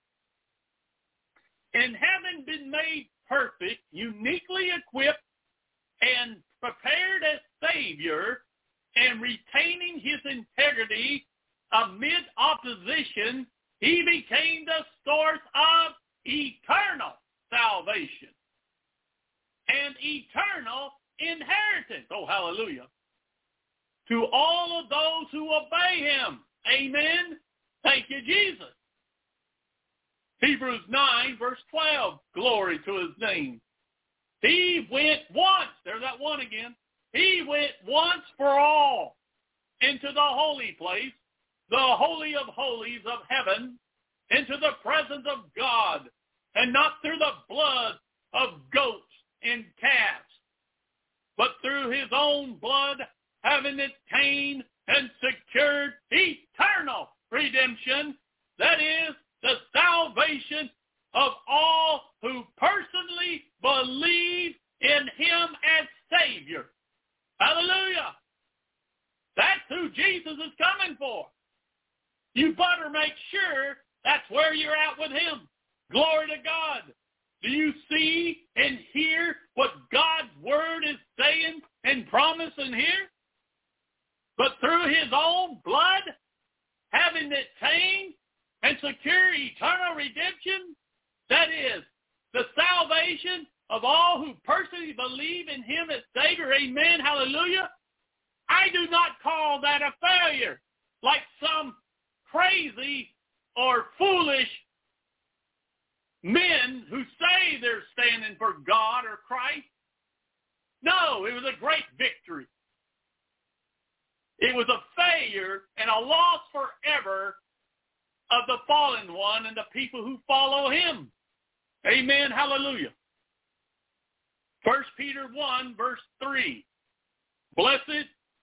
And having been made perfect, uniquely equipped, and prepared as Savior, and retaining his integrity amid opposition, he became the source of eternal salvation and eternal inheritance. Oh, hallelujah. To all of those who obey him. Amen. Thank you, Jesus. Hebrews 9, verse 12. Glory to his name. He went once. There's that one again. He went once for all into the holy place, the holy of holies of heaven, into the presence of God, and not through the blood of goats and calves, but through his own blood, having obtained and secured eternal redemption. That is the salvation of all who personally believe in him as Savior. Hallelujah. That's who Jesus is coming for. You better make sure that's where you're at with him. Glory to God. Do you see and hear what God's word is saying and promising here? But through his own blood, having obtained and secure eternal redemption, that is, the salvation of all who personally believe in him as Savior. Amen. Hallelujah. I do not call that a failure, like some crazy or foolish men who say they're standing for God or Christ. No, it was a great victory. It was a failure and a loss forever of the fallen one and the people who follow him. Amen. Hallelujah. 1 Peter 1, verse 3. Blessed,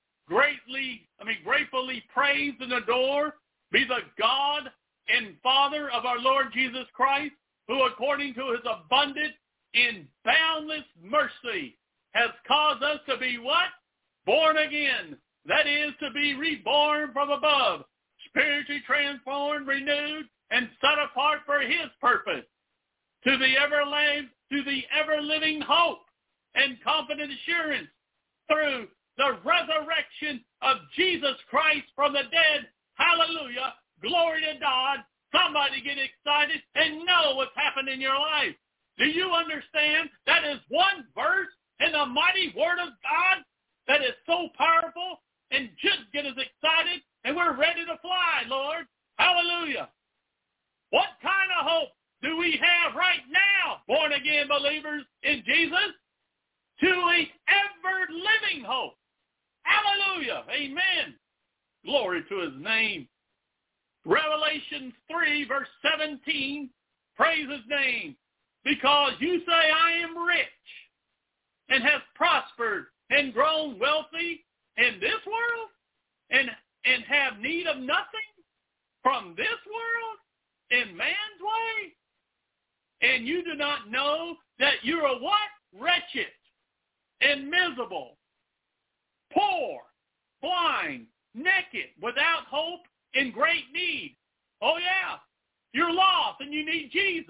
gratefully praise and adore be the God and Father of our Lord Jesus Christ, who according to his abundant and boundless mercy has caused us to be what? Born again. That is, to be reborn from above, spiritually transformed, renewed, and set apart for his purpose, to the ever-living hope and confident assurance through the resurrection of Jesus Christ from the dead. Hallelujah. Glory to God. Somebody get excited and know what's happened in your life. Do you understand that is one verse in the mighty Word of God that is so powerful and just get us excited and we're ready to fly, Lord. Hallelujah. What kind of hope do we have right now, born-again believers in Jesus? To an ever-living hope. Hallelujah. Amen. Glory to his name. Revelation 3, verse 17, praise his name. Because you say, I am rich, and have prospered, and grown wealthy in this world, and have need of nothing from this world in man's way. And you do not know that you are what? Wretched and miserable, poor, blind, naked, without hope, in great need. Oh yeah, you're lost and you need Jesus.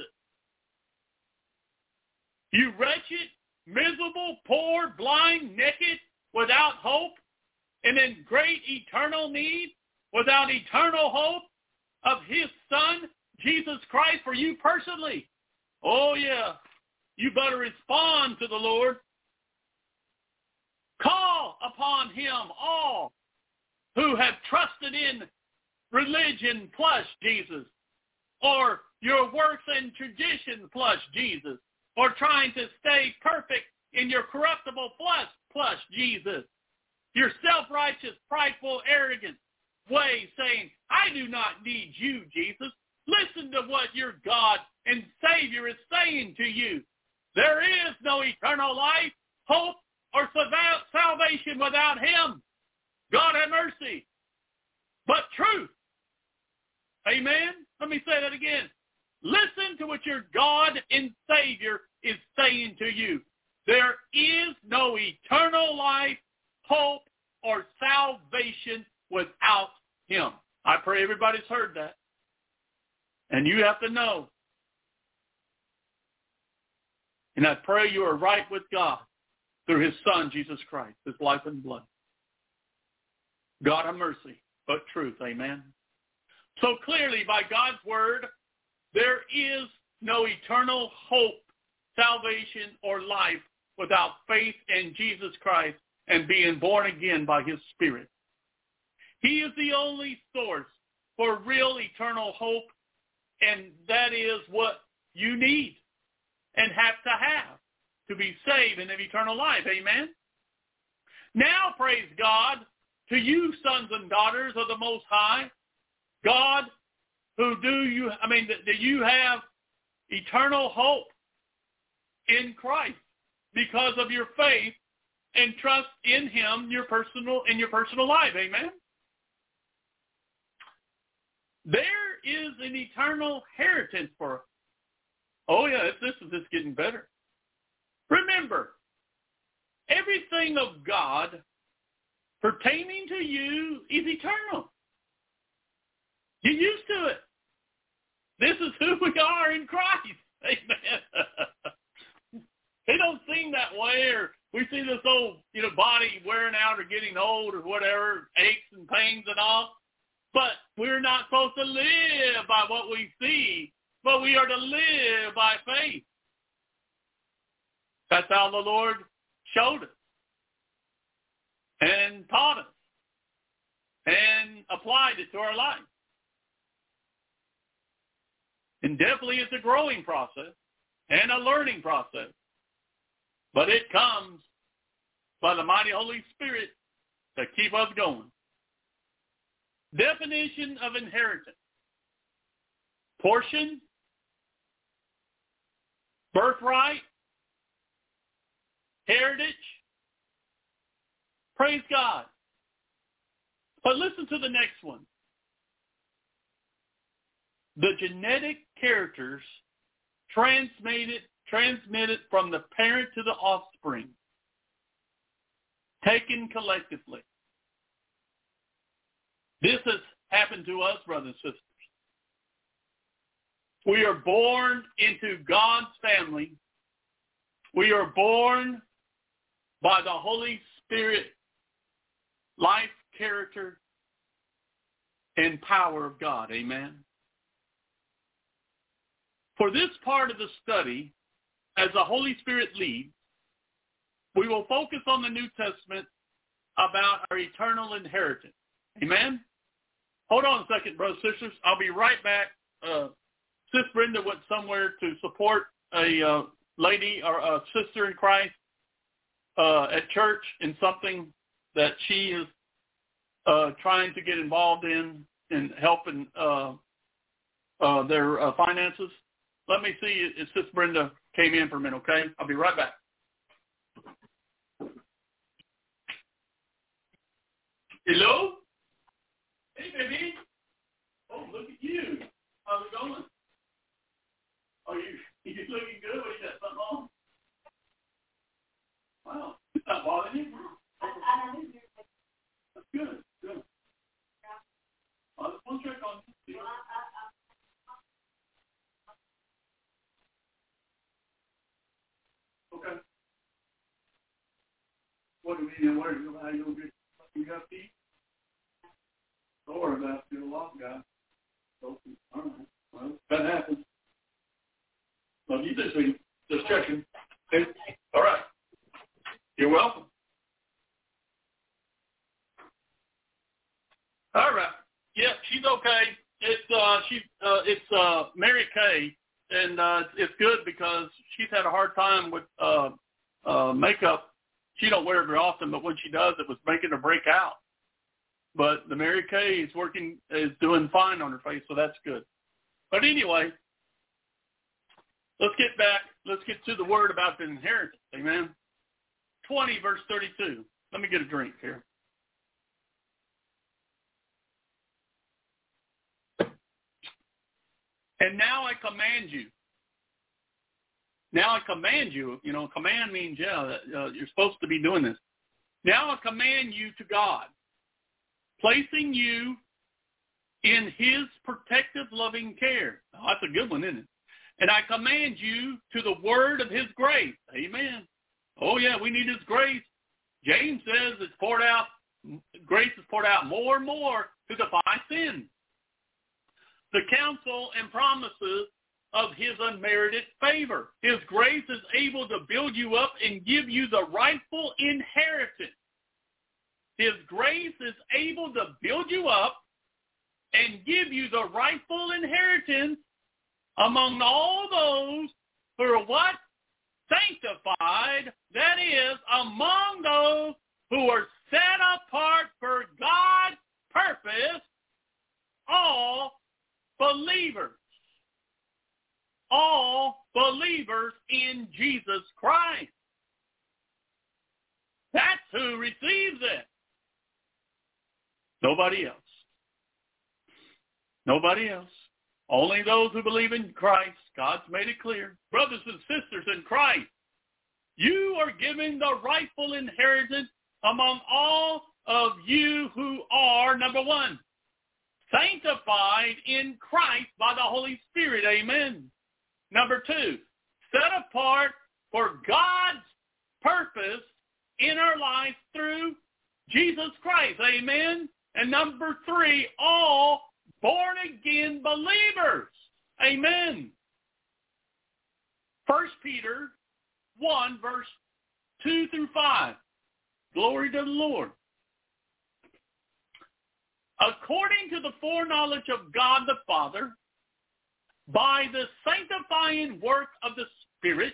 You wretched, miserable, poor, blind, naked, without hope, and in great eternal need, without eternal hope of his Son, Jesus Christ, for you personally. Oh yeah, you better respond to the Lord. Call upon him all who have trusted in religion plus Jesus, or your works and tradition plus Jesus, or trying to stay perfect in your corruptible flesh plus Jesus, your self-righteous, prideful, arrogant way saying, I do not need you, Jesus. Listen to what your God and Savior is saying to you. There is no eternal life, hope, or salvation without him. God have mercy. But truth. Amen? Let me say that again. Listen to what your God and Savior is saying to you. There is no eternal life, hope, or salvation without him. I pray everybody's heard that. And you have to know. And I pray you are right with God through his Son, Jesus Christ, his life and blood. God have mercy, but truth. Amen. So clearly, by God's word, there is no eternal hope, salvation, or life without faith in Jesus Christ and being born again by his Spirit. He is the only source for real eternal hope, and that is what you need and have to be saved and have eternal life. Amen? Now, praise God, to you, sons and daughters of the Most High, God, that you have eternal hope in Christ because of your faith and trust in him in your personal life. Amen? There is an eternal inheritance for us. Oh, yeah, this is just getting better. Remember, everything of God pertaining to you is eternal. You're used to it. This is who we are in Christ. Amen. It don't seem that way, or we see this old, body wearing out or getting old or whatever, aches and pains and all. But we're not supposed to live by what we see, but we are to live by faith. That's how the Lord showed us and taught us and applied it to our life. And definitely it's a growing process and a learning process. But it comes by the mighty Holy Spirit to keep us going. Definition of inheritance. Portion, birthright, heritage. Praise God. But listen to the next one. The genetic characters transmitted from the parent to the offspring, taken collectively. This has happened to us, brothers and sisters. We are born into God's family. We are born by the Holy Spirit, life, character, and power of God. Amen. For this part of the study, as the Holy Spirit leads, we will focus on the New Testament about our eternal inheritance. Amen? Hold on a second, brothers and sisters. I'll be right back. Sis Brenda went somewhere to support a lady or a sister in Christ at church in something that she is trying to get involved in helping their finances. Let me see if Sis Brenda came in for a minute, okay? I'll be right back. Hello? Hey, baby. Oh, look at you. How's it going? Oh, you looking good? What, you got something on? Wow. It's not bothering you? That's good. Good. I just want to check on you. Okay. What do you mean? How you going to get? You got to eat? Don't worry about it. You're a long guy. So, all right. Well, that happens. Love you this week. Just checking. Okay. All right. You're welcome. All right. Yeah, she's okay. It's Mary Kay, and it's good because she's had a hard time with makeup. She don't wear it very often, but when she does, it was making her break out. But the Mary Kay is doing fine on her face, so that's good. But anyway, let's get back. Let's get to the word about the inheritance. Amen. 20, verse 32. Let me get a drink here. And now I command you. Now I command you. Command means, you're supposed to be doing this. Now I command you to God, placing you in his protective, loving care. Oh, that's a good one, isn't it? And I command you to the word of his grace. Amen. Oh, yeah, we need his grace. James says it's poured out, grace is poured out more and more to defy sin. The counsel and promises of his unmerited favor. His grace is able to build you up and give you the rightful inheritance. His grace is able to build you up and give you the rightful inheritance among all those who are what? Sanctified. That is, among those who are set apart for God's purpose, all believers. All believers in Jesus Christ. That's who receives it. Nobody else. Nobody else. Only those who believe in Christ. God's made it clear. Brothers and sisters in Christ, you are given the rightful inheritance among all of you who are, number one, sanctified in Christ by the Holy Spirit. Amen. Number two, set apart for God's purpose in our lives through Jesus Christ. Amen. And number three, all born-again believers. Amen. 1 Peter 1, verse 2 through 5. Glory to the Lord. According to the foreknowledge of God the Father, by the sanctifying work of the Spirit,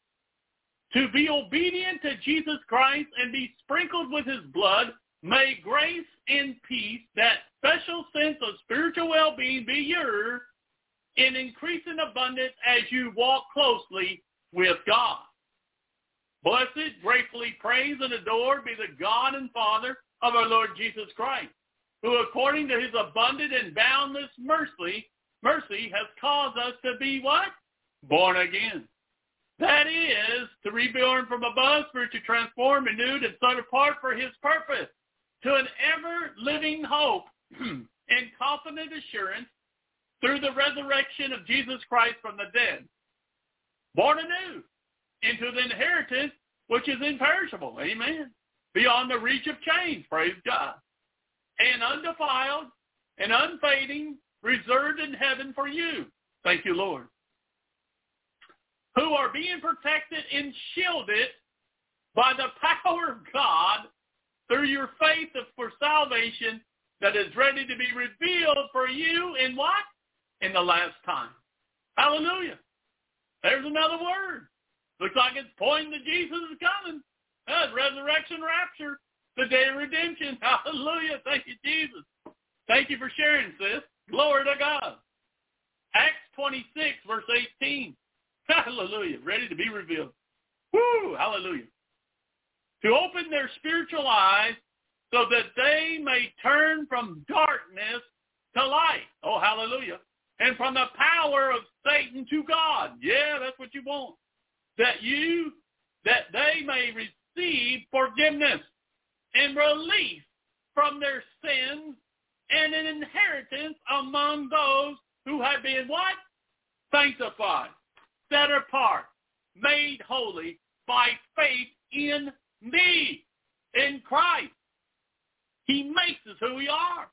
to be obedient to Jesus Christ and be sprinkled with his blood, may grace and peace, that special sense of spiritual well-being, be yours in increasing abundance as you walk closely with God. Blessed, gratefully praised, and adored be the God and Father of our Lord Jesus Christ, who according to his abundant and boundless mercy has caused us to be what? Born again. That is, to reborn from above, spiritually transformed, renewed, and set apart for his purpose, to an ever-living hope and confident assurance through the resurrection of Jesus Christ from the dead. Born anew into the inheritance which is imperishable. Amen. Beyond the reach of change. Praise God. And undefiled and unfading, reserved in heaven for you. Thank you, Lord. Who are being protected and shielded by the power of God through your faith for salvation that is ready to be revealed for you in what? In the last time. Hallelujah. There's another word. Looks like it's pointing to Jesus is coming. That's resurrection, rapture, the day of redemption. Hallelujah. Thank you, Jesus. Thank you for sharing, sis. Glory to God. Acts 26, verse 18. Hallelujah. Ready to be revealed. Woo! Hallelujah. To open their spiritual eyes so that they may turn from darkness to light. Oh, hallelujah. And from the power of Satan to God. Yeah, that's what you want. That they may receive forgiveness and release from their sins and an inheritance among those who have been what? Sanctified, set apart, made holy by faith in me, in Christ. He makes us who we are.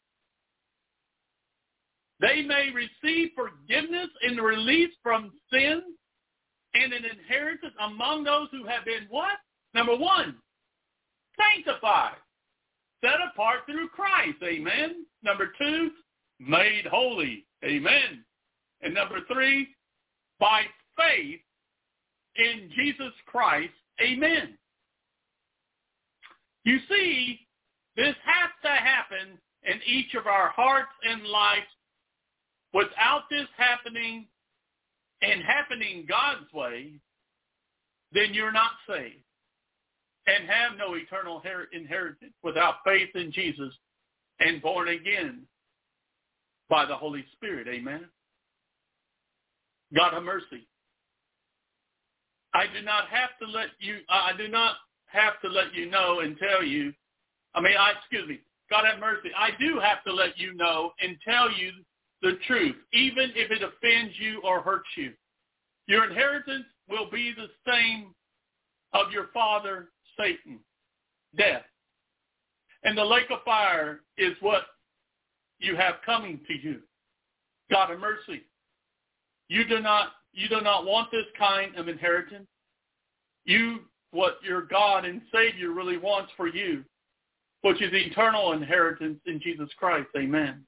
They may receive forgiveness and release from sin and an inheritance among those who have been what? Number one, sanctified, set apart through Christ. Amen. Number two, made holy. Amen. And number three, by faith in Jesus Christ. Amen. You see, this has to happen in each of our hearts and lives. Without this happening and happening God's way, then you're not saved and have no eternal inheritance without faith in Jesus and born again by the Holy Spirit. Amen. God have mercy. I do not have to let you know and tell you. God have mercy. I do have to let you know and tell you the truth, even if it offends you or hurts you. Your inheritance will be the same of your father, Satan, death. And the lake of fire is what you have coming to you. God have mercy. You do not want this kind of inheritance. What your God and Savior really wants for you, which is eternal inheritance in Jesus Christ. Amen.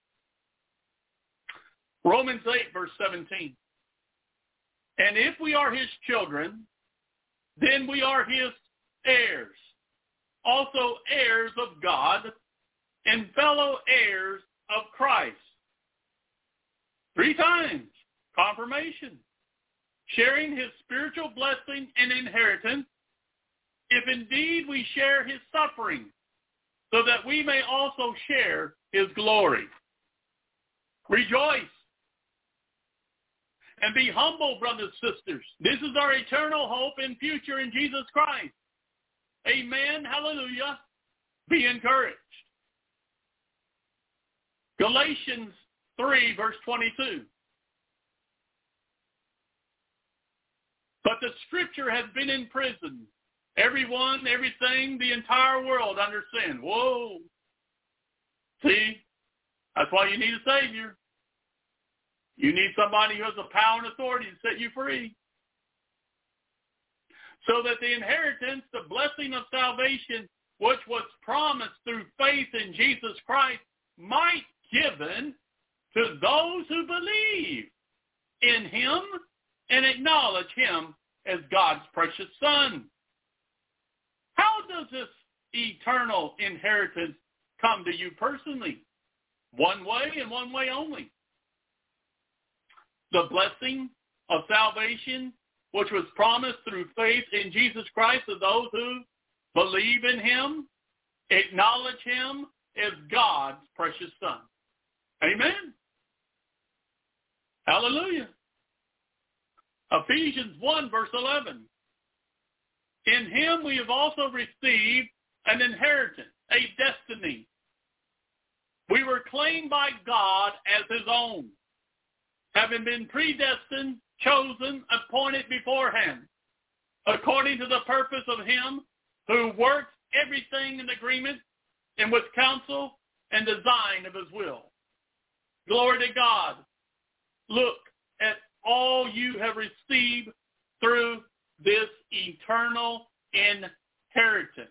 Romans 8, verse 17. And if we are his children, then we are his heirs, also heirs of God and fellow heirs of Christ. 3 times, confirmation. Sharing his spiritual blessing and inheritance, if indeed we share his suffering, so that we may also share his glory. Rejoice. And be humble, brothers and sisters. This is our eternal hope and future in Jesus Christ. Amen. Hallelujah. Be encouraged. Galatians 3, verse 22. But the scripture has been in prison. Everyone, everything, the entire world under sin. Whoa. See? That's why you need a Savior. You need somebody who has the power and authority to set you free. So that the inheritance, the blessing of salvation, which was promised through faith in Jesus Christ, might be given to those who believe in him and acknowledge him as God's precious Son. How does this eternal inheritance come to you personally? One way and one way only. The blessing of salvation, which was promised through faith in Jesus Christ to those who believe in him, acknowledge him as God's precious Son. Amen. Hallelujah. Ephesians 1, verse 11. In him we have also received an inheritance, a destiny. We were claimed by God as his own, having been predestined, chosen, appointed beforehand, according to the purpose of him who works everything in agreement and with counsel and design of his will. Glory to God. Look at all you have received through this eternal inheritance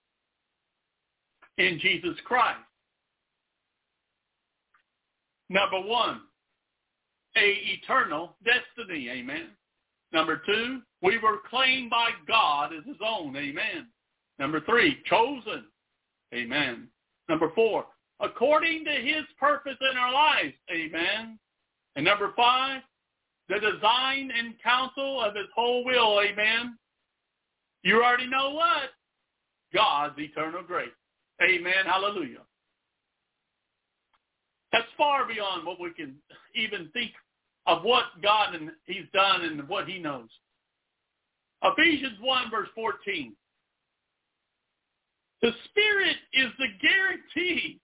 in Jesus Christ. Number one, a eternal destiny, amen. Number two, we were claimed by God as his own, amen. Number three, chosen, amen. Number four, according to his purpose in our lives, amen. And number five, the design and counsel of his whole will, amen. You already know what? God's eternal grace. Amen, hallelujah. That's far beyond what we can even think of what God and he's done and what he knows. Ephesians 1, verse 14. The Spirit is the guarantee.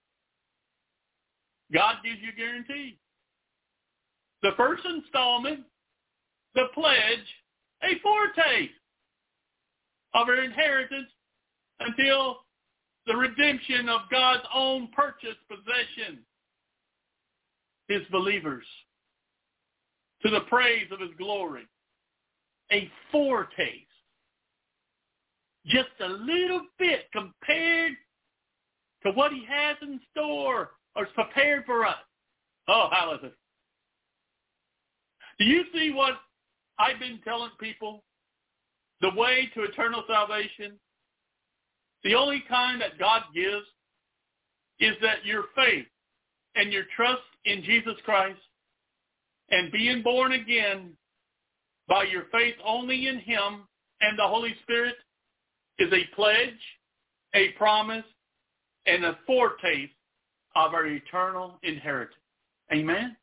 God gives you a guarantee. The first installment, the pledge, a foretaste of our inheritance until the redemption of God's own purchased possession, his believers, to the praise of his glory. A foretaste. Just a little bit compared to what he has in store or is prepared for us. Oh, hallelujah. Do you see what I've been telling people? The way to eternal salvation, the only kind that God gives is that your faith and your trust in Jesus Christ and being born again by your faith only in him and the Holy Spirit is a pledge, a promise, and a foretaste of our eternal inheritance. Amen?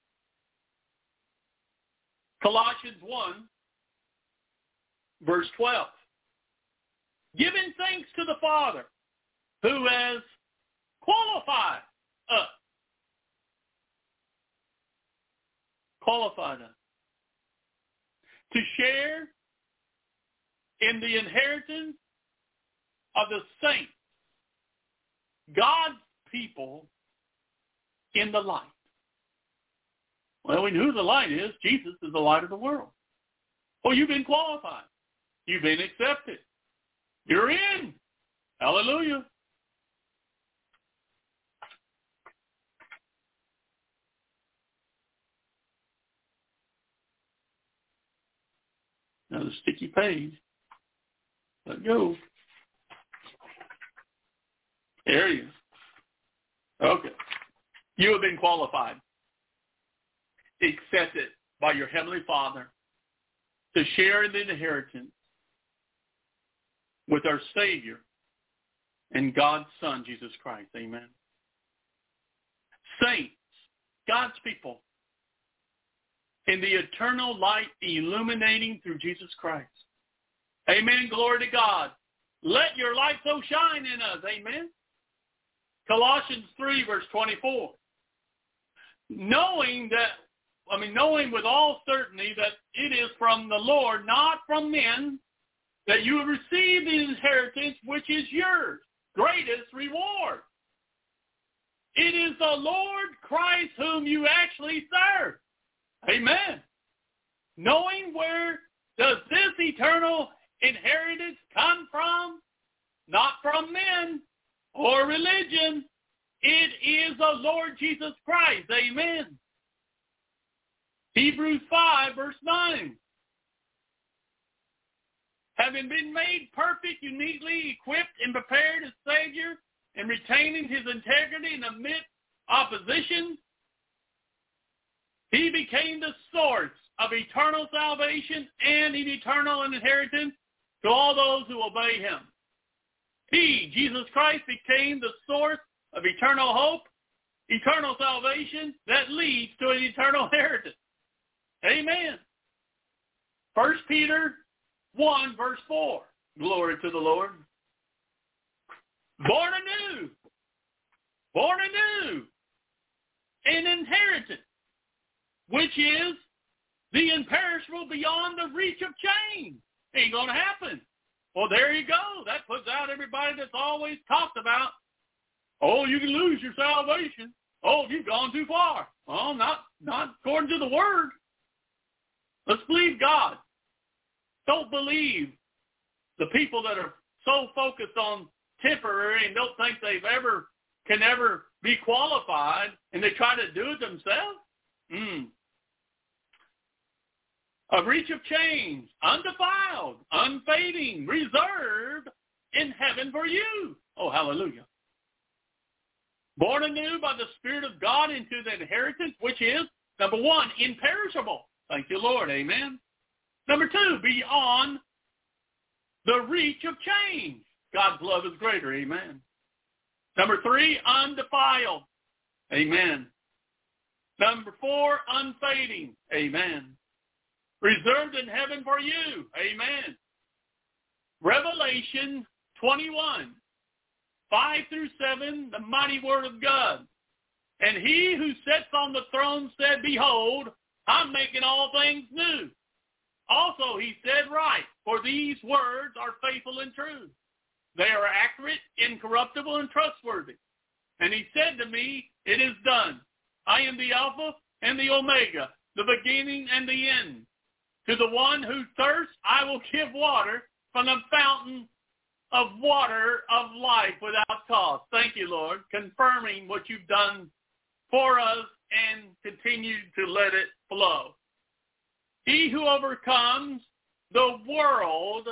Colossians 1, verse 12. Giving thanks to the Father who has qualified us. Qualified us to share in the inheritance of the saints, God's people in the light. Well, we know who the light is. Jesus is the light of the world. Well, you've been qualified. You've been accepted. You're in. Hallelujah. Now the sticky page. Let go. There you go. Okay. You have been qualified, accepted by your Heavenly Father to share in the inheritance with our Savior and God's Son, Jesus Christ. Amen. Saints, God's people in the eternal light illuminating through Jesus Christ. Amen. Glory to God. Let your light so shine in us. Amen. Colossians 3, verse 24. Knowing with all certainty that it is from the Lord, not from men, that you have received the inheritance which is yours, greatest reward. It is the Lord Christ whom you actually serve. Amen. Knowing where does this eternal inheritance come from? Not from men or religion. It is the Lord Jesus Christ. Amen. Hebrews 5, verse 9. Having been made perfect, uniquely equipped and prepared as Savior, and retaining his integrity in amidst opposition, he became the source of eternal salvation and an eternal inheritance to all those who obey him. He, Jesus Christ, became the source of eternal hope, eternal salvation that leads to an eternal inheritance. Amen. 1 Peter 1, verse 4. Glory to the Lord. Born anew, an inheritance, which is the imperishable beyond the reach of change. Ain't going to happen. Well, there you go. That puts out everybody that's always talked about, oh, you can lose your salvation. Oh, you've gone too far. Oh, not according to the Word. Let's believe God. Don't believe the people that are so focused on temporary and don't think can ever be qualified, and they try to do it themselves. A reach of change, undefiled, unfading, reserved in heaven for you. Oh, hallelujah. Born anew by the Spirit of God into the inheritance, which is, number 1, imperishable. Thank you, Lord. Amen. Number 2, beyond the reach of change. God's love is greater. Amen. Number 3, undefiled. Amen. Number 4, unfading. Amen. Reserved in heaven for you. Amen. Revelation 21, 5 through 7, the mighty word of God. And he who sits on the throne said, behold, I'm making all things new. Also he said, write, for these words are faithful and true. They are accurate, incorruptible, and trustworthy. And he said to me, it is done. I am the Alpha and the Omega, the beginning and the end. To the one who thirsts, I will give water from the fountain of water of life without cost. Thank you, Lord, confirming what you've done for us and continue to let it flow. He who overcomes the world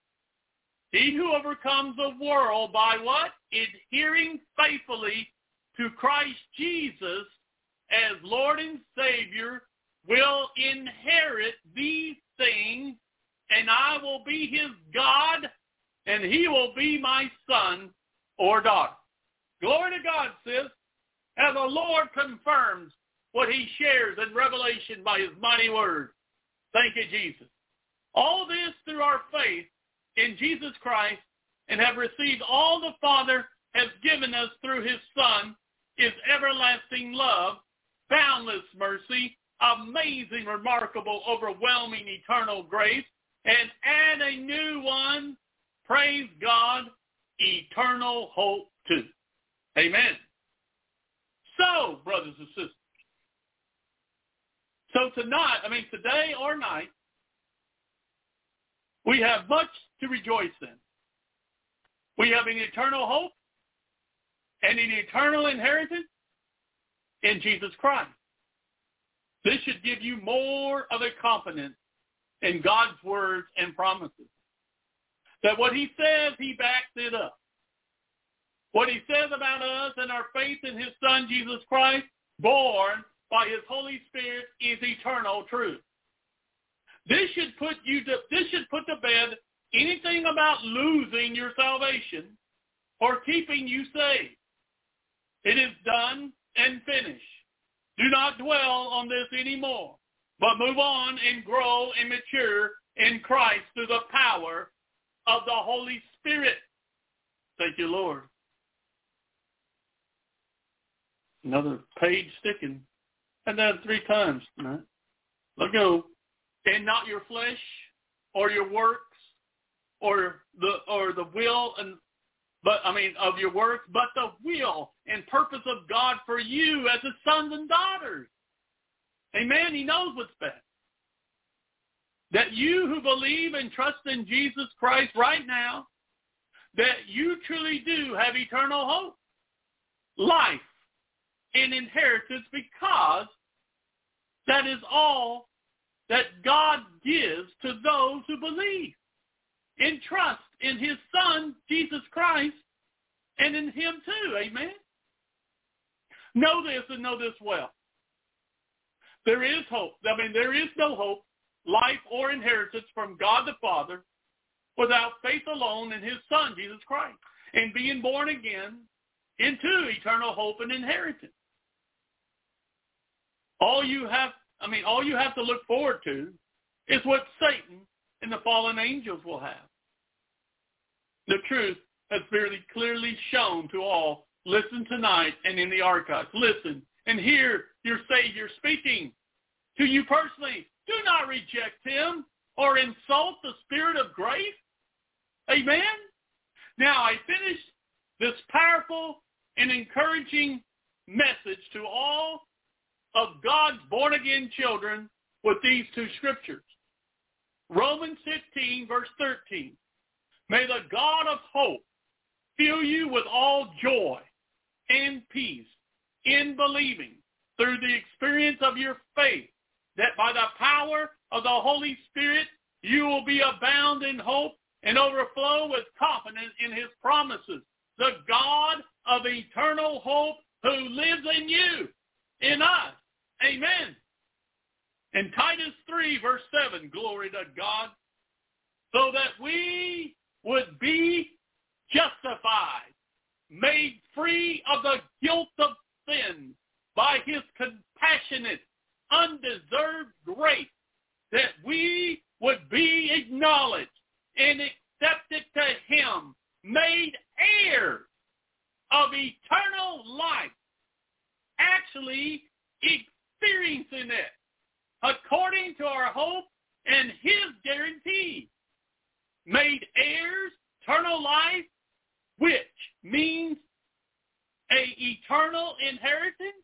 by what? Adhering faithfully to Christ Jesus as Lord and Savior will inherit these things, and I will be his God, and he will be my son or daughter. Glory to God, sis, as the Lord confirms what he shares in Revelation by his mighty word. Thank you, Jesus. All this through our faith in Jesus Christ, and have received all the Father has given us through his Son, his everlasting love, boundless mercy, amazing, remarkable, overwhelming, eternal grace, and add a new one, praise God, eternal hope too. Amen. So, brothers and sisters, today or night, we have much to rejoice in. We have an eternal hope and an eternal inheritance in Jesus Christ. This should give you more of a confidence in God's words and promises. That what he says, he backs it up. What he says about us and our faith in his Son, Jesus Christ, born by his Holy Spirit, is eternal truth. This should put to bed anything about losing your salvation or keeping you saved. It is done and finished. Do not dwell on this anymore, but move on and grow and mature in Christ through the power of the Holy Spirit. Thank you, Lord. Another page sticking. And then 3 times. Right? Let go. And not your flesh or your works or the will of your works, but the will and purpose of God for you as his sons and daughters. Amen. He knows what's best. That you who believe and trust in Jesus Christ right now, that you truly do have eternal hope, life, and inheritance, because that is all that God gives to those who believe and trust in his Son, Jesus Christ, and in him too. Amen? Know this and know this well. There is hope. There is no hope, life, or inheritance from God the Father without faith alone in his Son, Jesus Christ, and being born again into eternal hope and inheritance. All you have to look forward to is what Satan and the fallen angels will have. The truth has very clearly shown to all. Listen tonight and in the archives. Listen and hear your Savior speaking to you personally. Do not reject him or insult the Spirit of grace. Amen? Now, I finished this powerful and encouraging message to all of God's born-again children with these 2 scriptures. Romans 15, verse 13. May the God of hope fill you with all joy and peace in believing through the experience of your faith, that by the power of the Holy Spirit you will be abound in hope and overflow with confidence in his promises. The God of eternal hope who lives in you, in us. Amen. And Titus 3, verse 7, glory to God, so that we would be justified, made free of the guilt of sin by his compassionate, undeserved grace, that we would be acknowledged and accepted to him, made heirs of eternal life, actually experiencing it according to our hope and his guarantee. Made heirs, eternal life, which means an eternal inheritance.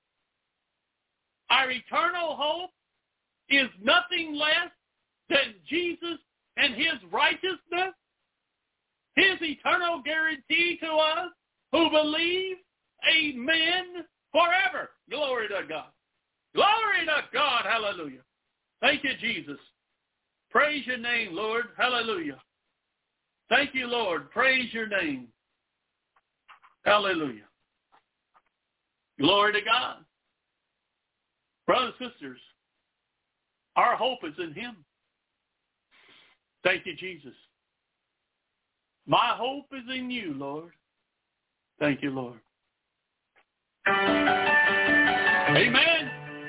Our eternal hope is nothing less than Jesus and his righteousness, his eternal guarantee to us who believe. Amen. Forever. Glory to God. Glory to God. Hallelujah. Thank you, Jesus. Praise your name, Lord. Hallelujah. Thank you, Lord. Praise your name. Hallelujah. Glory to God. Brothers and sisters, our hope is in him. Thank you, Jesus. My hope is in you, Lord. Thank you, Lord. Amen.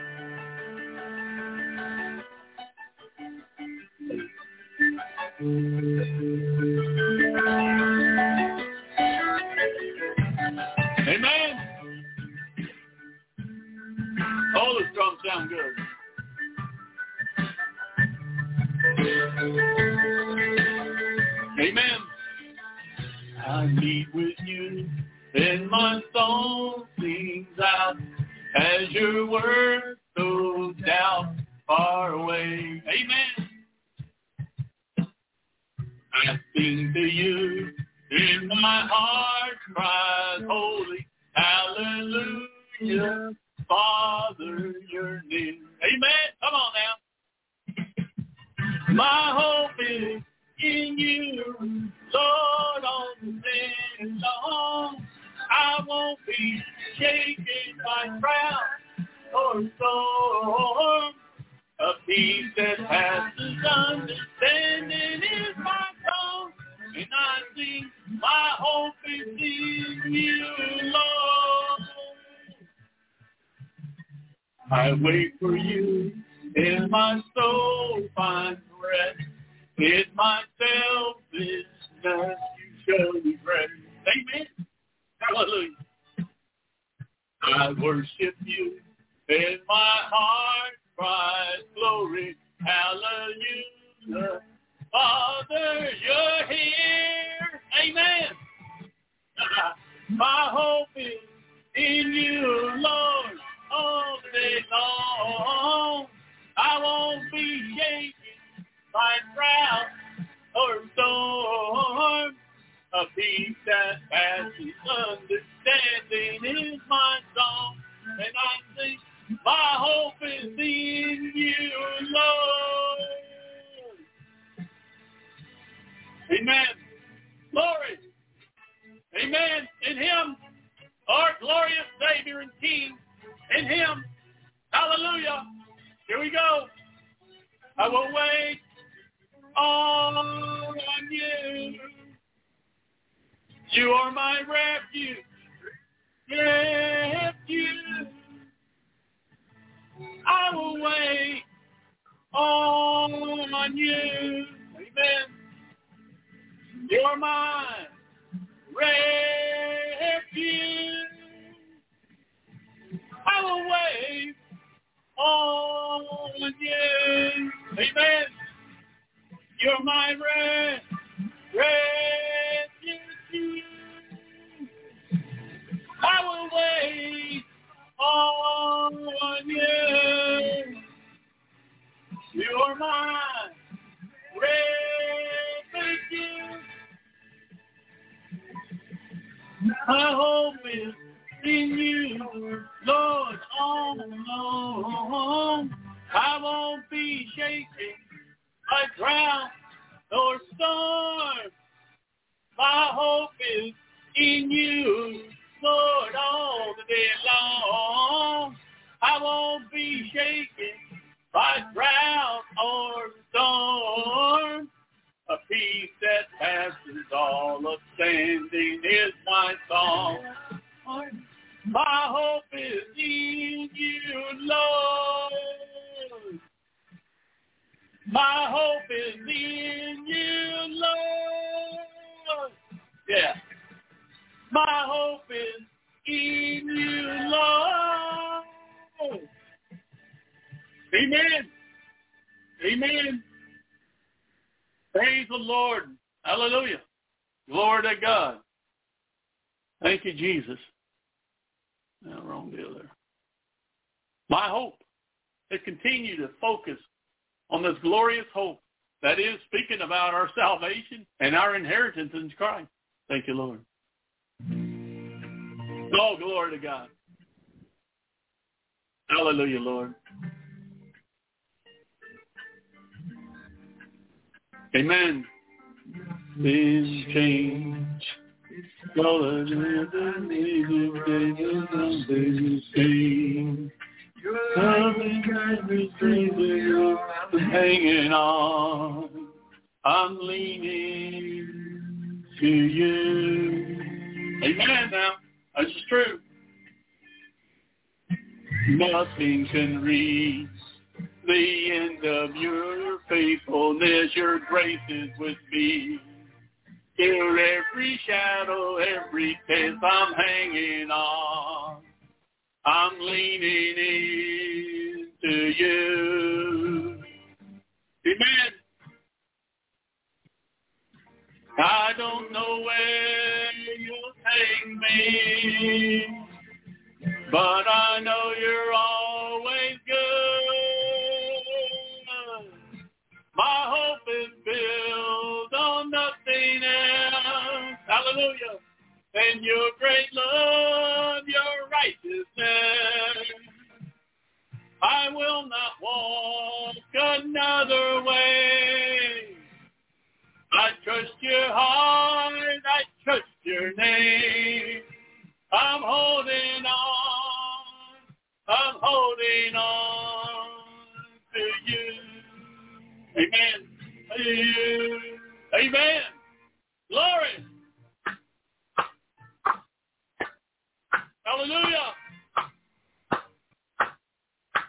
Amen. Oh, the drums sound good. Amen. I meet with you, and my song sings out as your word goes down far away. Amen. I sing to you, and my heart cries holy, hallelujah, Father, your name. Amen. Come on now. My hope is in you, Lord, all the day long. I won't be shaken by crowd or storm. A peace that passes understanding is my song, and I sing, my hope is in you, Lord. I wait for you in my soul finds rest. In my selfishness you shall be praised. Amen. Hallelujah. I worship you and my heart cries glory. Hallelujah. Father, you're here. Amen. My hope is in you, Lord, all day long. I won't be shaken by drought or storm. A peace that passes understanding is my song. And I sing, my hope is in you, Lord. Amen. Glory. Amen. In him, our glorious Savior and King. In him. Hallelujah. Here we go. I will wait on you. You are my refuge. Refuge. I will wait on you. Amen. You're my refuge. I will wait on you. Amen. You're my refuge. I will wait on you. You're my refuge. My hope is in you, Lord, all alone. I won't be shaken by drought or storm. My hope is in you, Lord, all the day long. I won't be shaken by drought or storm. A peace that passes all understanding is my song. My hope is in you, Lord. My hope is in you, Lord. Yeah. My hope is in you, Lord. Amen. Amen. Praise the Lord. Hallelujah. Glory to God. Thank you, Jesus. No, wrong deal there. My hope is continue to focus on this glorious hope that is speaking about our salvation and our inheritance in Christ. Thank you, Lord. Oh, glory to God. Hallelujah, Lord. Amen. This change. Lord, I'm hanging on. I'm leaning to you. Amen now. That's true. Nothing can reach the end of your faithfulness. Your grace is with me. Through every shadow, every test, I'm hanging on. I'm leaning into you. Amen. I don't know where you'll take me, but I know you're always good. My hope is built on nothing else. Hallelujah. And your great love, your righteousness. I will not walk another way. I trust your heart. I trust your name. I'm holding on. I'm holding on to you. Amen. To you. Amen. Glory. Hallelujah.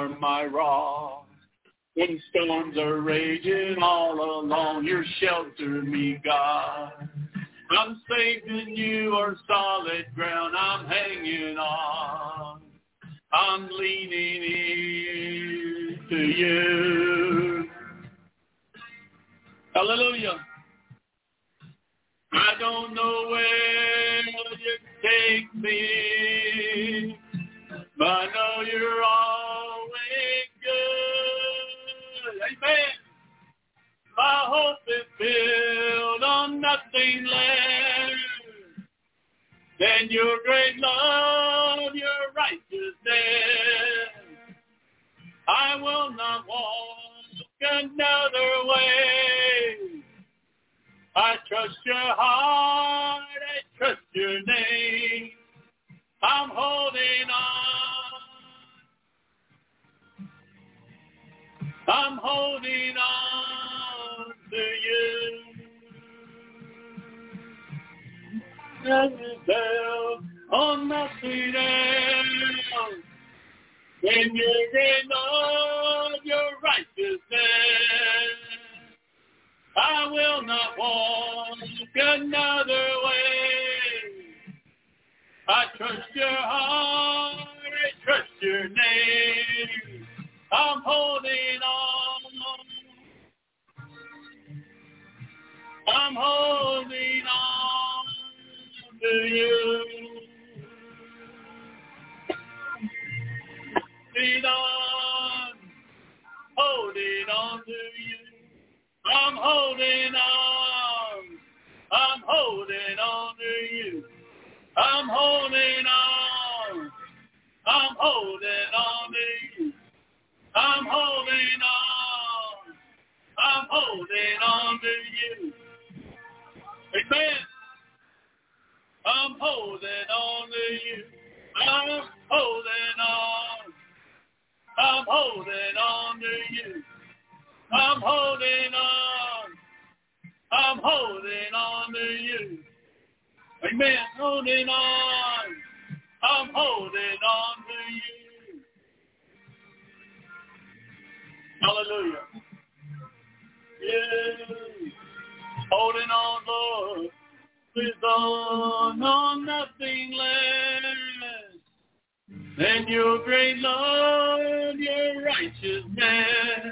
are my rock. When storms are raging all along, you shelter me, God. I'm safe in you are solid ground. I'm hanging on. I'm leaning into you. Hallelujah. I don't know where you take me, but I know you're always good. Amen. My hope is built on nothing less than your great love, your righteousness. I will not walk another way. I trust your heart, I trust your name. I'm holding on. I'm holding on to you. Nothing else, on nothing else. In your great love, your righteousness, I will not walk another way. I trust your heart, I trust your name. I'm holding on. I'm holding on to you. Holding on to you. I'm holding on. I'm holding on to you. I'm holding on. I'm holding on to you. I'm holding on. I'm holding on to you. Amen. I'm holding on to you. I'm holding on. I'm holding on to you. I'm holding on. I'm holding on to you. Amen. Holding on. I'm holding on to you. Hallelujah. Yeah. Holding on, Lord. With on nothing less than your great love, your righteousness.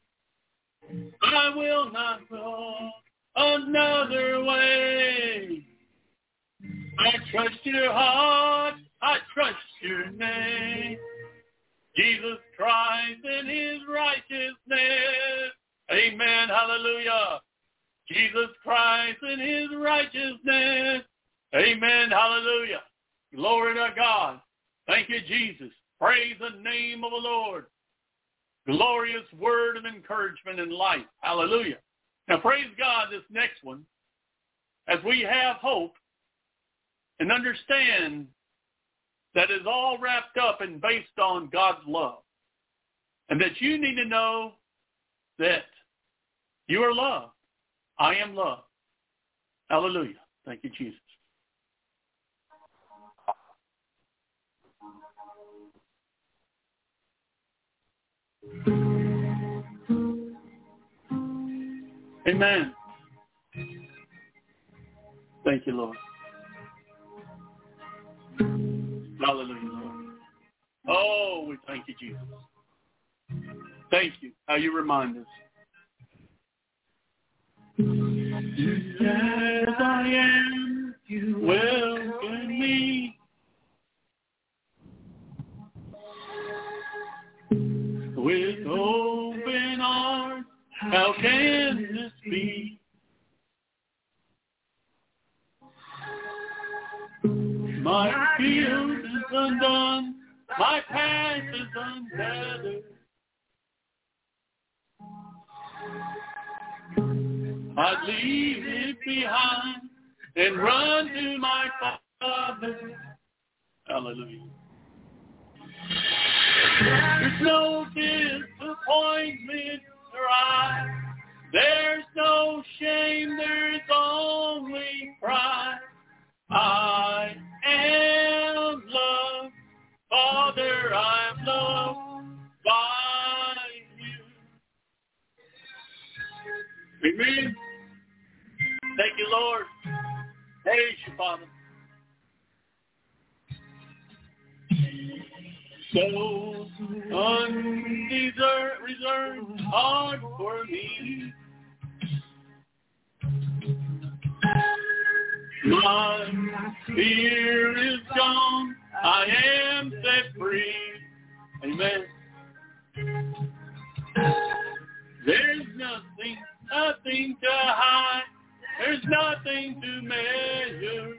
I will not go another way. I trust your heart, I trust your name. Jesus Christ and his righteousness. Amen, hallelujah. Jesus Christ and his righteousness. Amen, hallelujah. Glory to God. Thank you, Jesus. Praise the name of the Lord. Glorious word of encouragement and life. Hallelujah. Now, praise God, this next one, as we have hope and understand that is all wrapped up and based on God's love. And that you need to know that you are loved. I am loved. Hallelujah. Thank you, Jesus. Amen. Thank you, Lord. Hallelujah, Lord. Oh, we thank you, Jesus. Thank you. How you remind us. As I am, you welcome me. With open arms, how can this be? My field is undone, my path is untethered. I'd leave it behind and run to my Father. Hallelujah. There's no disappointment right. There's no shame, there's only pride. I am loved, Father, I'm loved by Amen. Thank you, Lord. Praise you, Father. So undeserved hard for me. My fear is gone. I am set free. Amen. There's nothing to hide. There's nothing to measure.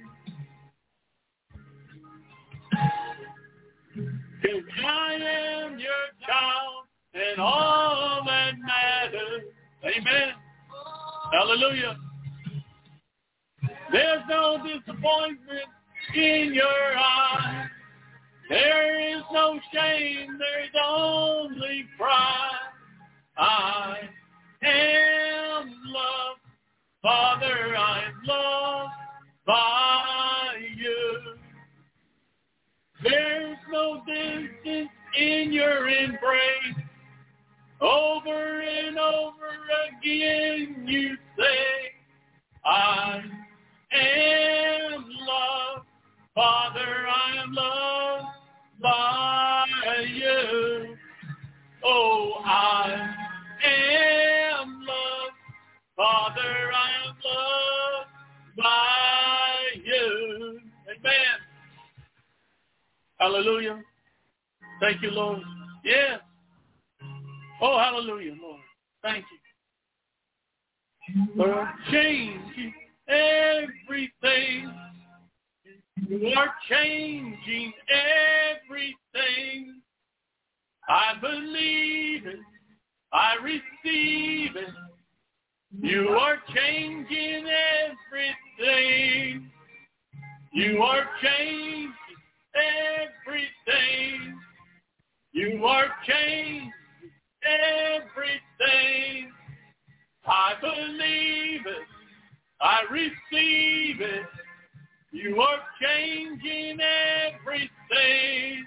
'Cause I am your child and all that matters. Amen. Hallelujah. There's no disappointment in your eyes. There is no shame. There's only pride. I am loved. Father, I am loved by you. There's no distance in your embrace. Over and over again you say, I am loved. Father, I am loved by you. Oh, I am loved. Father, I am loved by you. Amen. Hallelujah. Thank you, Lord. Yes. Oh, hallelujah, Lord. Thank you. For changing everything. You are changing everything. I believe it. I receive it. You are changing everything. You are changing everything. You are changing everything. I believe it. I receive it. You are changing everything.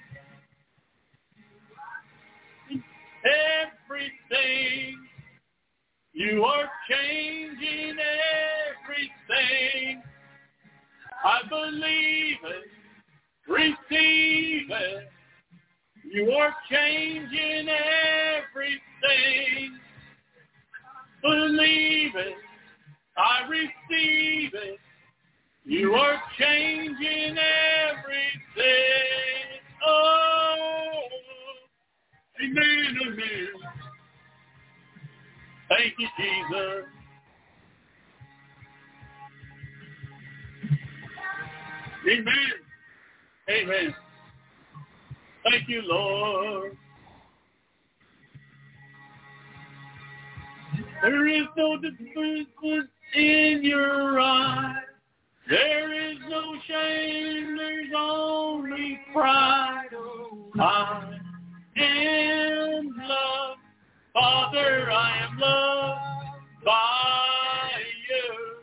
Everything. You are changing everything. I believe it. Receive it. You are changing everything. Believe it. I receive it. You are changing everything. Oh, amen, amen. Thank you, Jesus. Amen. Amen. Thank you, Lord. There is no difference in your eyes. There is no shame. There's only pride. I am loved. Father, I am loved by you.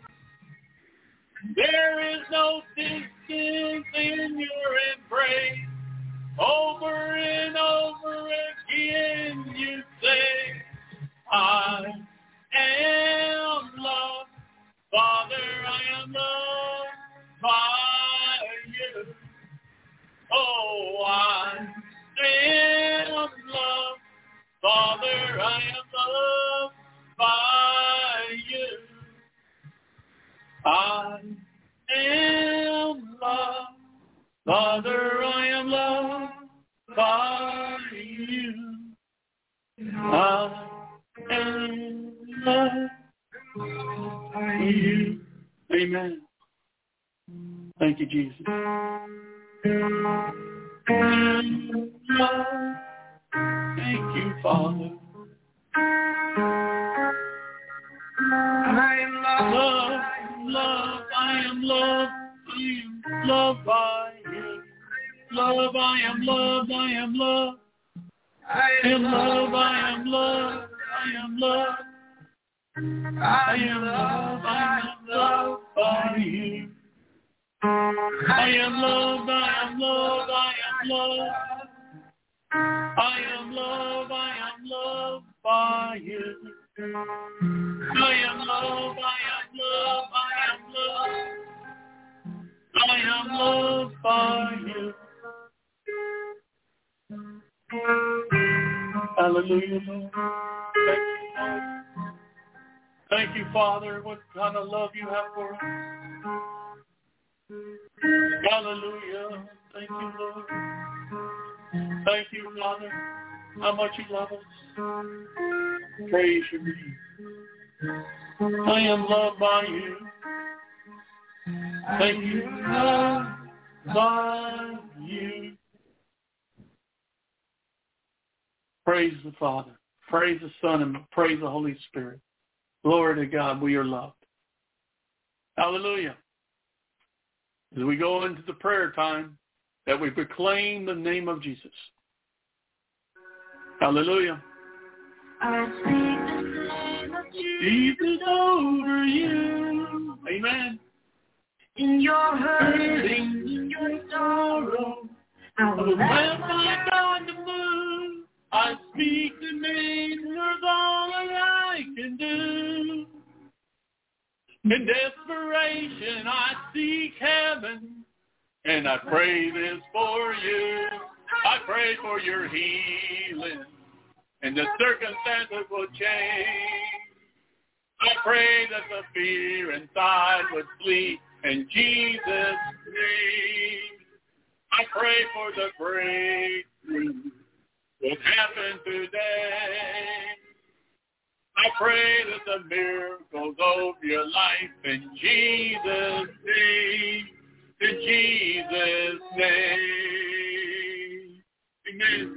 There is no distance in your embrace. Over and over again you say, I am loved. Father, I am loved by you. Oh, I am loved. Father, I am loved by you. I am loved. Father, I am loved by you. I am loved by you. Amen. Thank you, Jesus. Thank you, Father. I am loved. Love, I am loved. I am loved by you. Love, I am loved. I am loved. I am loved. I am loved. I am loved. I am loved. I am loved by you. I am loved. I am loved. I am loved. I am loved. I am loved by you. I am loved, I am loved, I am loved. I am loved by you. Hallelujah, Lord. Thank you, Lord. Thank you, Father, what kind of love you have for us. Hallelujah. Thank you, Lord. Thank you, Father, how much you love us. Praise your name. I am loved by you. Thank you, loved by you. Praise the Father. Praise the Son, and praise the Holy Spirit. Glory to God, we are loved. Hallelujah. As we go into the prayer time, that we proclaim the name of Jesus. Hallelujah. I speak the name of Jesus over you. Amen. In your hurting, in your sorrow, I will When my God to move, I speak the name, there's all that I can do. In desperation, I seek heaven, and I pray this for you. I pray for your healing, and the circumstances will change. I pray that the fear inside would flee in Jesus' name. I pray for the breakthrough that happened today. I pray that the miracles over your life in Jesus' name. In Jesus' name. Amen.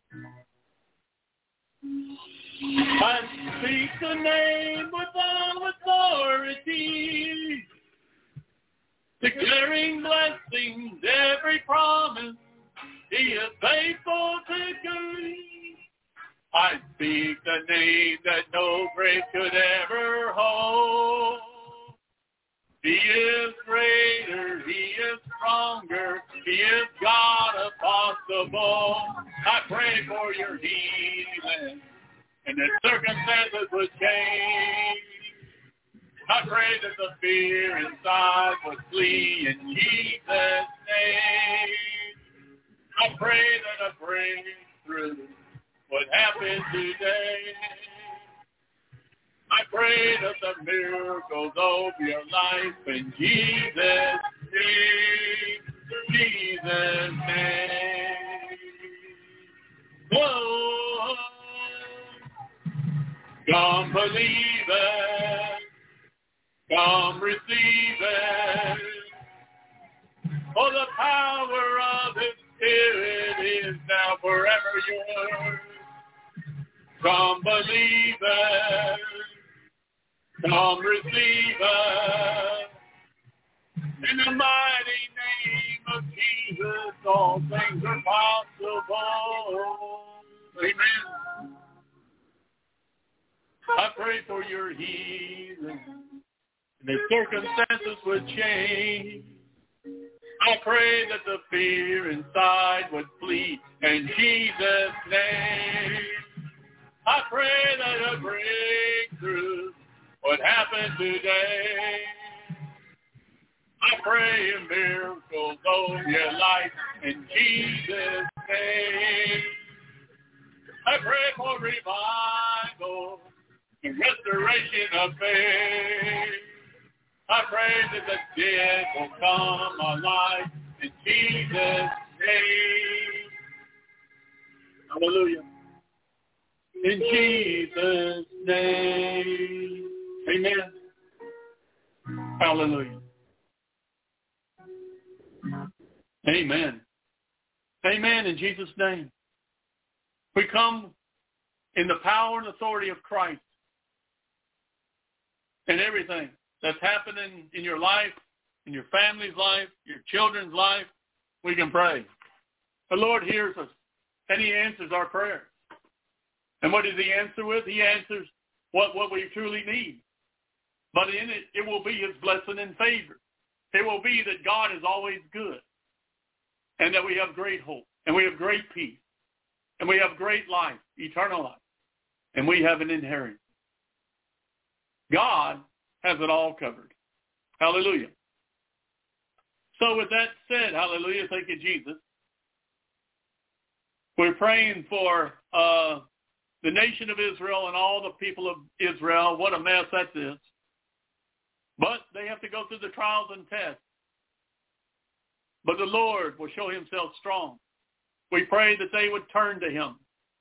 I speak the name with all authority, declaring blessings, every promise He is faithful to keep. I speak the name that no grave could ever hold. He is greater, He is stronger, He is God of possible. I pray for your healing, and the circumstances would change. I pray that the fear inside would flee in Jesus' name. I pray that a breakthrough would happen today. I pray that the miracles over your life in Jesus' name. Jesus' name. Whoa. Come believe it. Come receive it. For the power of His Spirit is now forever yours. Come believe it. Come receive it. In the mighty name of Jesus, all things are possible. Amen. I pray for your healing, and the circumstances would change. I pray that the fear inside would flee in Jesus' name. I pray that a breakthrough would happen today. I pray a miracle over your life in Jesus' name. I pray for revival and restoration of faith. I pray that the dead will come alive in Jesus' name. Hallelujah. In Jesus' name. Amen. Hallelujah. Amen. Amen. In Jesus' name. We come in the power and authority of Christ, and everything that's happening in your life, in your family's life, your children's life, we can pray. The Lord hears us, and He answers our prayers. And what does He answer with? He answers what we truly need. But in it, it will be His blessing and favor. It will be that God is always good, and that we have great hope, and we have great peace, and we have great life, eternal life, and we have an inheritance. God has it all covered. Hallelujah. So with that said, hallelujah, thank you, Jesus. We're praying for the nation of Israel and all the people of Israel. What a mess that is. But they have to go through the trials and tests. But the Lord will show himself strong. We pray that they would turn to him.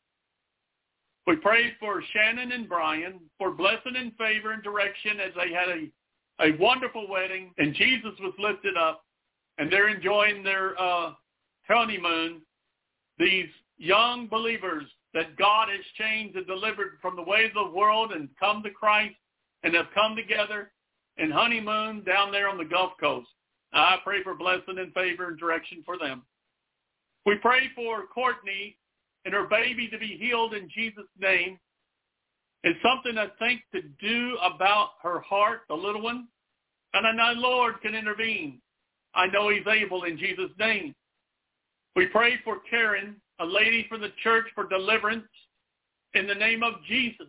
We pray for Shannon and Brian for blessing and favor and direction as they had a wonderful wedding, and Jesus was lifted up, and they're enjoying their honeymoon. These young believers that God has changed and delivered from the ways of the world and come to Christ and have come together and honeymoon down there on the Gulf Coast. I pray for blessing and favor and direction for them. We pray for Courtney and her baby to be healed in Jesus' name. It's something I think to do about her heart, the little one. And I know the Lord can intervene. I know he's able in Jesus' name. We pray for Karen, a lady from the church, for deliverance in the name of Jesus.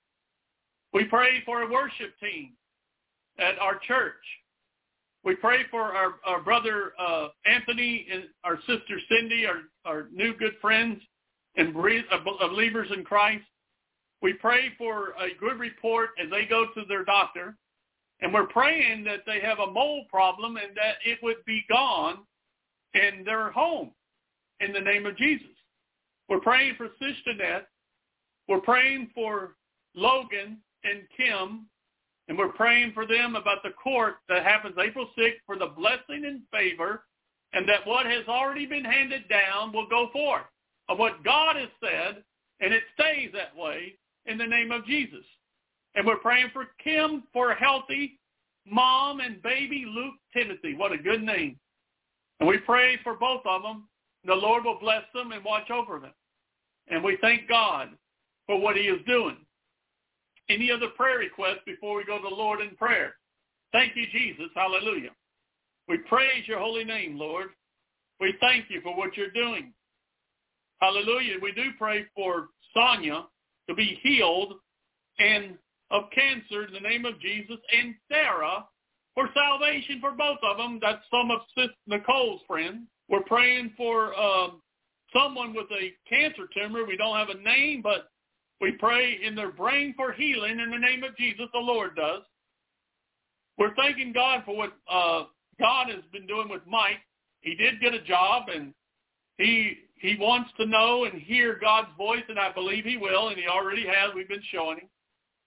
We pray for a worship team at our church. We pray for our brother Anthony and our sister Cindy, our new good friends and believers in Christ. We pray for a good report as they go to their doctor. And we're praying that they have a mole problem and that it would be gone in their home in the name of Jesus. We're praying for Sister Net. We're praying for Logan and Kim. And we're praying for them about the court that happens April 6th for the blessing and favor, and that what has already been handed down will go forth of what God has said, and it stays that way in the name of Jesus. And we're praying for Kim for a healthy mom and baby Luke Timothy. What a good name. And we pray for both of them. The Lord will bless them and watch over them. And we thank God for what he is doing. Any other prayer requests before we go to the Lord in prayer? Thank you, Jesus. Hallelujah. We praise your holy name, Lord. We thank you for what you're doing. Hallelujah. We do pray for Sonia to be healed and of cancer in the name of Jesus, and Sarah for salvation for both of them. That's some of Sis Nicole's friends. We're praying for someone with a cancer tumor. We don't have a name, but we pray in their brain for healing in the name of Jesus. The Lord does. We're thanking God for what God has been doing with Mike. He did get a job, and he wants to know and hear God's voice, and I believe he will, and he already has. We've been showing him.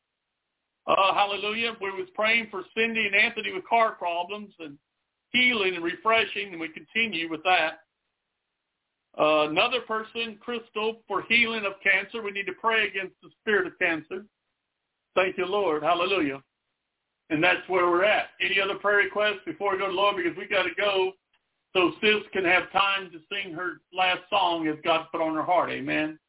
Hallelujah. We was praying for Cindy and Anthony with car problems and healing and refreshing, and we continue with that. Another person, Crystal, for healing of cancer. We need to pray against the spirit of cancer. Thank you, Lord. Hallelujah. And that's where we're at. Any other prayer requests before we go to the Lord? Because we got to go so Sis can have time to sing her last song as God's put on her heart. Amen.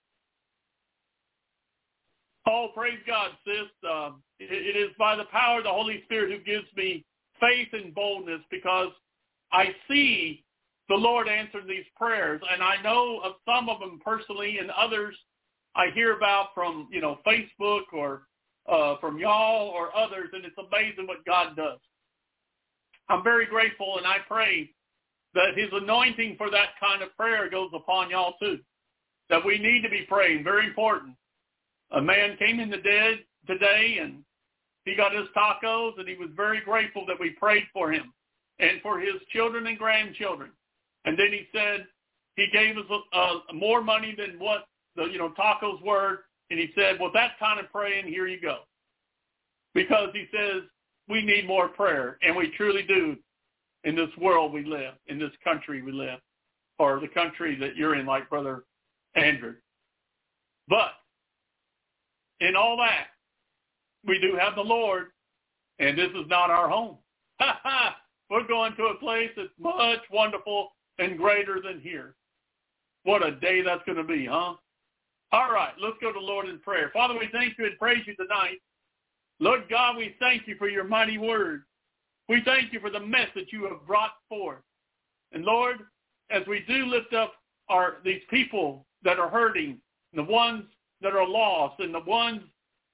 Oh, praise God, Sis. It is by the power of the Holy Spirit who gives me faith and boldness, because I see the Lord answered these prayers, and I know of some of them personally, and others I hear about from, Facebook or from y'all or others, and it's amazing what God does. I'm very grateful, and I pray that his anointing for that kind of prayer goes upon y'all too, that we need to be praying. Very important. A man came in the dead today, and he got his tacos, and he was very grateful that we prayed for him and for his children and grandchildren. And then he said he gave us more money than what the tacos were. And he said, well, that kind of praying, here you go. Because he says we need more prayer. And we truly do in this world we live, in this country we live, or the country that you're in, like Brother Andrew. But in all that, we do have the Lord, and this is not our home. We're going to a place that's much wonderful and greater than here. What a day that's going to be, huh? All right, let's go to the Lord in prayer. Father, we thank you and praise you tonight. Lord God, we thank you for your mighty word. We thank you for the message you have brought forth. And Lord, as we do lift up these people that are hurting, the ones that are lost, and the ones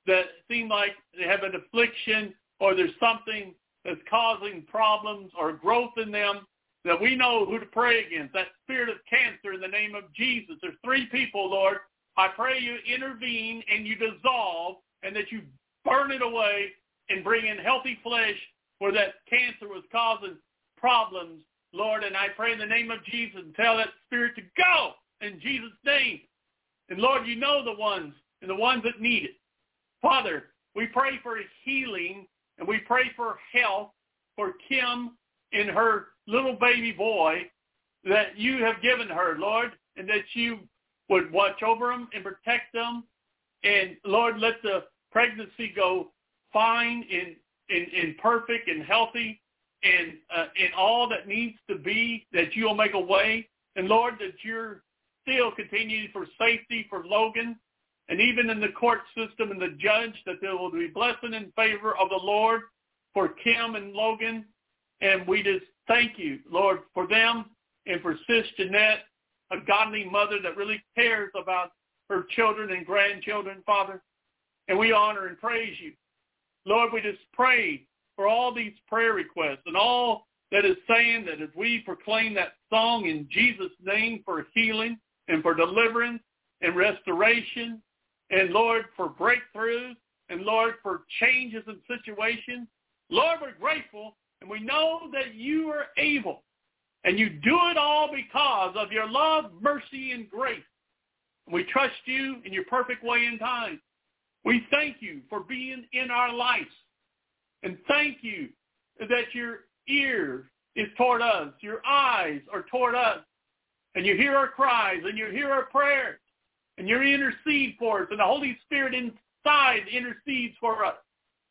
that seem like they have an affliction or there's something that's causing problems or growth in them, that we know who to pray against, that spirit of cancer in the name of Jesus. There's 3 people, Lord. I pray you intervene and you dissolve and that you burn it away and bring in healthy flesh where that cancer was causing problems, Lord. And I pray in the name of Jesus and tell that spirit to go in Jesus' name. And Lord, you know the ones and the ones that need it. Father, we pray for healing and we pray for health for Kim and her little baby boy that you have given her, Lord, and that you would watch over them and protect them. And Lord, let the pregnancy go fine and perfect and healthy and all that needs to be, that you'll make a way. And Lord, that you're still continuing for safety for Logan, and even in the court system and the judge, that there will be blessing in favor of the Lord for Kim and Logan. And we just thank you, Lord, for them and for Sis Jeanette, a godly mother that really cares about her children and grandchildren, Father. And we honor and praise you. Lord, we just pray for all these prayer requests and all that is saying that as we proclaim that song in Jesus' name for healing and for deliverance and restoration, and Lord, for breakthroughs, and Lord, for changes in situations. Lord, we're grateful, and we know that you are able, and you do it all because of your love, mercy, and grace. We trust you in your perfect way and time. We thank you for being in our lives, and thank you that your ear is toward us, your eyes are toward us, and you hear our cries, and you hear our prayers, and you intercede for us, and the Holy Spirit inside intercedes for us.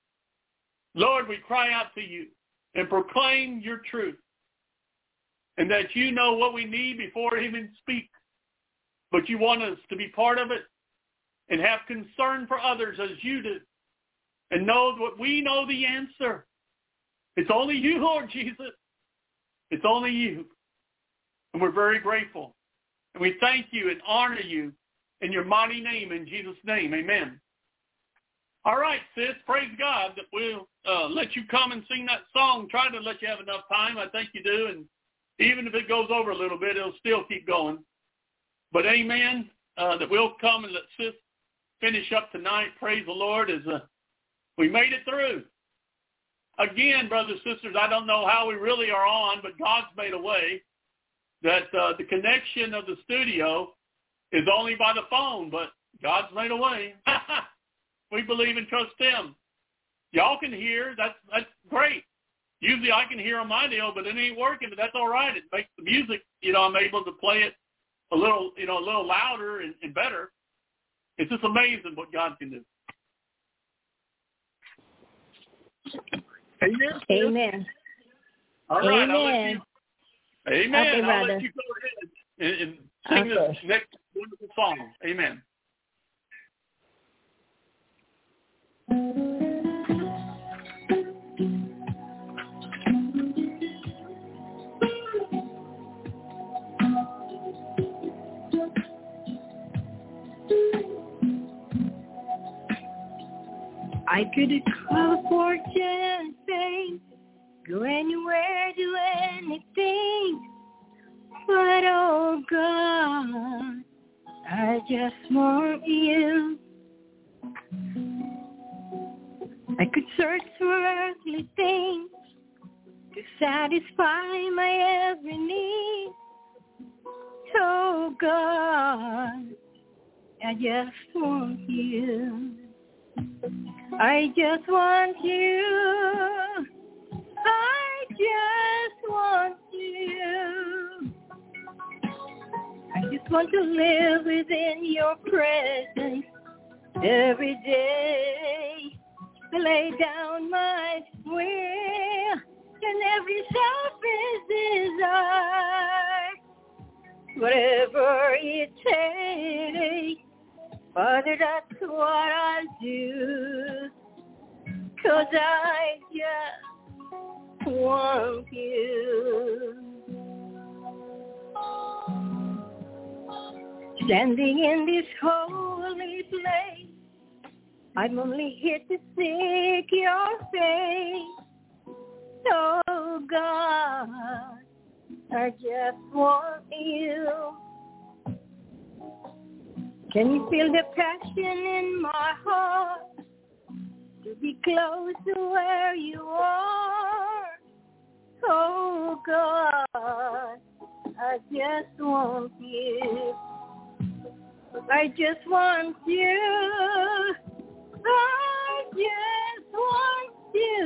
Lord, we cry out to you and proclaim your truth, and that you know what we need before we even speak, but you want us to be part of it and have concern for others as you do, and know what we know the answer. It's only you, Lord Jesus. It's only you. And we're very grateful. And we thank you and honor you in your mighty name, in Jesus' name. Amen. All right, sis, praise God that we'll let you come and sing that song. Try to let you have enough time. I think you do. And even if it goes over a little bit, it'll still keep going. But amen, that we'll come and let sis finish up tonight. Praise the Lord, as we made it through. Again, brothers and sisters, I don't know how we really are on, but God's made a way that the connection of the studio is only by the phone, but God's made a way. We believe and trust him. Y'all can hear. That's great. Usually I can hear on my deal, but it ain't working, but that's all right. It makes the music, I'm able to play it a little louder and better. It's just amazing what God can do. Amen. Amen. All right, Amen. Amen. Okay, I'll brother. let you go ahead and sing this next wonderful song. Amen. I could call for anything, go anywhere, do anything, but oh God, I just want you. I could search for earthly things to satisfy my every need. Oh God, I just want you. I just want you. I just want you. I just want to live within your presence every day. Lay down my will and every selfish desire. Whatever it takes, Father, that's what I'll do. 'Cause I just want you. Standing in this holy place, I'm only here to seek your face. Oh God, I just want you. Can you feel the passion in my heart to be close to where you are? Oh God, I just want you. I just want you. I just want you.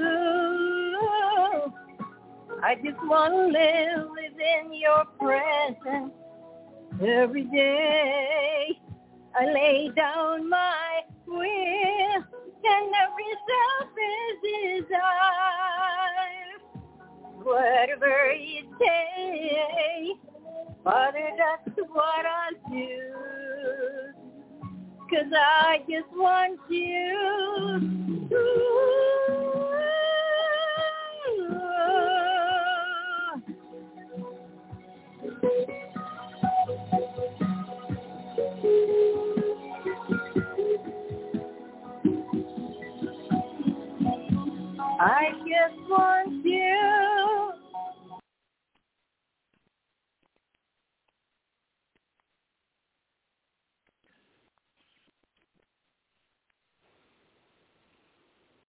I just want to live within your presence every day. I lay down my will and every selfish desire. Whatever you say, Father, that's what I do. 'Cause I just want you. I just want